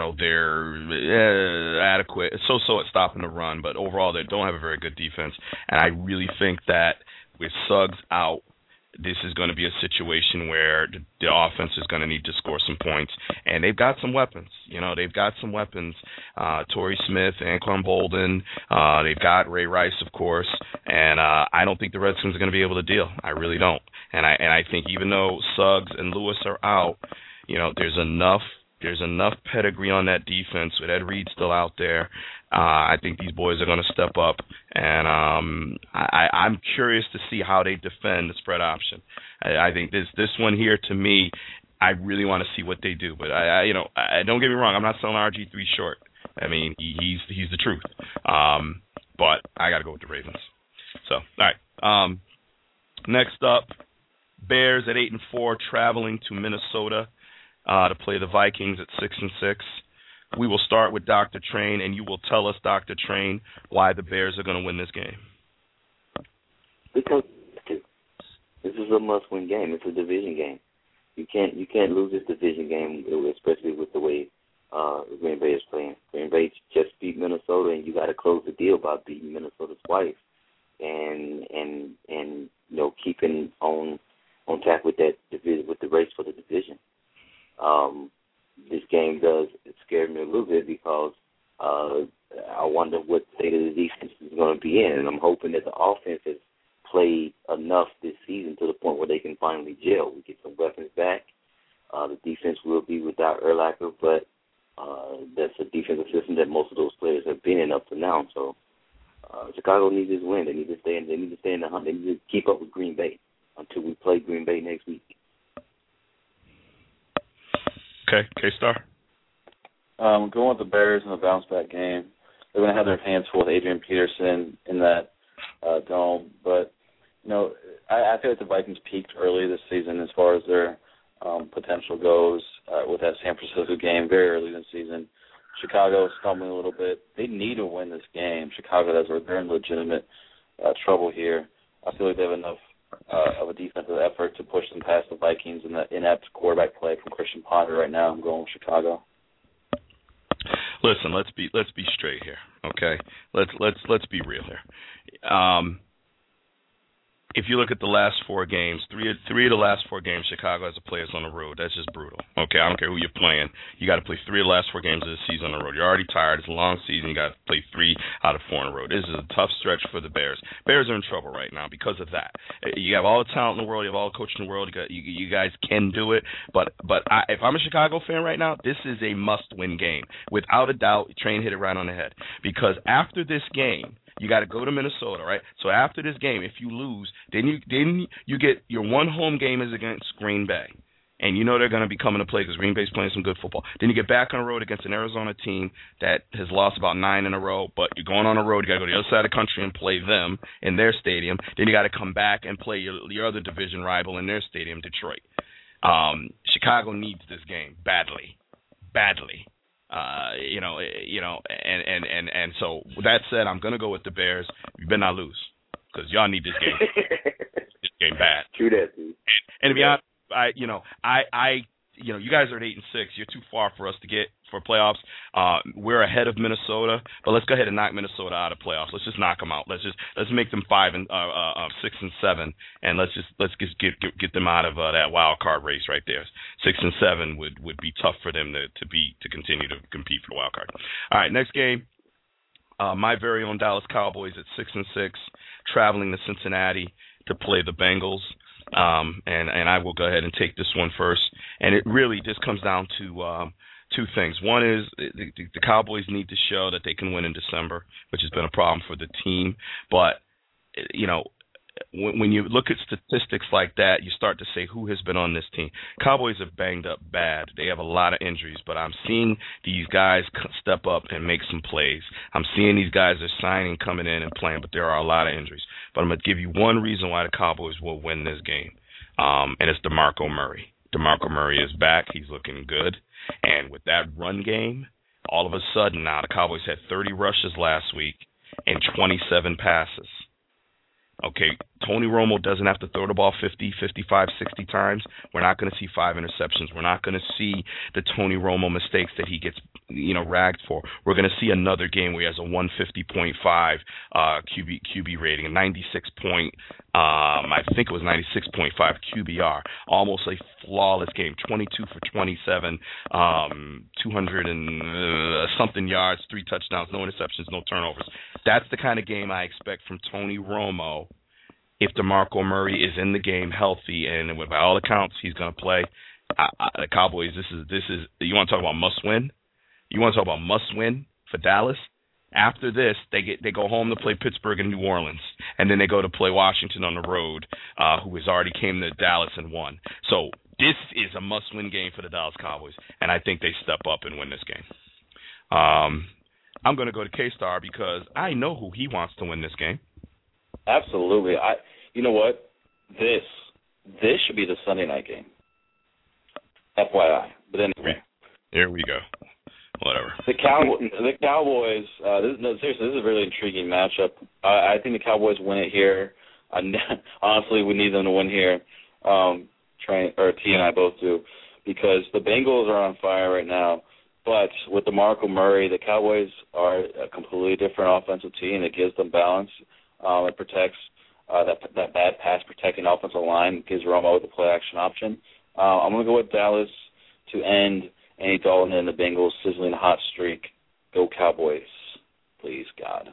adequate, so at stopping the run, but overall they don't have a very good defense. And I really think that with Suggs out, this is going to be a situation where the offense is going to need to score some points. And they've got some weapons. They've got some weapons. Torrey Smith, Anquan Bolden. They've got Ray Rice, of course. And I don't think the Redskins are going to be able to deal. I really don't. And I think even though Suggs and Lewis are out, there's enough pedigree on that defense with Ed Reed still out there. I think these boys are going to step up, and I'm curious to see how they defend the spread option. I think this one here, to me, I really want to see what they do. But I don't get me wrong, I'm not selling RG3 short. I mean, he's the truth. But I got to go with the Ravens. So, all right. Next up, Bears at 8-4, traveling to Minnesota to play the Vikings at 6-6. We will start with Dr. Train, and you will tell us, Dr. Train, why the Bears are going to win this game. Because this is a must-win game. It's a division game. You can't lose this division game, especially with the way Green Bay is playing. Green Bay just beat Minnesota, and you got to close the deal by beating Minnesota twice, and keeping on track with that division, with the race for the division. This game does scare me a little bit because I wonder what state of the defense is going to be in, and I'm hoping that the offense has played enough this season to the point where they can finally gel. We get some weapons back. The defense will be without Urlacher, but that's a defensive system that most of those players have been in up to now. So Chicago needs this win. They need to stay in the hunt. They need to keep up with Green Bay until we play Green Bay next week. Okay, K-Star. Going with the Bears in the bounce-back game. They're going to have their hands full with Adrian Peterson in that dome. But, I feel like the Vikings peaked early this season as far as their potential goes with that San Francisco game very early this season. Chicago stumbling a little bit. They need to win this game. They're in legitimate trouble here. I feel like they have enough of a defensive effort to push them past the Vikings and the inept quarterback play from Christian Ponder right now. I'm going with Chicago. Listen, let's be straight here, okay? Let's be real here. If you look at the last four games, three of the last four games, Chicago has to play us on the road. That's just brutal. Okay, I don't care who you're playing. You got to play three of the last four games of the season on the road. You're already tired. It's a long season. You got to play 3 out of 4 on the road. This is a tough stretch for the Bears. Bears are in trouble right now because of that. You have all the talent in the world. You have all the coach in the world. You guys can do it. But if I'm a Chicago fan right now, this is a must-win game. Without a doubt, Train hit it right on the head. Because after this game, you got to go to Minnesota, right? So after this game, if you lose, then you get your one home game is against Green Bay. And you know they're going to be coming to play because Green Bay's playing some good football. Then you get back on the road against an Arizona team that has lost about 9 in a row, but you're going on the road. You got to go to the other side of the country and play them in their stadium. Then you got to come back and play your other division rival in their stadium, Detroit. Chicago needs this game badly. And so with that said, I'm gonna go with the Bears. You better not lose because y'all need this game. This game bad. True that, dude. And to be honest, you guys are at 8-6. You're too far for us to get for playoffs. We're ahead of Minnesota, but let's go ahead and knock Minnesota out of playoffs. Let's just knock them out. Let's make them 6 and 7, and let's just get them out of that wild card race right there. 6 and 7 would be tough for them to continue to compete for the wild card. All right, next game. My very own Dallas Cowboys at 6-6, traveling to Cincinnati to play the Bengals. And I will go ahead and take this one first. And it really just comes down to 2 things. One is the Cowboys need to show that they can win in December, which has been a problem for the team. But, when you look at statistics like that, you start to say who has been on this team. Cowboys have banged up bad. They have a lot of injuries, but I'm seeing these guys step up and make some plays. I'm seeing these guys are signing, coming in and playing, but there are a lot of injuries. But I'm going to give you one reason why the Cowboys will win this game, and it's DeMarco Murray. DeMarco Murray is back. He's looking good. And with that run game, all of a sudden now the Cowboys had 30 rushes last week and 27 passes. Okay, Tony Romo doesn't have to throw the ball 50, 55, 60 times. We're not going to see 5 interceptions. We're not going to see the Tony Romo mistakes that he gets, ragged for. We're going to see another game where he has a 150.5 QB rating, a 96 point, I think it was 96.5 QBR, almost a flawless game. 22 for 27, 200 and something yards, 3 touchdowns, no interceptions, no turnovers. That's the kind of game I expect from Tony Romo. If DeMarco Murray is in the game healthy, and by all accounts he's going to play, the Cowboys. This is. You want to talk about must win? You want to talk about must win for Dallas? After this, they go home to play Pittsburgh and New Orleans, and then they go to play Washington on the road, who has already came to Dallas and won. So this is a must win game for the Dallas Cowboys, and I think they step up and win this game. I'm going to go to K-Star because I know who he wants to win this game. Absolutely. You know what? This should be the Sunday night game. FYI. But anyway. Here we go. Whatever. The Cowboys, seriously, this is a really intriguing matchup. I think the Cowboys win it here. Honestly, we need them to win here. T and I both do, because the Bengals are on fire right now. But with DeMarco Murray, the Cowboys are a completely different offensive team. It gives them balance. It protects that bad pass protecting offensive line. Gives Romo the play action option. I'm going to go with Dallas to end Andy Dalton and the Bengals sizzling hot streak. Go Cowboys, please God.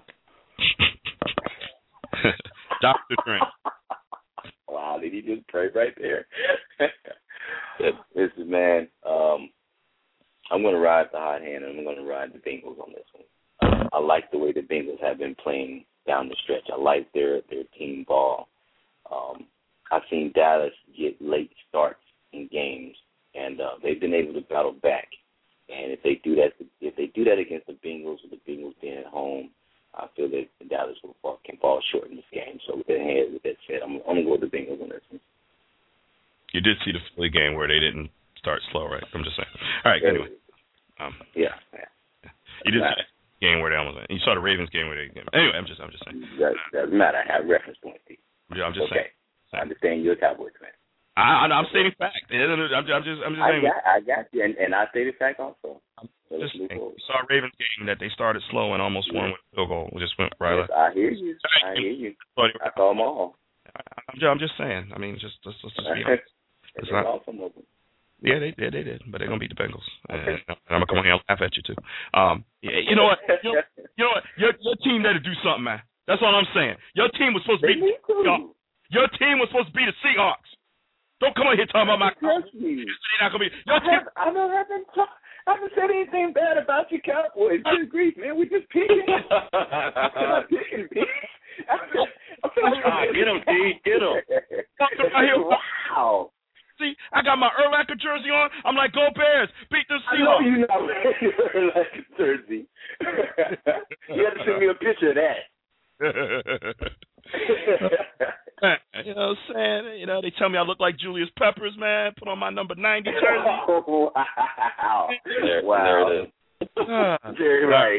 Dr. Trent. Wow, did he just pray right there? Listen, man, I'm going to ride the hot hand, and I'm going to ride the Bengals on this one. I like the way the Bengals have been playing down the stretch. I like their team ball. I've seen Dallas get late starts in games, and they've been able to battle back. And if they do that against the Bengals, with the Bengals being at home, I feel that Dallas can fall short in this game. So with that said, I'm going to go with the Bengals on this one. You did see the Philly game where they didn't start slow, right? I'm just saying. All right, anyway. Yeah. You did see the game where they almost went. You saw the Ravens game where they anyway, I'm just saying. Doesn't matter. I have reference points. Yeah, I'm just saying. I understand you're a Cowboys fan. I'm stating fact. I'm just saying. I got you, and I stated fact also. So just saying. You saw a Ravens game that they started slow and almost won with a field goal. We just went right up. I hear you. I saw them all. I'm just saying. I mean, just let's just be honest. It's not. Yeah, they did, but they're gonna beat the Bengals, and I'm gonna come on here and laugh at you too. You know what? You know what? Your team had to do something, man. That's all I'm saying. Your team was supposed to beat the Seahawks. Your team was supposed to beat the Seahawks. Don't come on here talking about my Cowboys. They're not gonna be. Your team. I haven't said anything bad about your Cowboys. Good grief, man. We just picking. I'm picking, P. Get him, T. Get him. Wow. See, I got my Urlacher jersey on. I'm like, go Bears. Beat the Seahawks. I know you're not wearing your Urlacher jersey. You have to send me a picture of that. You know what I'm saying? You know, they tell me I look like Julius Peppers, man. Put on my number 90 jersey. Oh, wow. There it is. Very right.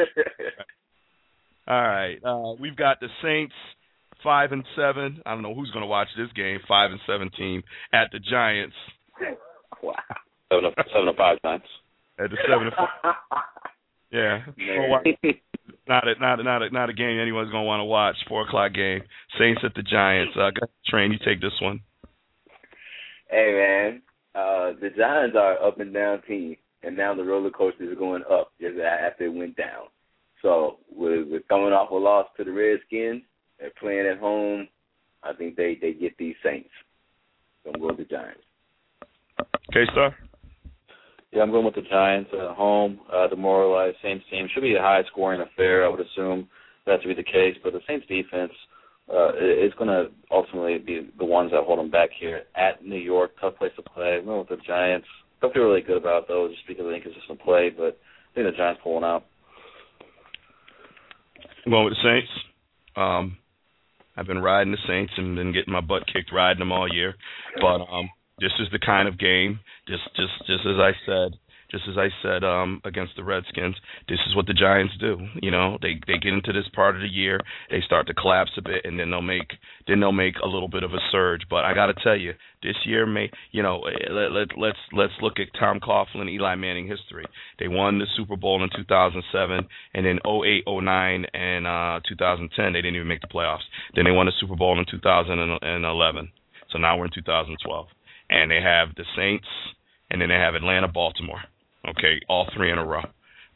All right. We've got the Saints 5-7. I don't know who's going to watch this game. 5-17 at the Giants. Wow. 7-5 Giants. At the 7-5. Yeah. Not a game anyone's going to want to watch. 4:00 game. Saints at the Giants. Train, you take this one. Hey, man. The Giants are up and down team, and now the roller coaster is going up just after it went down. So we're coming off a loss to the Redskins. They're playing at home. I think they get these Saints. So I'm going with the Giants. K-Star? Yeah, I'm going with the Giants at home. Demoralized Saints team. Should be a high-scoring affair, I would assume that to be the case. But the Saints defense is going to ultimately be the ones that hold them back here at New York. Tough place to play. I'm going with the Giants. Don't feel really good about those just because of the inconsistent play, but I think the Giants pulling out. I'm going with the Saints. I've been riding the Saints and been getting my butt kicked riding them all year. But this is the kind of game, just as I said, just as I said against the Redskins, this is what the Giants do. You know, they get into this part of the year, they start to collapse a bit, and then they'll make a little bit of a surge. But I got to tell you, this year let's look at Tom Coughlin, Eli Manning history. They won the Super Bowl in 2007, and in 2008, 2009, and 2010 they didn't even make the playoffs. Then they won the Super Bowl in 2011. So now we're in 2012, and they have the Saints, and then they have Atlanta, Baltimore. Okay, all three in a row.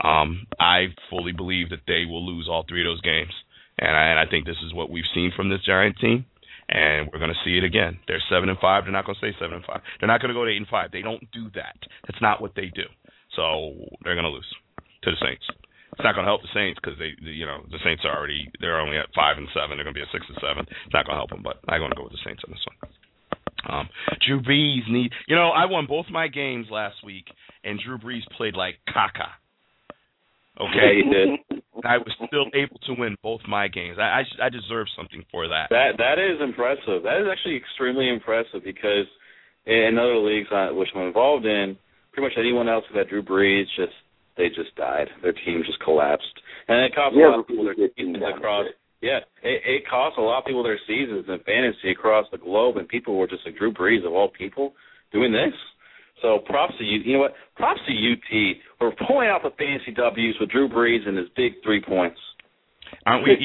I fully believe that they will lose all three of those games, and I think this is what we've seen from this Giant team, and we're going to see it again. They're 7-5. They're not going to stay 7-5. They're not going to go to 8-5. They don't do that. That's not what they do. So they're going to lose to the Saints. It's not going to help the Saints because the Saints they're only at 5-7. They're going to be at 6-7. It's not going to help them, but I'm going to go with the Saints on this one. Drew Brees I won both my games last week, and Drew Brees played like caca. Okay, yeah, he did. I was still able to win both my games. I deserve something for that. That is impressive. That is actually extremely impressive because in other leagues which I'm involved in, pretty much anyone else who had Drew Brees they just died. Their team just collapsed, and it cost a lot of people their seasons across. Yeah, it cost a lot of people their seasons in fantasy across the globe, and people were just like, Drew Brees of all people doing this. So props to you. You know what? Props to UT. We're pulling out the fantasy W's with Drew Brees and his big 3 points. Aren't we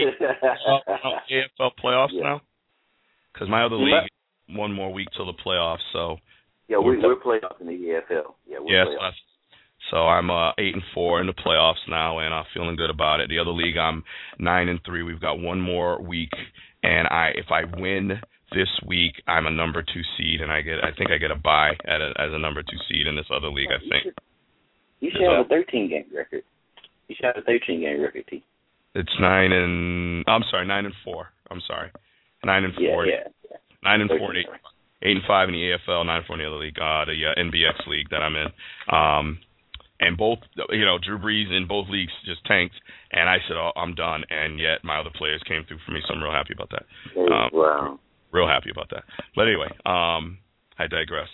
AFL playoffs now? Because my other league, one more week till the playoffs. So yeah, we're playoffs in the EFL. Yeah, we're playoffs. So I'm 8-4 in the playoffs now, and I'm feeling good about it. The other league, I'm 9-3. We've got one more week, and if I win this week, I'm a number 2 seed, and I think I get a bye as a number 2 seed in this other league. I think you should have a 13-game record. You should have a 13-game record, T. It's 9-4. I'm sorry, 9-4. Yeah. 9-4, 8-5 in the AFL, 9-4 in the other league, the NBX league that I'm in. And both, Drew Brees in both leagues just tanked, and I said, I'm done. And yet my other players came through for me, so I'm real happy about that. Wow. Real happy about that. But anyway, I digress.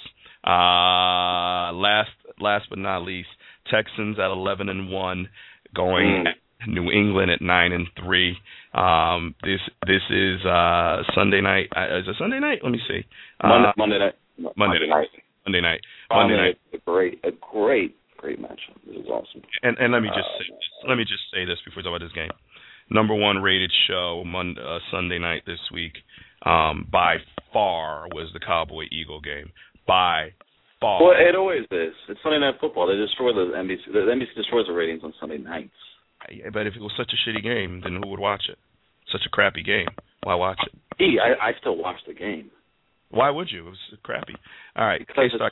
Last but not least, Texans at 11-1, going New England at 9-3. This is Sunday night. Is it Sunday night? Let me see. Monday night. Monday night. A great matchup. This is awesome. And let me just say this before we talk about this game. Number 1 rated show Sunday night this week, by far, was the Cowboy-Eagle game. By far. Well, it always is. It's Sunday Night Football. They destroy the NBC. The NBC destroys the ratings on Sunday nights. Yeah, but if it was such a shitty game, then who would watch it? Such a crappy game. Why watch it? I still watch the game. Why would you? It was crappy. All right, K-Star,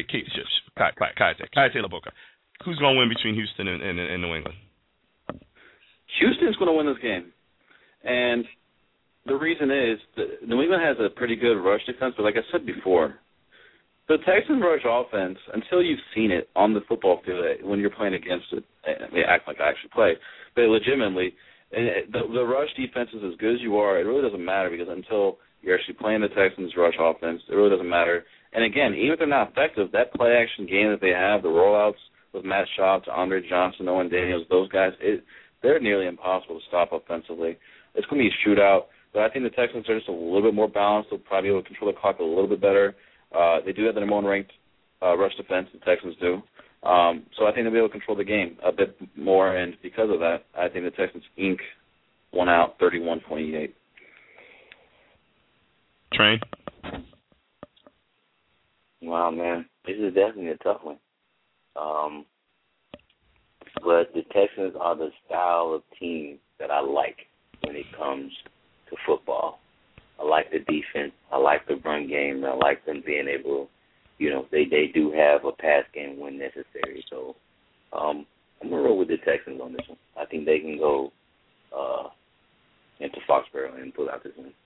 Kai Taylor Boca. Who's going to win between Houston and New England? Houston's going to win this game. And the reason is that New England has a pretty good rush defense, but like I said before, the Texans rush offense, until you've seen it on the football field when you're playing against it, they act like I actually play, but legitimately, the rush defense is as good as you are. It really doesn't matter because until you're actually playing the Texans rush offense, it really doesn't matter. And again, even if they're not effective, that play action game that they have, the rollouts with Matt Schaub to Andre Johnson, Owen Daniels, those guys, they're nearly impossible to stop offensively. It's going to be a shootout, but I think the Texans are just a little bit more balanced. They'll probably be able to control the clock a little bit better. They do have the number 1 ranked rush defense, the Texans do. So I think they'll be able to control the game a bit more, and because of that, I think the Texans won out 31-28. Train? Wow, man. This is definitely a tough one. But the Texans are the style of team that I like when it comes to football. I like the defense. I like the run game. I like them being able, they do have a pass game when necessary. So I'm going to roll with the Texans on this one. I think they can go into Foxborough and pull out this one.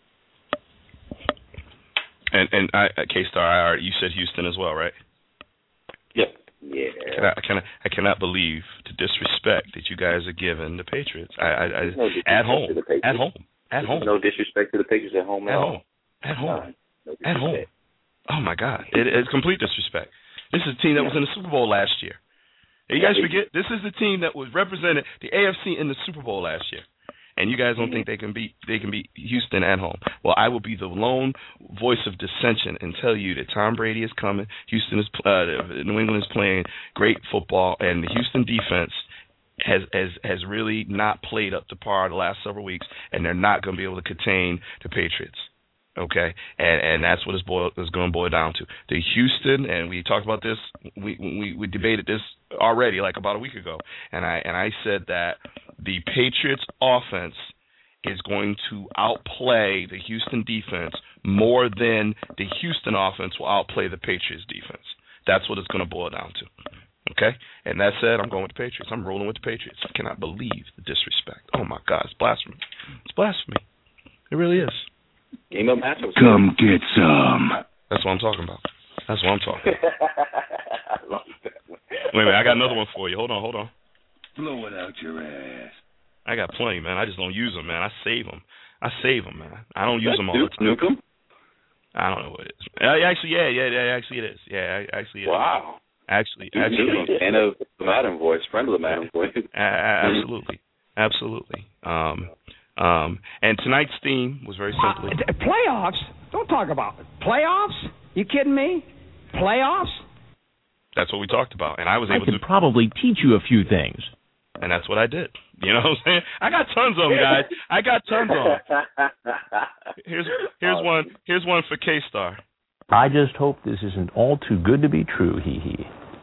And K-Star, you said Houston as well, right? Yep. Yeah. I cannot believe the disrespect that you guys are giving the Patriots. At home. No disrespect to the Patriots at home. At home. Oh my God! It's complete disrespect. This is a team that was in the Super Bowl last year. You guys forget this is the team that was represented the AFC in the Super Bowl last year. And you guys don't think they can beat Houston at home. Well, I will be the lone voice of dissension and tell you that Tom Brady is coming. New England is playing great football, and the Houston defense has really not played up to par the last several weeks, and they're not going to be able to contain the Patriots. Okay, and that's what it's going to boil down to. The Houston, and we talked about this. We debated this already, like about a week ago, and I said that the Patriots offense is going to outplay the Houston defense more than the Houston offense will outplay the Patriots defense. That's what it's going to boil down to. Okay, and that said, I'm going with the Patriots. I'm rolling with the Patriots. I cannot believe the disrespect. Oh my God, it's blasphemy. It's blasphemy. It really is. Game of matchups. Come get some. That's what I'm talking about. That's what I'm talking about. I love that. Wait a minute, I got another one for you. Hold on. Blow it out your ass. I got plenty, man. I just don't use them, man. I save them, man. I don't use them all the time. Nukem? I don't know what it is. Actually, actually it is. Yeah, actually it is. Wow. Actually. And of the Madden voice, friend of the Madden voice. Absolutely. And tonight's theme was very simple. Playoffs? Don't talk about it. Playoffs? You kidding me? Playoffs? That's what we talked about, and I was able I could probably teach you a few things. And that's what I did. You know what I'm saying? I got tons of them, guys. I got tons of them. Here's one for K-Star. I just hope this isn't all too good to be true, hee hee.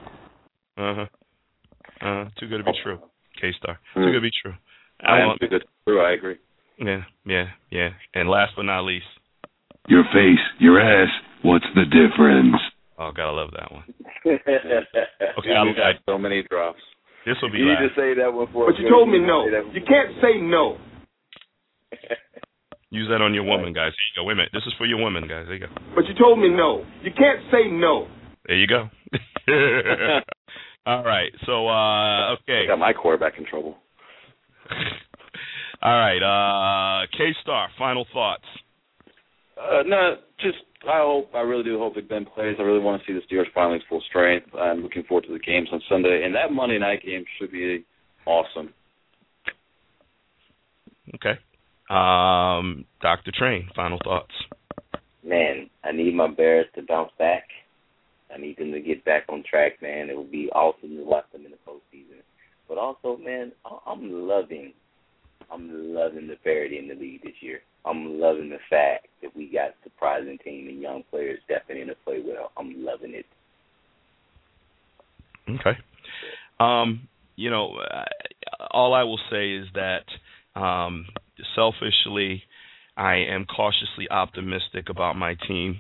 Too good to be true, K-Star. Too good to be true. Too good to be true, I agree. Yeah. And last but not least. Your face, your ass, what's the difference? Oh, gotta love that one. Okay, I got so many drops. This will be you last. need to say that one for But you told me no. You can't say no. Use that on your woman, guys. Here you go. Wait a minute. This is for your woman, guys. There you go. But you told me no. You can't say no. There you go. All right. So, okay. I got my quarterback in trouble. All right. K-Star, final thoughts. No, just I really do hope Big Ben plays. I really want to see the Steelers finally at full strength. I'm looking forward to the games on Sunday, and that Monday night game should be awesome. Okay. Dr. Train, final thoughts. Man, I need my Bears to bounce back. I need them to get back on track, man. It would be awesome to watch them in the postseason. But also, man, I'm loving the parity in the league this year. I'm loving the fact that we got surprising team and young players stepping in to play well. I'm loving it. Okay. All I will say is that selfishly, I am cautiously optimistic about my team.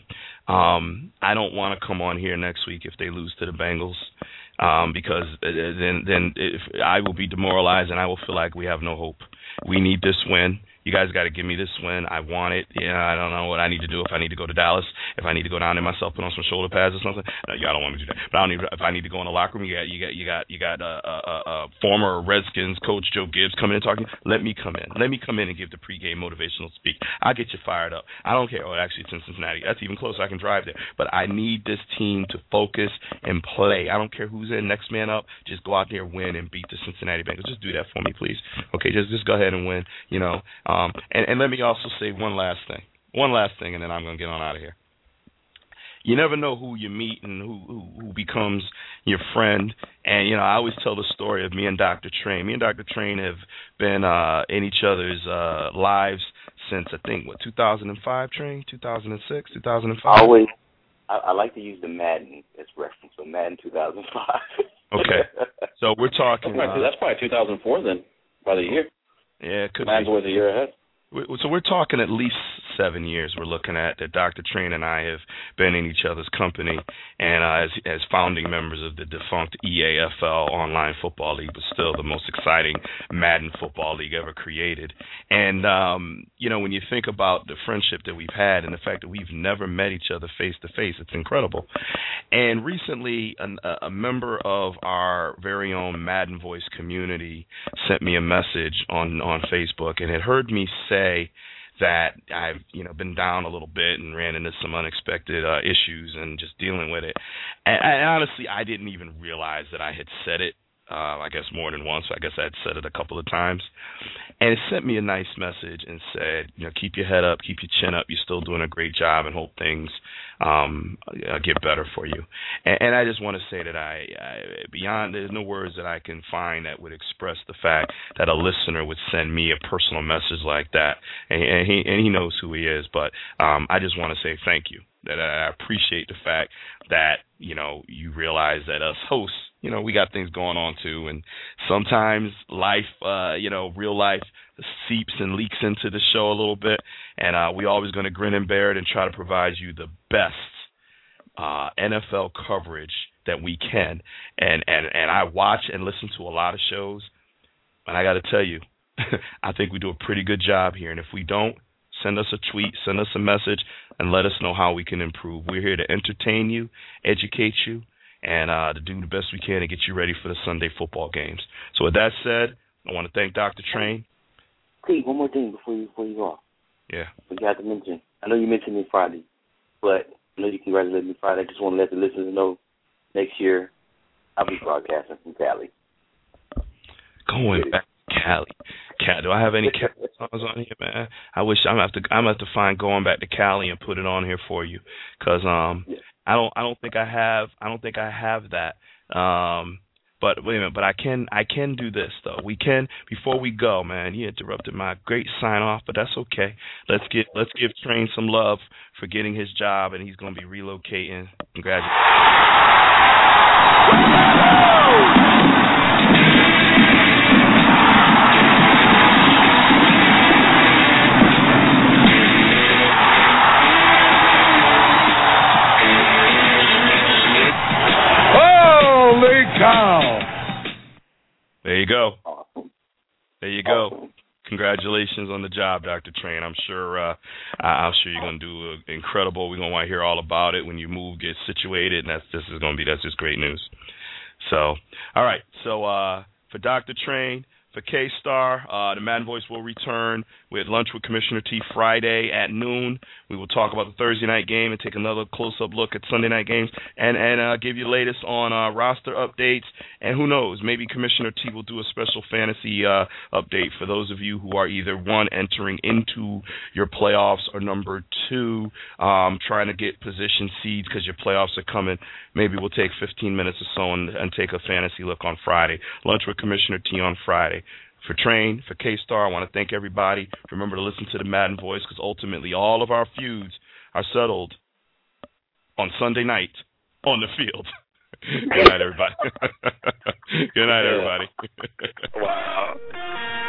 I don't want to come on here next week if they lose to the Bengals, because then I will be demoralized and I will feel like we have no hope. We need this win. You guys got to give me this win. I want it. I don't know what I need to do. If I need to go to Dallas, if I need to go down there myself, put on some shoulder pads or something. No, y'all don't want me to do that. But if I need to go in the locker room, you got former Redskins coach Joe Gibbs coming in talking. Let me come in. Let me come in and give the pregame motivational speak. I'll get you fired up. I don't care. Oh, actually, it's in Cincinnati. That's even closer. I can drive there. But I need this team to focus and play. I don't care who's in. Next man up. Just go out there, win, and beat the Cincinnati Bengals. Just do that for me, please. Okay, just go ahead and win. And let me also say one last thing, and then I'm going to get on out of here. You never know who you meet and who becomes your friend. And, I always tell the story of me and Dr. Train. Me and Dr. Train have been in each other's lives since, I think, 2005, Train? 2006, 2005? Always. I like to use the Madden as reference, so Madden 2005. Okay. So we're talking. That's probably 2004 then, by the year. Yeah, it could Madden's be. was a year ahead. So we're talking at least 7 years we're looking at that Dr. Train and I have been in each other's company, and as founding members of the defunct EAFL Online Football League, but still the most exciting Madden football league ever created. And, when you think about the friendship that we've had and the fact that we've never met each other face-to-face, it's incredible. And recently, a member of our very own Madden Voice community sent me a message on Facebook and had heard me say that I've been down a little bit and ran into some unexpected issues and just dealing with it. And honestly, I didn't even realize that I had said it I guess more than once. I guess I had said it a couple of times. And it sent me a nice message and said, keep your head up, keep your chin up. You're still doing a great job, and hope things get better for you. And I just want to say that there's no words that I can find that would express the fact that a listener would send me a personal message like that. And he knows who he is, but I just want to say thank you. That I appreciate the fact that, you realize that us hosts, we got things going on too, and sometimes life, real life seeps and leaks into the show a little bit, and we always going to grin and bear it and try to provide you the best NFL coverage that we can. And I watch and listen to a lot of shows, and I got to tell you, I think we do a pretty good job here, and if we don't, send us a tweet, send us a message, and let us know how we can improve. We're here to entertain you, educate you, and to do the best we can to get you ready for the Sunday football games. So with that said, I want to thank Dr. Train. Pete, one more thing before you go off. Yeah. We got to mention, I know you mentioned me Friday, but I know you congratulated me Friday. I just want to let the listeners know next year I'll be broadcasting from Cali. Going back to Cali. Do I have any Cali songs on here, man? I wish I'm gonna have to find Going Back to Cali and put it on here for you, because I don't think I have that. But wait a minute, but I can do this though. We can, before we go, man. He interrupted my great sign off, but that's okay. Let's give Train some love for getting his job, and he's gonna be relocating. Congratulations. There you go. Awesome. There you go. Awesome. Congratulations on the job, Dr. Train. I'm sure you're going to do incredible. We're going to want to hear all about it when you move, get situated, and that's just great news. So, all right. So for Dr. Train, for K-Star, the Madden Voice will return with Lunch with Commissioner T Friday at noon. We will talk about the Thursday night game and take another close-up look at Sunday night games and give you the latest on roster updates. And who knows, maybe Commissioner T will do a special fantasy update for those of you who are either, one, entering into your playoffs, or number two, trying to get position seeds because your playoffs are coming. Maybe we'll take 15 minutes or so and take a fantasy look on Friday. Lunch with Commissioner T on Friday. For Train, for K-Star, I want to thank everybody. Remember to listen to the Madden Voice, because ultimately all of our feuds are settled on Sunday night on the field. Good night, everybody. Good night, everybody. Wow.